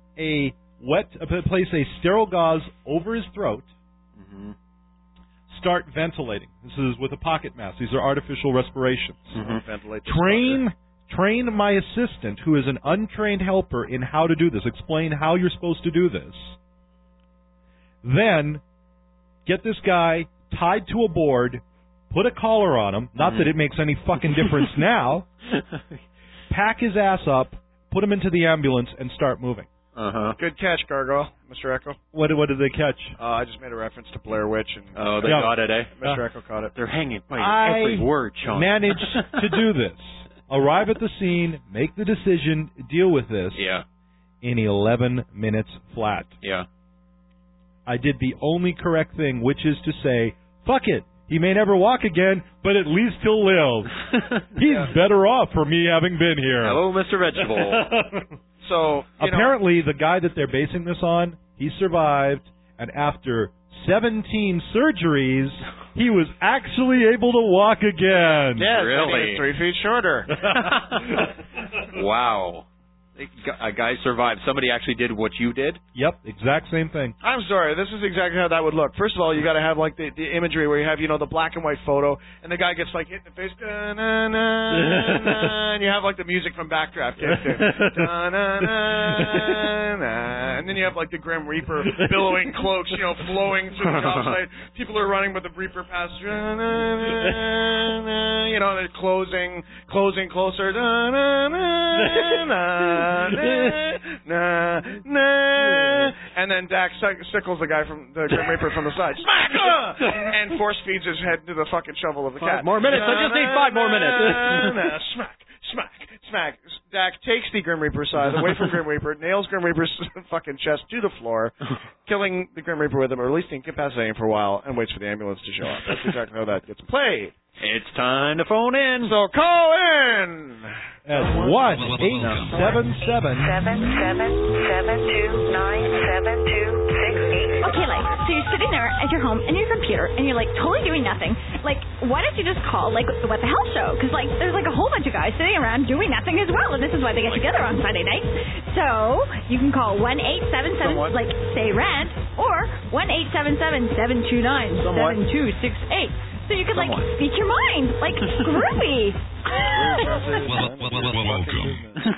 a wet, uh, place a sterile gauze over his throat. Mm-hmm. start ventilating. This is with a pocket mask. These are artificial respirations. Mm-hmm. Ventilate this Train train my assistant, who is an untrained helper, in how to do this. Explain how you're supposed to do this. Then get this guy tied to a board, put a collar on him. Not that it makes any fucking difference now. Pack his ass up, put him into the ambulance, and start moving. Uh-huh. Good catch, Gargoyle, Mister Echo. What, what did they catch? Uh, I just made a reference to Blair Witch, and Oh, they Yeah. got it, eh? Mister Echo caught it. They're hanging by I every word, Sean. managed to do this. Arrive at the scene, make the decision, deal with this Yeah, in eleven minutes flat. yeah. I did the only correct thing, which is to say, fuck it. He may never walk again, but at least he'll live. He's better off for me having been here. Hello, Mister Vegetable. So you know, Apparently, the guy that they're basing this on, he survived, and after seventeen surgeries, he was actually able to walk again. yes, Really? he's three feet shorter. Wow. A guy survived. Somebody actually did what you did? Yep, exact same thing. I'm sorry. This is exactly how that would look. First of all, you got to have like the, the imagery where you have, you know, the black and white photo, and the guy gets like hit in the face, da, na, na, na, and you have like the music from Backdraft kicked in, da, na, na, na, and then you have like the Grim Reaper billowing cloaks, you know, flowing through the job site. People are running, but the Reaper passes, da, na, na, na, you know, they're closing, closing closer, da, na, na, na. Na, na, na. And then Dak sickles the guy from the Grim Reaper from the side. Smack! Uh, and force feeds his head into the fucking shovel of the cat. Five more minutes. I just need five more minutes. Na, na, smack, smack, smack. Dak takes the Grim Reaper side away from Grim Reaper, nails Grim Reaper's fucking chest to the floor, killing the Grim Reaper with him, or at least incapacitating him for a while, and waits for the ambulance to show up. That's exactly how that gets played. It's time to phone in. So call in. At one eight seven seven Seven seven seven two nine seven two six eight. Okay, like, so you're sitting there at your home and your computer and you're like totally doing nothing. Like, why don't you just call like the What the Hell Show? Because like there's like a whole bunch of guys sitting around doing nothing as well, and this is why they get together on Sunday nights. So you can call one eight seven seven like say rant or one eight seven seven seven two nine seven two six eight. So you could like Somewhat. speak your mind, like groovy. Welcome.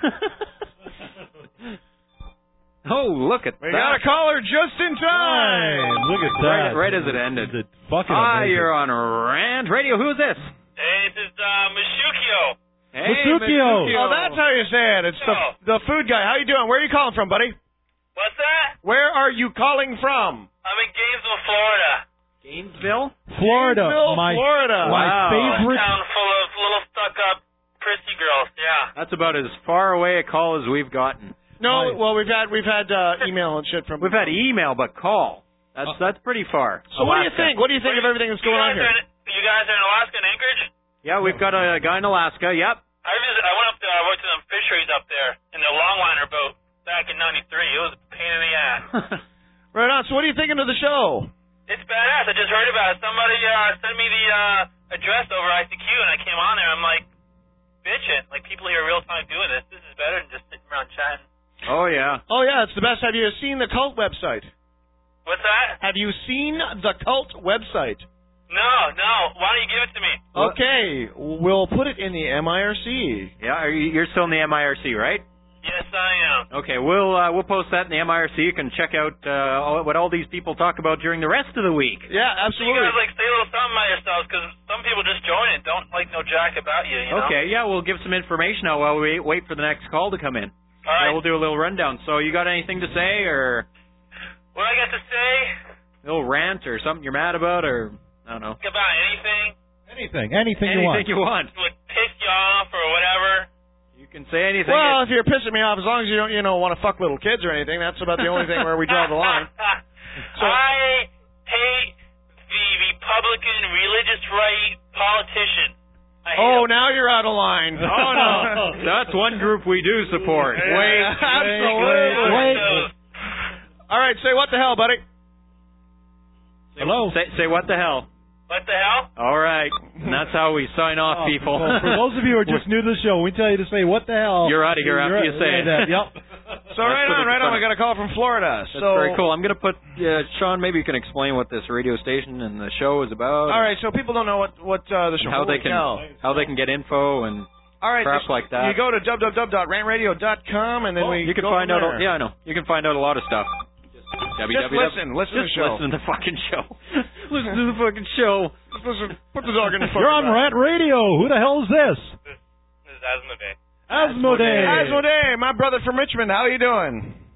Oh, look at We that. got a caller just in time. Look at Right, that. right as it ended. It's fucking Hi, amazing. you're on Rant Radio. Who is this? Hey, this is uh, Mashukio. Hey, Masukio. Oh, that's how you say it. It's the the food guy. How you doing? Where are you calling from, buddy? What's that? Where are you calling from? I'm in Gainesville, Florida. Gainesville? Florida. Gainesville, my, Florida. My Wow. favorite. Town full of little stuck-up prissy girls. Yeah. That's about as far away a call as we've gotten. No, Hi. well we've had we've had uh, email and shit from. We've had email, but call. That's that's pretty far. So what do you Alaska. think? What do you think of everything that's You going on guys here? are in, you guys are in Alaska and Anchorage? Yeah, we've got a guy in Alaska. Yep. I visited, I went up there, I worked in some fisheries up there in the longliner boat back in ninety-three. It was a pain in the ass. Right on. So what are you thinking of the show? It's badass. I just heard about it. Somebody uh, sent me the uh, address over I C Q, and I came on there. I'm like, bitching. Like, people here real time doing this. This is better than just sitting around chatting. Oh, yeah. Oh yeah, it's the best. Have you seen the cult website? What's that? Have you seen the cult website? No, no. Why don't you give it to me? What? Okay, we'll put it in the M I R C. Yeah, are you, you're still in the M I R C, right? Yes, I am. Okay, we'll uh, we'll post that in the M I R C. You can check out uh, all, what all these people talk about during the rest of the week. Yeah, So you absolutely. guys, like, say a little something about yourselves, because some people just join it, don't, like, know jack about you, you know? Okay, yeah, we'll give some information out while we wait for the next call to come in. All right. Yeah, we'll do a little rundown. So you got anything to say, or What I got to say a little rant, or something you're mad about, or I don't know. about anything Anything. Anything you want. Anything you want. would piss you off or whatever. You can say anything. Well, if you're pissing me off, as long as you don't, you know, want to fuck little kids or anything, that's about the only thing where we draw the line. So- I hate the Republican religious right politician. I hate Oh, him. now you're out of line. Oh no, that's one group we do support. Yeah, Wait, absolutely. wait. All right, say what the hell, buddy. Hello. Say, say what the hell? What the hell? All right, and that's how we sign off, Oh, people. so for those of you who are just new to the show, we tell you to say, what the hell? You're out of here after you say it. That. Yep. So right what on, it's right on. funny. We got a call from Florida. That's so very cool. I'm gonna put uh, Sean. Maybe you can explain what this radio station and the show is about. All right, so people don't know what what uh, the show. and how they Holy can cow. how they can get info and All right, crap just- like that. You go to w w w dot rant radio dot com and then Oh, we you can go find from out. there. A, yeah, I know. You can find out a lot of stuff. Just listen, listen to the Just show. listen to the fucking show. Listen to the fucking show. Just listen. Put the dog in the fucking You're on mouth. Rant Radio. Who the hell is this? This is Asmodee. Asmodee. Asmodee, my brother from Richmond. How you doing?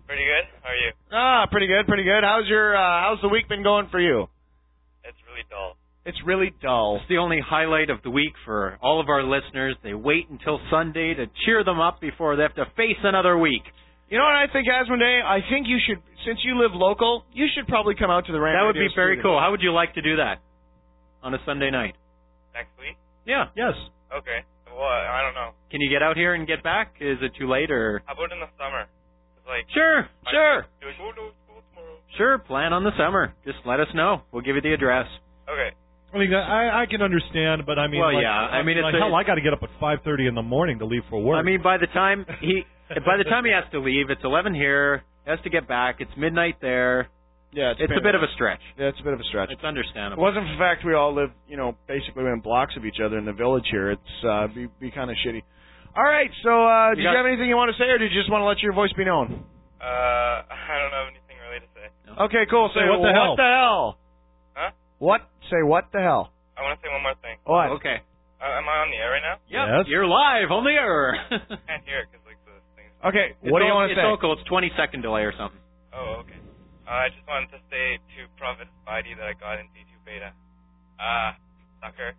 Pretty good. How are you? Ah, pretty good, pretty good. How's your uh, how's the week been going for you? It's really dull. It's really dull. It's the only highlight of the week for all of our listeners. They wait until Sunday to cheer them up before they have to face another week. You know what I think, Asmodee? I think you should, since you live local, you should probably come out to the Rant That would Radio be very studio. cool. How would you like to do that on a Sunday night? Next week? Yeah. Yes. Okay. Well, I don't know. Can you get out here and get back? Is it too late or? How about in the summer? It's like Sure, I sure. Do it, go to school tomorrow. Sure, plan on the summer. Just let us know. We'll give you the address. Okay. I mean, I, I can understand, but I mean, Well, like, yeah, I mean, like, it's a- hell, I got to get up at five thirty in the morning to leave for work. I mean, by the time he, by the time he has to leave, it's eleven here. He has to get back. It's midnight there. Yeah, it's, It's a bit of a stretch. Yeah, it's a bit of a stretch. It's If it understandable. wasn't for the fact we all live, you know, basically in blocks of each other in the village here, it's uh, be be kind of shitty. All right, so uh, did You you, got- have anything you want to say, or did you just want to let your voice be known? Uh, I don't have anything really to say. Okay, cool. Say Say what the hell. What the hell? Huh? What? Say what the hell? I want to say one more thing. What? Okay. Uh, am I on the air right now? Yep. Yes. You're live on the air. I can't hear it because like the thing's. Okay, It's what do you all- want to it's say? local. It's twenty second delay or something. Oh, okay. Uh, I just wanted to say to Prophet Spidey that I got in D two beta. Ah, sucker.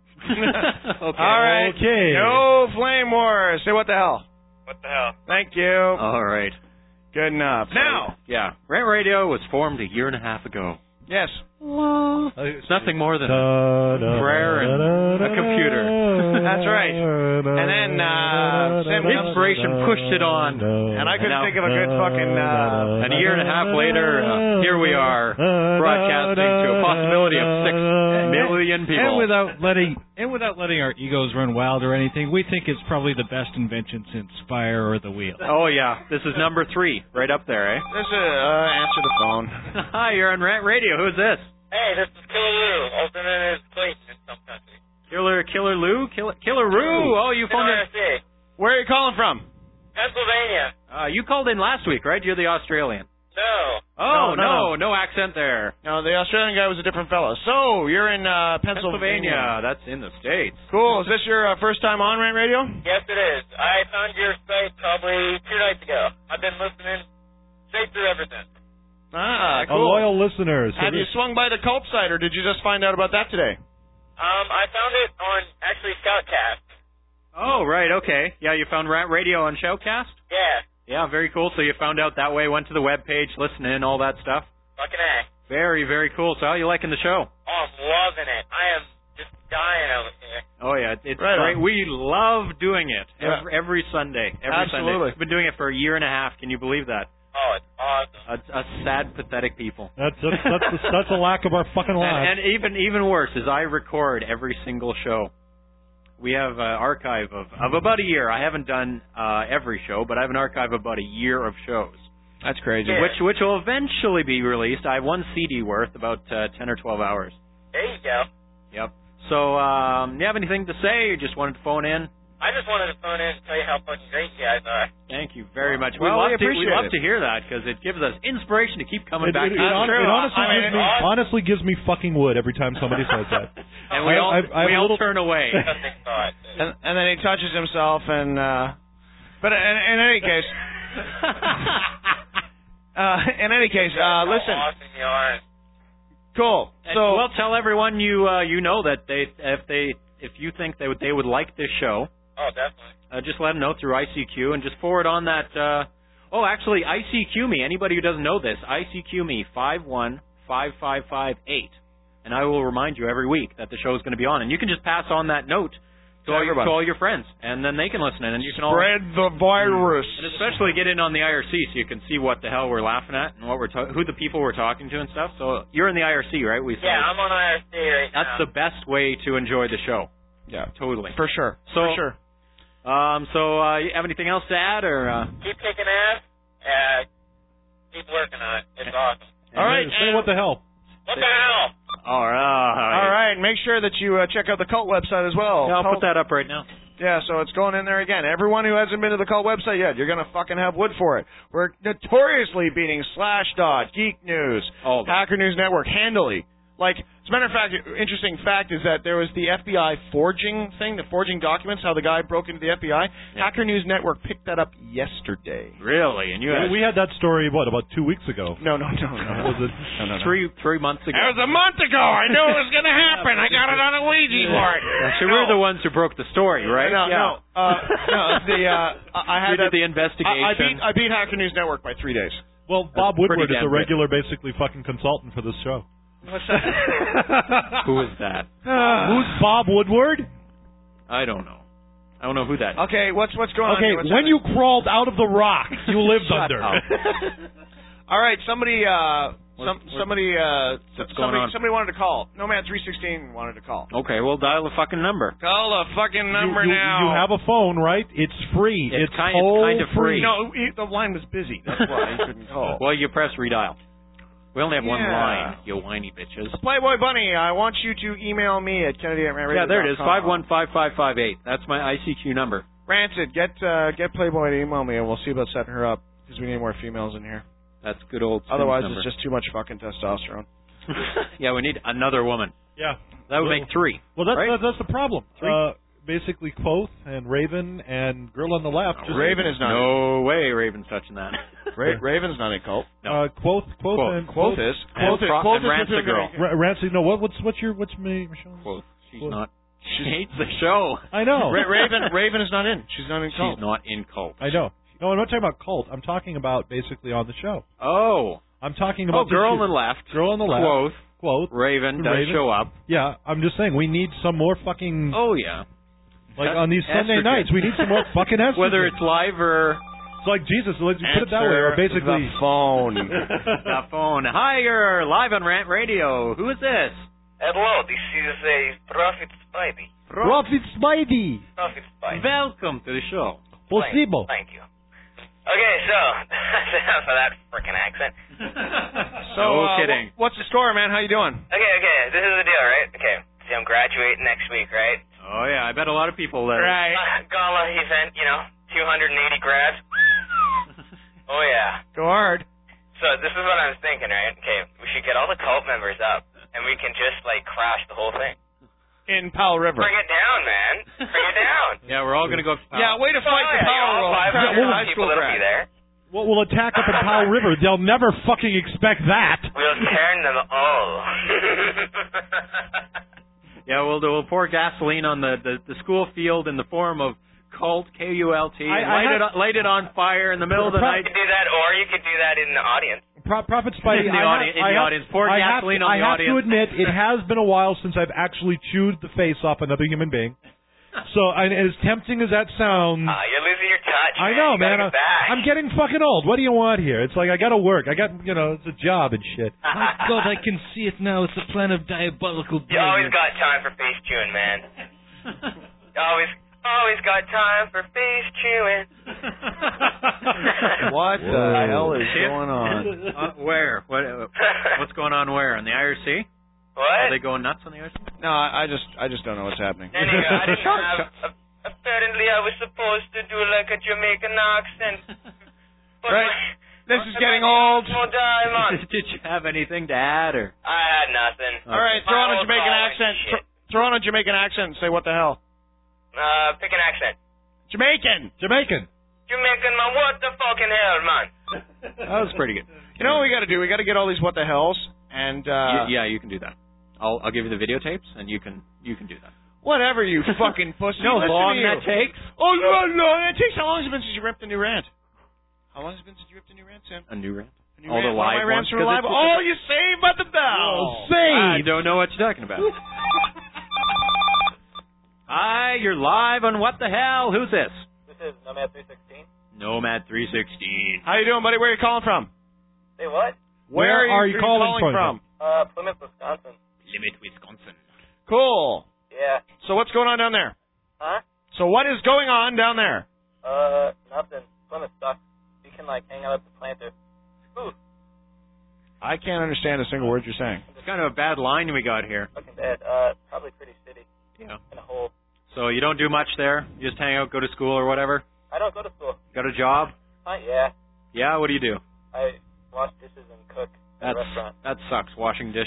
Okay. All right. Okay. No flame wars. Say what the hell. What the hell? Thank you. All right. Good enough. Now. Yeah. Rant Radio was formed a year and a half ago. Yes. It's nothing more than Da-da, prayer and a computer. That's right. And then uh, Sam Inspiration pushed it on. And I couldn't now- think of a good fucking. Uh, And a year and a half later, uh, here we are, broadcasting to a possibility of six million people. And without letting and without letting our egos run wild or anything, we think it's probably the best invention since fire or the wheel. Oh yeah, this is number three, right up there, eh? this is uh, answer the phone. Hi, you're on Rant Radio. Who's this? Hey, this is Killer Lou, also known as Clayton in some countries. Killer, Killer Lou, Killer, Killer Roo. Oh, you phoned in. N R C, Where are you calling from? Pennsylvania. Uh, you called in last week, right? You're the Australian. No. Oh No, no, no, accent there. No, the Australian guy was a different fellow. So you're in uh, Pennsylvania. Pennsylvania. That's in the States. Cool. Is this your uh, first time on Rant Radio? Yes, it is. I found your site probably two nights ago. I've been listening straight through ever since. Ah, A cool. loyal listener. So Have you this- swung by the cult site, or did you just find out about that today? Um, I found it on actually Scoutcast. Oh, right, okay. Yeah, you found Rant Radio on Shoutcast? Yeah. Yeah, very cool. So you found out that way, went to the webpage, listened in, all that stuff. Fucking A. Very, very cool. So how are you liking the show? Oh, I'm loving it. I am just dying over here. Oh yeah, it's Right great. on. We love doing it Yeah. every, every Sunday. Every Absolutely. Sunday. We've been doing it for a year and a half. Can you believe that? Oh, it's awesome. A, a sad, pathetic people. That's that's that's, that's a lack of our fucking lives. And, and even even worse is I record every single show. We have an archive of, of about a year. I haven't done uh, every show, but I have an archive of about a year of shows. That's crazy. Yeah. Which which will eventually be released. I have one C D worth, about uh, ten or twelve hours. There you go. Yep. So, um, you have anything to say? You just wanted to phone in? I just wanted to phone in and tell you how fucking great you guys are. Thank you very much. Well, we love we to we appreciate love it. to hear that because it gives us inspiration to keep coming It, back. it, to it, the hon- show. it honestly I mean, gives me it's- honestly gives me fucking wood every time somebody says that. and we I- all I've- I've we a all little- turn away. Nothing thought. And, and then he touches himself, and uh, but in, in any case, uh, in any case, uh, listen, How awesome you are. cool. And, So well, tell everyone you uh, you know that they if they if you think they would they would like this show, Oh, definitely. uh, just let them know through I C Q and just forward on that. Uh, oh, actually, I C Q me. Anybody who doesn't know this, I C Q me five one five five five eight, and I will remind you every week that the show is going to be on, and you can just pass on that note to all, your, to everybody. all your friends, and then they can listen in, and you can all spread the virus. and especially get in on the I R C so you can see what the hell we're laughing at and what we're ta- who the people we're talking to and stuff. So you're in the I R C, right? We said. Yeah, I'm on I R C right That's now. the best way to enjoy the show. Yeah, Totally. for sure. So, for sure. Um, so, uh, you have anything else to add, or? Uh, Keep kicking ass. Uh, keep working on it. It's awesome. All right. Say what the hell. What the hell? all right. All right. Make sure that you uh, check out the cult website as well. Yeah, I'll Cult- put that up right now. Yeah, so it's going in there again. Everyone who hasn't been to the cult website yet, you're going to fucking have wood for it. We're notoriously beating Slashdot, Geek News, All of them. Hacker News Network handily. Like, As a matter of fact, interesting fact is that there was the F B I forging thing, the forging documents, how the guy broke into the F B I. Yeah. Hacker News Network picked that up yesterday. Really? And you had... We had that story, what, about two weeks ago? No, no, no, no. Was it? No, no, no. Three, three months ago. That was a month ago. I knew it was going to happen. I got it on a Ouija board. Actually, no. We're the ones who broke the story, right? No, yeah. no. Uh, no, the, uh, I had you a, did the investigation. I, I, beat, I beat Hacker News Network by three days. Well, Bob That's Woodward is a good. regular, basically, fucking consultant for this show. What's that? Who is that? Uh, Who's Bob Woodward? I don't know. I don't know who that is. Okay, what's what's going okay, on? Okay, when you crawled out of the rock you lived Shut under. up. All right, somebody, uh, some, What- somebody, uh, what's somebody, going on? somebody wanted to call. Nomad three sixteen wanted to call. Okay, well, dial the fucking number. Call the fucking number you, you, now. You have a phone, right? It's free. It's It's, kind- it's toll kind of free. No, it, the line was busy. That's why he couldn't call. Well, you press redial. We only have one Yeah. line, you whiny bitches. Playboy Bunny, I want you to email me at Kennedy at Rant Radio Yeah, there it is, dot com. five one five five five eight. That's my I C Q number. Rancid, get uh, get Playboy to email me, and we'll see about setting her up, because we need more females in here. That's good old Tim's Otherwise, number. it's just too much fucking testosterone. Yeah, we need another woman. Yeah. That would Well- make three. Well, that's right? that, that's the problem. Three? Uh, basically, Quoth and Raven and Girl on the Left. No, Raven is not. No way Raven's touching that. Ra- Raven's not in cult. No. Uh, Quoth, Quoth, Quoth. and Quoth is. And Quoth is. Pro- Quoth and is Rancid with Girl. her- Ra- Rancy. No, what, what's what's your what's me, Michelle? Quoth. She's Quoth. not. She hates the show. I know. Ra- Raven. Raven is not in. She's not in cult. She's not in cult. I know. No, I'm not talking about cult. I'm talking about basically on the show. Oh. I'm talking Oh, about girl on this the left. Girl on the left. Quoth. Quoth. Raven does Raven. show up. Yeah, I'm just saying we need some more fucking Oh, yeah. like That's on these Sunday estrogen. nights. We need some more fucking estrogen. Whether it's live or It's like Jesus. Let's put it that way. Or Answer basically, the phone. the phone. Hi, you're live on Rant Radio. Who is this? Hello, this is a Prophet Spidey. Prophet Spidey. Prophet Spidey. Welcome to the show. Possible. Thank you. Okay, so that's enough of that frickin' accent. So, no uh, kidding. wh- what's the story, man? How you doing? Okay, okay, this is the deal, right? Okay, see, I'm graduating next week, right? Oh, yeah. I bet a lot of people that Right. Uh, gala event, you know, two hundred eighty grads. Oh, yeah. Go hard. So this is what I was thinking, right? Okay, we should get all the cult members up, and we can just, like, crash the whole thing. In Powell River. Bring it down, man. Bring it down. Yeah, we're all going to go. Yeah, way to Oh, fight the yeah, you power know, roll. five hundred High people school that'll grad. be there. Well, we'll attack up in Powell River. They'll never fucking expect that. We'll turn them all. Yeah, we'll do. We'll pour gasoline on the, the, the school field in the form of cult K U L T. I- I light have- it on- light it on fire in the middle of the Pro- night. You could do that, or you could do that in the audience. Pro- Prophet Spidey. In the I audi- have, in I the have- audience. Pour I have gasoline to, on I the have audience. to admit, it has been a while since I've actually chewed the face off another human being. So, and as tempting as that sounds, Uh, you're losing your touch. I man. know, You gotta man. get back. I'm getting fucking old. What do you want here? It's like I got to work. I got, you know, it's a job and shit. My God, I can see it now. It's a plan of diabolical You always brilliance. got time for face chewing, man. You always, always got time for face chewing. What the Whoa. hell is going on? Uh, where? What? Uh, what's going on where? On the I R C? What? Are they going nuts on the I R C? No, I, I just I just don't know what's happening. Anyway, I didn't have. Uh, apparently, I was supposed to do like a Jamaican accent. But Right. my- This is getting old. No diamond. Did you have anything to add, or? I had nothing. All right, throw on a My old Jamaican college accent. shit. Th- throw on a Jamaican accent and say what the hell. Uh, pick an accent. Jamaican. Jamaican. Jamaican, man. What the fucking hell, man? That was pretty good. You know what we got to do? We got to get all these what the hells and uh Y- yeah, you can do that. I'll I'll give you the videotapes, and you can you can do that. whatever, you fucking pussy. You know how Listen long to you. that takes? Oh no, no, it takes. How long has it been since you ripped a new rant? How long has it been since you ripped a new rant, Sam? A new rant. A new All rant. the One of live my rants ones, were 'cause live. it's- Oh, you saved by the bell. I don't know what you're talking about. Hi, you're live on What the Hell? Who's this? This is Nomad three sixteen. Nomad three sixteen. How you doing, buddy? Where are you calling from? Say what? Where, Where are you calling from? from? Uh, Plymouth, Wisconsin. Limit, Wisconsin. Cool. Yeah. So what's going on down there? Huh? So what is going on down there? Uh, nothing. Plymouth sucks. You can, like, hang out at the planter. Ooh, I can't understand a single word you're saying. It's kind of a bad line we got here. fucking bad. Uh, probably pretty shitty. Yeah. In a hole. So you don't do much there? You just hang out, go to school or whatever? I don't go to school. Got a job? Huh? Yeah. Yeah, what do you do? I wash dishes and cook at That's a restaurant. that sucks. Washing dishes.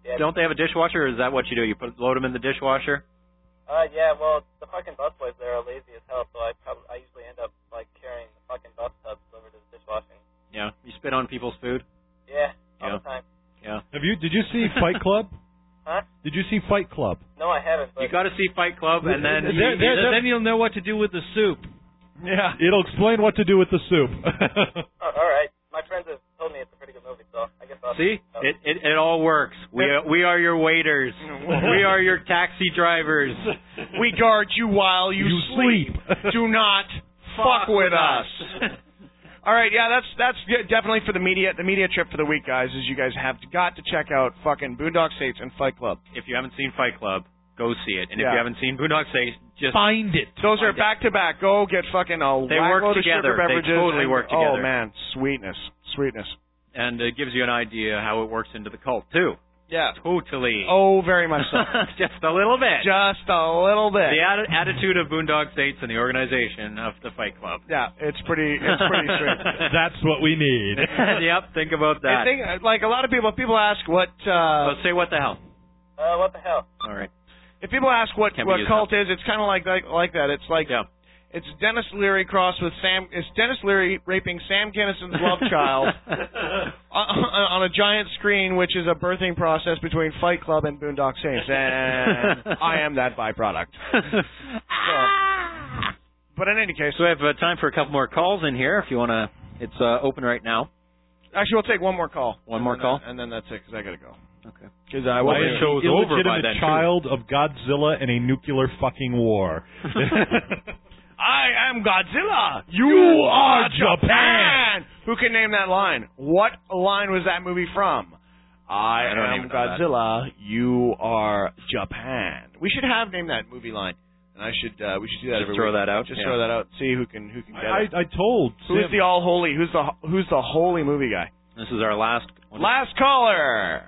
Yeah. Don't they have a dishwasher, or is that what you do? You put load them in the dishwasher? Uh, yeah, well, the fucking busboys there are lazy as hell, so I probably I usually end up like carrying the fucking bus tubs over to the dishwashing. Yeah. You spit on people's food? Yeah, all Yeah. the time. Yeah. Have you? Did you see Fight Club? Huh? Did you see Fight Club? No, I haven't. But You got to see Fight Club, and then There- you- there- you- then you'll know what to do with the soup. Yeah. It'll explain what to do with the soup. Oh, all right. My friends have told me it's a pretty good movie, so I guess I'll See, oh. it, it it all works. We are, we are your waiters. We are your taxi drivers. We guard you while you, You sleep. sleep. Do not fuck with us. All right, yeah, that's that's good. Definitely for the media. The media trip for the week, guys, is you guys have got to check out fucking Boondock Saints and Fight Club. If you haven't seen Fight Club, go see it. And if Yeah. you haven't seen Boondock Saints, just Find it. Those are Find it. back to back. Go get fucking a They whack work load of together. sugar They beverages. totally and- work Oh together. man, sweetness, sweetness. and it gives you an idea how it works into the cult too. Yeah. Totally. Oh, very much so. Just a little bit. Just a little bit. The atti- attitude of Boondock Saints and the organization of the Fight Club. Yeah, it's pretty. It's pretty sweet. That's what we need. Yep. Think about I that. think, like a lot of people, people ask what. Uh, Let's say what the hell. Uh, what the hell? All right. If people ask what Can't be what used cult is, it's kind of like, like like that. It's like Yeah. it's Dennis Leary crossed with Sam. It's Dennis Leary raping Sam Kinnison's love child on, on a giant screen, which is a birthing process between Fight Club and Boondock Saints, and I am that byproduct. So, but in any case, So we have uh, time for a couple more calls in here. If you want to, it's uh, open right now. actually, we'll take one more call. One And more then- call? and then that's it because I gotta go. Okay. Because I Why will. is show's the over by illegitimate then, too. child of Godzilla in a nuclear fucking war? I am Godzilla. You are Japan. Who can name that line? What line was that movie from? I, I don't am even know that. Godzilla. You are Japan. We should have named that movie line, and I should uh, we should do that Just every throw week. that out? Just Yeah. throw that out. See who can who can get I, it. I told Who's Sim- the all holy? Who's the who's the holy movie guy? This is our last one. Last caller.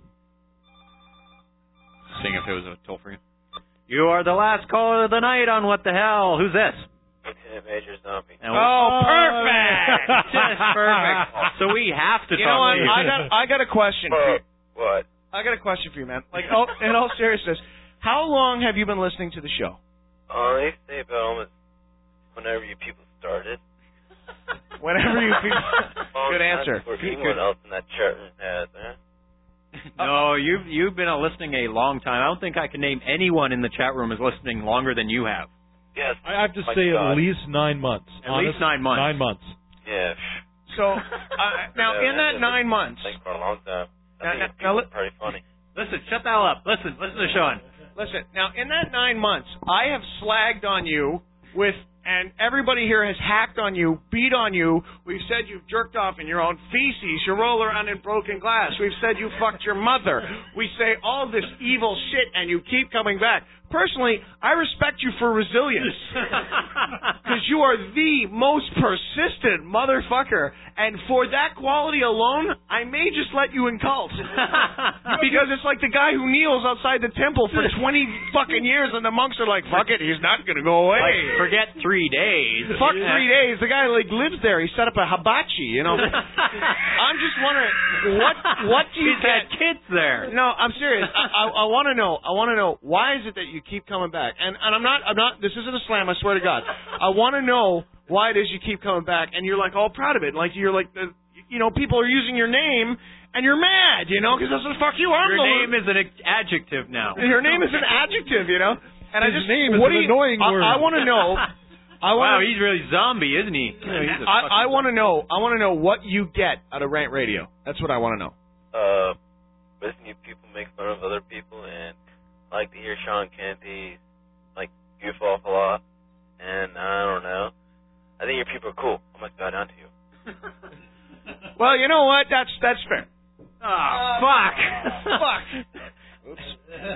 Seeing if it was a toll free. You are the last caller of the night on What the Hell. Who's this? Lieutenant Major Zombie. And Oh, perfect. Just perfect. So we have to You talk know what? to you. I got I got a question for you. What? I got a question for you, man. Like, oh, in all seriousness, how long have you been listening to the show? Uh, they say about almost whenever you people started. Whenever you feel. Long Good time answer. Before anyone else in that chat room has, huh? No, you've you've been uh, listening a long time. I don't think I can name anyone in the chat room is listening longer than you have. Yes. I have to My say God. at least nine months. At Honest, least nine months. Nine months. Yeah. So, uh, now Yeah, in that I've been nine months, listening for a long time. I Now- think now- it's now li- pretty funny. Listen, shut the hell up. Listen, listen to Sean. listen. Now in that nine months, I have slagged on you with, and everybody here has hacked on you, beat on you. We've said you've jerked off in your own feces. You roll around in broken glass. We've said you fucked your mother. We say all this evil shit, and you keep coming back. Personally, I respect you for resilience. Because you are the most persistent motherfucker. And for that quality alone, I may just let you in cult. Because it's like the guy who kneels outside the temple for twenty fucking years, and the monks are like, fuck it, he's not going to go away. Like, forget three days. Fuck three days. The guy like lives there. He set up a hibachi, you know. I'm just wondering, what what do you He's got get? kids there. No, I'm serious. I, I, I want to know. I want to know why is it that you keep coming back? And and I'm not. I'm not. This isn't a slam. I swear to God. I want to know why it is you keep coming back, and you're like all proud of it. Like you're like, the, you know, people are using your name, and you're mad, you know, because that's what the fuck you are. Your name is an adjective now. Your name is an adjective, you know. And I His just name is what an do you, annoying I, word. I want to know. I Wow, want. he's really zombie, isn't he? You know, he's a I, fucking- I want to know. I want to know what you get out of Rant Radio. That's what I want to know. Uh, listening to people make fun of other people, and I like to hear Sean Kennedy like goof off a lot. And I don't know. I think your people are cool. I must bow down to you. Well, you know what? That's that's fair. Oh, fuck. Fuck. Oops.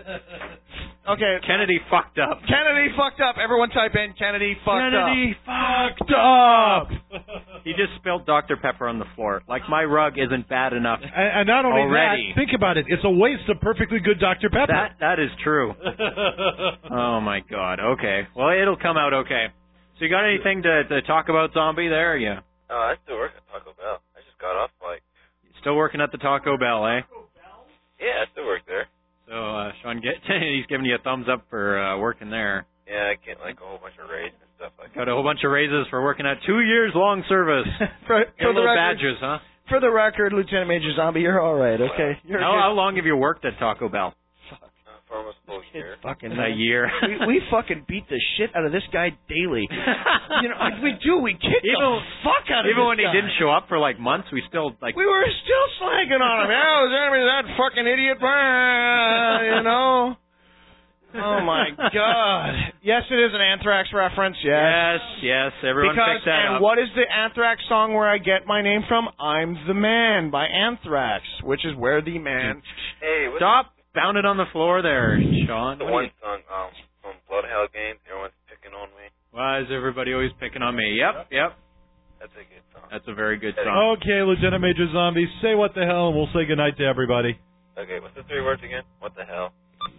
Okay. Kennedy fucked up. Kennedy fucked up. Everyone type in Kennedy fucked Kennedy up. fucked up. He just spilled Doctor Pepper on the floor. Like my rug isn't bad enough. And, and not only Already. that, think about it. It's a waste of perfectly good Doctor Pepper. That that is true. Oh my God. Okay. Well, it'll come out okay. So you got anything to, to talk about, Zombie? There, yeah. Uh, I still work at Taco Bell. I just got off like. Still working at the Taco Bell, eh? Yeah, I still work there. So, uh, Sean, get, he's giving you a thumbs up for uh, working there. Yeah, I get like a whole bunch of raises and stuff like Got that. a whole bunch of raises for working at two years long service. for, Got for the little record, badges, huh? For the record, Lieutenant Major Zombie, you're all right. Okay. You're How, good. how long have you worked at Taco Bell? Uh, for almost a full year. Fucking A year. we, we fucking beat the shit out of this guy daily. You know, we do. We kick Even- the fuck out of Even this when he guy. didn't show up for like months, we still like. We were still slagging on him. Yeah, was enemy that fucking idiot. Ah, you know. Oh my God. Yes, it is an Anthrax reference. Yes. Yes, yes. Everyone Because picked that and up. what is the Anthrax song where I get my name from? I'm the Man by Anthrax, which is where the man. Hey, what's Stop! Found it on the floor there, Sean. the What one are you- song um, from Bloodhound Game? Everyone's picking on me. Why is everybody always picking on me? Yep, yep. That's a good song. That's a very good song. Okay, Lieutenant Major Zombie, say what the hell, and we'll say goodnight to everybody. Okay, what's the three words again? What the hell?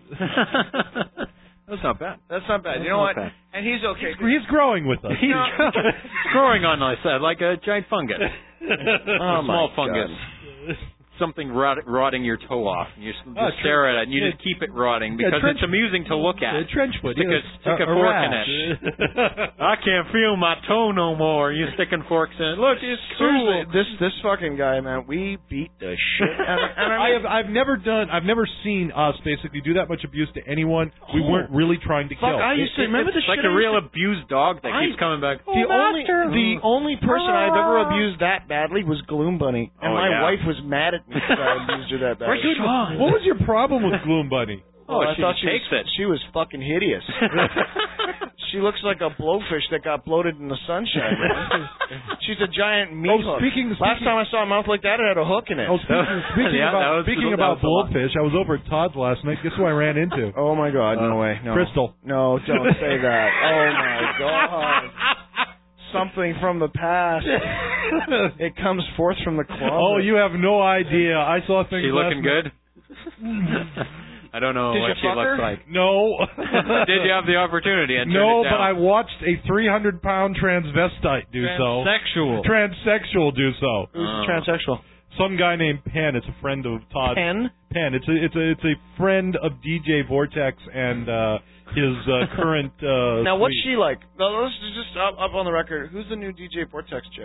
That's not bad. That's not bad. You know what? Okay. And he's okay. He's growing with us. He's growing on us uh, like a giant fungus. Oh, a small my fungus. God. Something rot, rotting your toe off. And you just, just Oh, stare at it and you yeah. just keep it rotting Yeah, because trench- it's amusing to look at. Uh, trench foot. Stick yeah, a, stick a, a fork in rash. it. I can't feel my toe no more. You sticking forks in it. Look, it's cool. Seriously, this this fucking guy, man, we beat the shit out of him. And I I mean, have I've never done I've never seen us basically do that much abuse to anyone. We Oh. weren't really trying to fuck, kill. I used to remember the It's like shit a I used real to- abused dog that I- keeps coming back. The only the only person I've ever abused that badly was Gloom Bunny, and Oh, my yeah. wife was mad at me because I abused her that badly. Where's Sean? What was your problem with Gloom Bunny? Oh, Well, I she thought she takes was, it. She was fucking hideous. She looks like a blowfish that got bloated in the sunshine. Man. She's a giant meat Oh, hook. speaking- Last speaking- time I saw a mouth like that, it had a hook in it. Oh, speaking, speaking Yeah, that about was- speaking that about was a lot. blowfish, I was over at Todd's last night. Guess who I ran into? Oh my God! No way! No. Crystal. No, don't say that. Oh my God! Something from the past. It comes forth from the closet. Oh, you have no idea. I saw things. She last looking night. good? I don't know Did what you she fuck looks her? like. No. Did you have the opportunity and No, turned it but down? I watched a three hundred pound transvestite do so. Transsexual. Transsexual do so. Who's Oh. transsexual? Some guy named Penn. It's a friend of Todd. Penn? Penn. It's a it's a it's a friend of D J Vortex and uh, his uh, current. Uh, Now, what's suite. she like? No, let's just up, up on the record. Who's the new D J Vortex chick?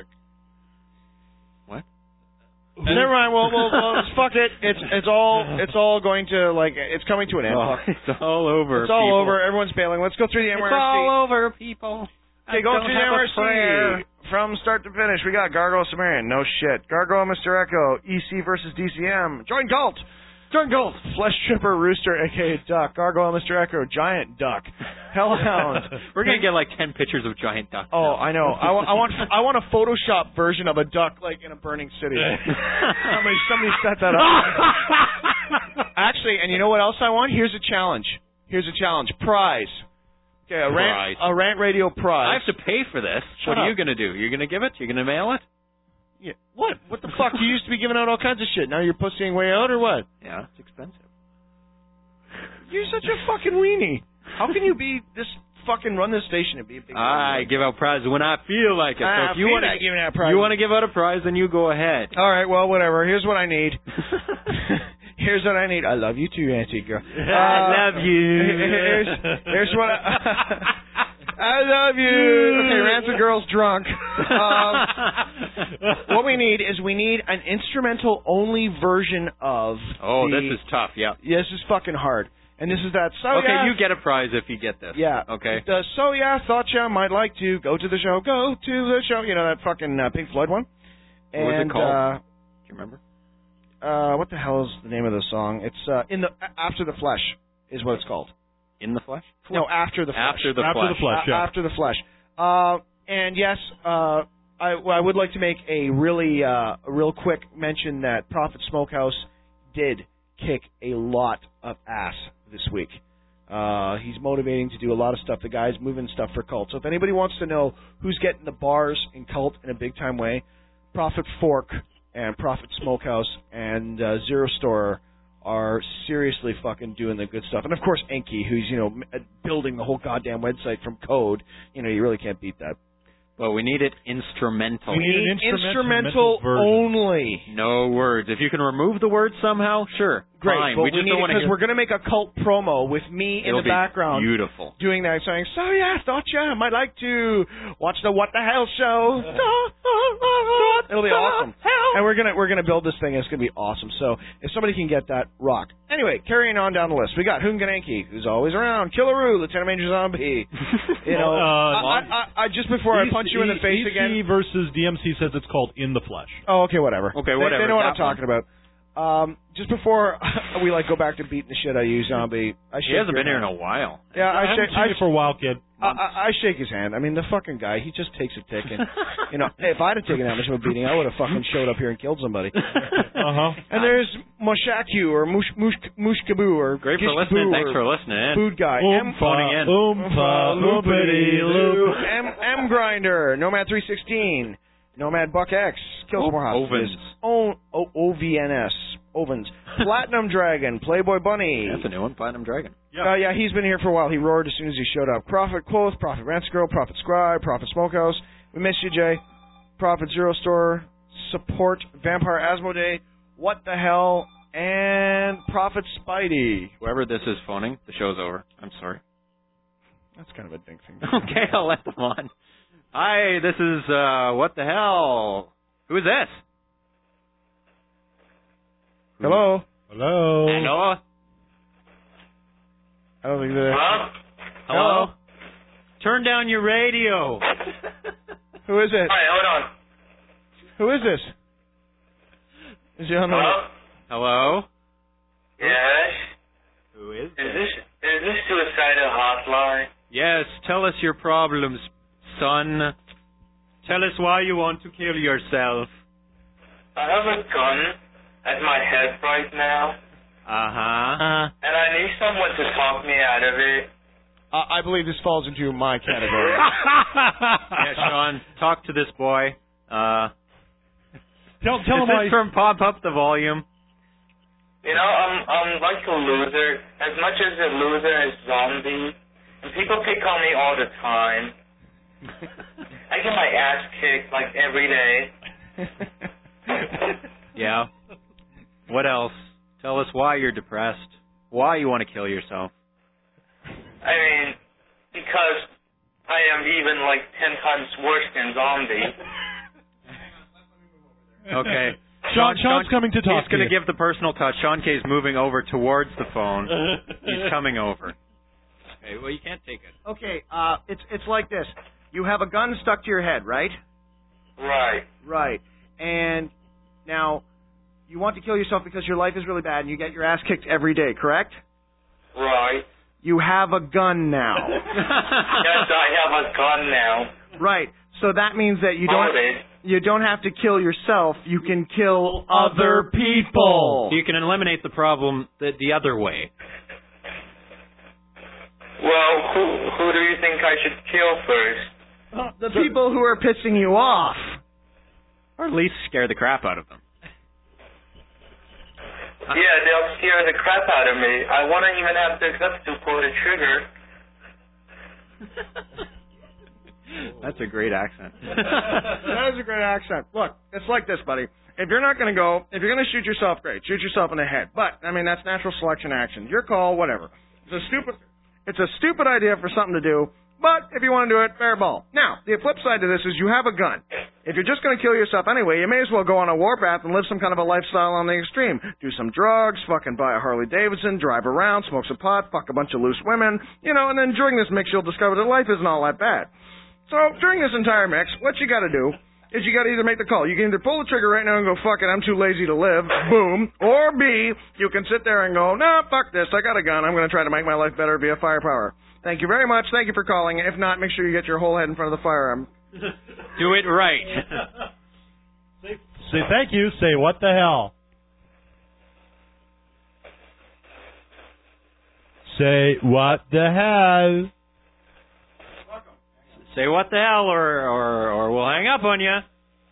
What? Never mind. Well, well, well just fuck it. It's it's all it's all going to like it's coming to an end. Oh, Fuck. it's all over. It's all people. over. Everyone's bailing. Let's go through the M It's R C. all over, people. Okay, I going don't through the have M a R C prayer. from start to finish. We got Gargoyle Sumerian. No shit. Gargoyle Mister Echo. E C versus D C M. Join Galt. Join Galt. Flesh Tripper Rooster, aka Duck. Gargoyle Mister Echo. Giant Duck. Hellhound. We're gonna get like ten pictures of giant ducks. Oh, now. I know. I, wa- I want I want a Photoshop version of a duck like in a burning city. somebody somebody set that up. Actually, and you know what else I want? Here's a challenge. Here's a challenge. Prize. Okay, a Prize. rant a rant radio I prize. have to pay for this. Shut what are up. you gonna do? You're gonna give it? You're gonna mail it? Yeah. What? What the fuck? You used to be giving out all kinds of shit. Now you're pussying way out or what? Yeah, it's expensive. You're such a fucking weenie. How can you be this fucking run this station and be a big I weenie? give out prizes when I feel like it. Ah, so if you feel want like giving out prizes. you want to give out a prize, then you go ahead. All right, well, whatever. Here's what I need. Here's what I need. I love you too, Auntie girl. I love you. Here's, here's what I... I love you. Okay, Ransom Girl's drunk. Um, what we need is we need an instrumental-only version of Oh, the, this is tough. Yeah. Yeah, this is fucking hard. And this is that... So okay, yeah, you get a prize if you get this. Yeah. Okay. The So yeah, thought ya might like to go to the show. Go to the show. You know, that fucking uh, Pink Floyd one? What was it And, called? Uh, Do you remember? uh, what the hell is the name of the song? It's uh, in the After the Flesh is what it's called. In the Flesh? No, After the Flesh. After the After Flesh. the Flesh, A- yeah. After the Flesh. Uh, and yes, uh, I, well, I would like to make a really, uh, a real quick mention that Prophet Smokehouse did kick a lot of ass this week. Uh, he's motivating to do a lot of stuff. The guy's moving stuff for Cult. So if anybody wants to know who's getting the bars in Cult in a big time way, Prophet Fork and Prophet Smokehouse and uh, Zero Store are seriously fucking doing the good stuff. And of course Enki, who's, you know, m- building the whole goddamn website from code. You know, you really can't beat that. Well, we need it instrumental. We need an instrumental, instrumental version. only. No words. If you can remove the words somehow, sure. Great, Fine. but we we, just need don't it want to because hear. we're going to make a cult promo with me in It'll the be background beautiful. doing that, saying, so yeah, thought you might like to watch the What the Hell show. It'll be awesome. And we're going to we're gonna build this thing. It's going to be awesome. So if somebody can get that, rock. Anyway, carrying on down the list, we got Hungananki, who's always around, Killaroo, Lieutenant Major Zombie. You know, Uh, I, I, I, just before I punch you in the face E C again. versus D M C says it's called In the Flesh. Oh, okay, whatever. Okay, They- whatever. They, know what that I'm talking about. Um, just before we like go back to beating the shit out of you, Zombie. I He shake hasn't your been here in hand. a while. Yeah, I, I haven't shake. seen I, you for a while, kid. I, I, I shake his hand. I mean, the fucking guy, he just takes a tick, and you know, if I'd have taken that much of a beating, I would have fucking showed up here and killed somebody. Uh huh. And there's Mushaku or Mush Mush Mushkabu or Great for Gishkabu listening. Thanks or for listening in. Food guy. M Phoning in. Oompa, loopity, loop. M M Grinder, Nomad three sixteen, Nomad Buck X, kills more hostages. O O O V N S, Ovens, Platinum Dragon, Playboy Bunny. That's a new one, Platinum Dragon. Uh, yeah, he's been here for a while. He roared as soon as he showed up. Prophet Quoth, Prophet Rants Girl, Prophet Scribe, Prophet Smokehouse. We miss you, Jay. Prophet Zero Store, Support, Vampire Asmodee, What the Hell, and Prophet Spidey. Whoever this is phoning, the show's over. I'm sorry. That's kind of a dink thing. Okay, I'll let them on. Hi, this is, uh, what the hell? Who is this? Hello? Hello. Hello? I don't think that. Hello? Hello? Turn down your radio. Who is it? Hi, hold on. Who is this? Is he on the... Hello? Hello? Yes? Who is Is this, is this suicidal hotline? Yes, tell us your problems, son. Tell us why you want to kill yourself. I have a gun at my head right now, Uh-huh. and I need someone to talk me out of it. Uh, I believe this falls into my category. Yeah, Sean, talk to this boy. Uh, Tell, tell is him why. this from Pop Up the Volume? You know, I'm I'm like a loser, as much as a loser as Zombie, and people pick on me all the time. I get my ass kicked like every day. Yeah. What else? Tell us why you're depressed. Why you want to kill yourself. I mean, because I am even like ten times worse than Zombie. Okay. Sean, Sean's coming to talk He's going to to you. give the personal touch. Sean K's moving over towards the phone. He's coming over. Okay, well, you can't take it. Okay, uh, it's it's like this. You have a gun stuck to your head, right? Right. Right. And now you want to kill yourself because your life is really bad and you get your ass kicked every day, correct? Right. You have a gun now. Yes, I have a gun now. Right. So that means that you don't Loaded. you don't have to kill yourself. You can kill other people. You can eliminate the problem the, the other way. Well, who who do you think I should kill first? The people who are pissing you off. Or at least scare the crap out of them. Yeah, they'll scare the crap out of me. I won't even have the guts to pull the trigger. That's a great accent. That is a great accent. Look, it's like this, buddy. If you're not going to go, if you're going to shoot yourself, great. Shoot yourself in the head. But, I mean, that's natural selection action. Your call, whatever. It's a stupid, it's a stupid idea for something to do. But if you want to do it, fair ball. Now, the flip side to this is you have a gun. If you're just going to kill yourself anyway, you may as well go on a warpath and live some kind of a lifestyle on the extreme. Do some drugs, fucking buy a Harley Davidson, drive around, smoke some pot, fuck a bunch of loose women, you know, and then during this mix you'll discover that life isn't all that bad. So, during this entire mix, what you gotta do is you gotta either make the call. You can either pull the trigger right now and go, fuck it, I'm too lazy to live, boom, or B, you can sit there and go, no, fuck this, I got a gun, I'm gonna try to make my life better via firepower. Thank you very much, thank you for calling. If not, make sure you get your whole head in front of the firearm. Do it right. Say thank you. Say what the hell. Say what the hell. Say what the hell, or, or, or we'll hang up on you.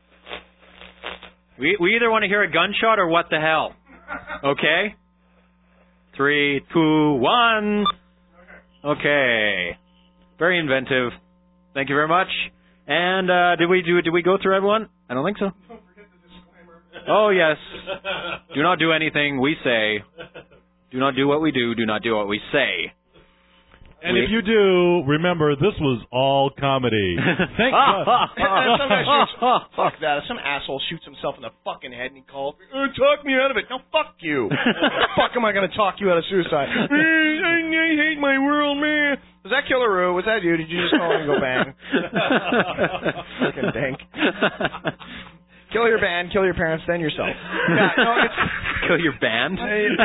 We, we either want to hear a gunshot or what the hell. Okay? Three, two, one. Okay. Very inventive. Thank you very much. And uh, did we do? Did we go through everyone? I don't think so. Oh yes. Do not do anything we say Do not do what we do. Do not do what we say. And we... if you do, remember, this was all comedy. Thank God. And some guy shoots, fuck that. If some asshole shoots himself in the fucking head and he calls me, oh, talk me out of it. No, fuck you. Fuck am I going to talk you out of suicide? I, I hate my world, man. Was that Killaroo? Was that you? Did you just call and go bang? Fucking dink. Kill your band, kill your parents, then yourself. Yeah, no, it's kill your band.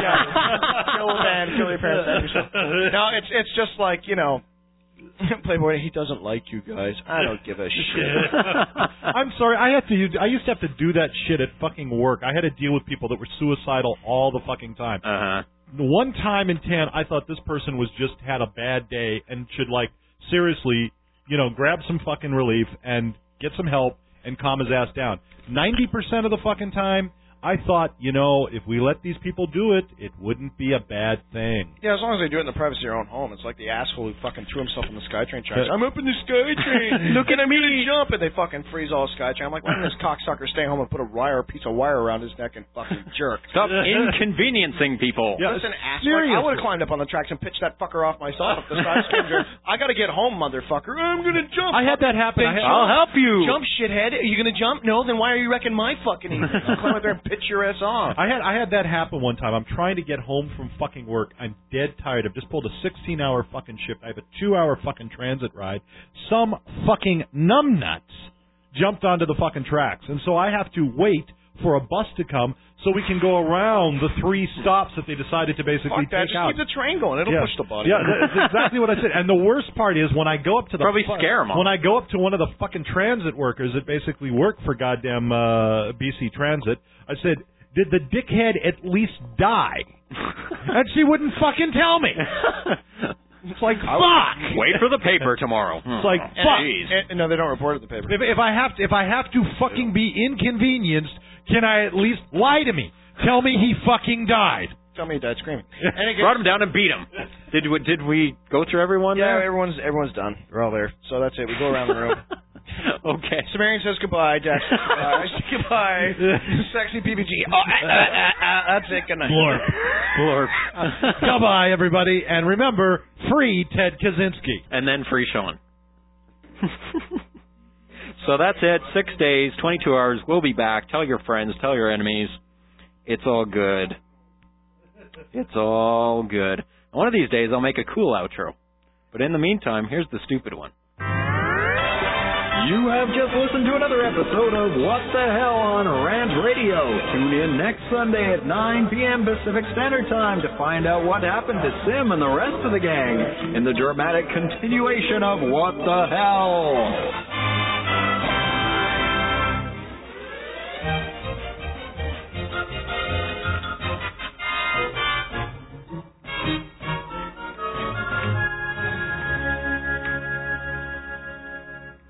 Yeah, kill the band, kill your parents, then yourself. No, it's it's just like, you know, Playboy. He doesn't like you guys. I don't give a shit. I'm sorry. I had to. I used to have to do that shit at fucking work. I had to deal with people that were suicidal all the fucking time. Uh huh. One time in ten, I thought this person was just had a bad day and should like seriously, you know, grab some fucking relief and get some help and calm his ass down. ninety percent of the fucking time, I thought, you know, if we let these people do it, it wouldn't be a bad thing. Yeah, as long as they do it in the privacy of their own home. It's like the asshole who fucking threw himself in the SkyTrain tracks. I'm up in the SkyTrain. Look at me jump, and they fucking freeze all the SkyTrain. I'm like, why didn't this cocksucker stay home and put a wire, a piece of wire around his neck and fucking jerk? Stop inconveniencing people. Yeah, listen, asshole. I would have climbed up on the tracks and pitched that fucker off myself. The SkyTrain. I got to get home, motherfucker. I'm gonna jump. I had that happen. I had, I'll help you. Jump, shithead. Are you gonna jump? No. Then why are you wrecking my fucking evening? Climb up there and pitch your ass off. I had I had that happen one time. I'm trying to get home from fucking work. I'm dead tired. I've just pulled a sixteen hour fucking shift. I have a two hour fucking transit ride. Some fucking numbnuts jumped onto the fucking tracks, and so I have to wait for a bus to come so we can go around the three stops that they decided to basically Fuck that. take Just out. keep the train going. It'll yeah. push the body. Yeah, that's exactly what I said. And the worst part is when I go up to the probably fu- scare them all. when I go up to one of the fucking transit workers that basically work for goddamn uh, B C Transit, I said, did the dickhead at least die? And she wouldn't fucking tell me. It's like, fuck. Wait for the paper tomorrow. It's like, fuck. And, no, they don't report it in the paper. If, if I have to, if I have to fucking be inconvenienced, can I at least lie to me? Tell me he fucking died. Tell me he died screaming. And brought him down and beat him. Did we, did we go through everyone yeah, there? everyone's everyone's done. We're all there. So that's it. We go around the room. Okay. Sumerian says goodbye. Jack says goodbye. Goodbye. Sexy P B G. Oh, uh, uh, uh, that's it. Good night. Blorp. Blorp. Goodbye, everybody. And remember, free Ted Kaczynski. And then free Sean. So that's it. Six days, twenty-two hours. We'll be back. Tell your friends. Tell your enemies. It's all good. It's all good. One of these days, I'll make a cool outro. But in the meantime, here's the stupid one. You have just listened to another episode of What the Hell on Rant Radio. Tune in next Sunday at nine p.m. Pacific Standard Time to find out what happened to Sim and the rest of the gang in the dramatic continuation of What the Hell.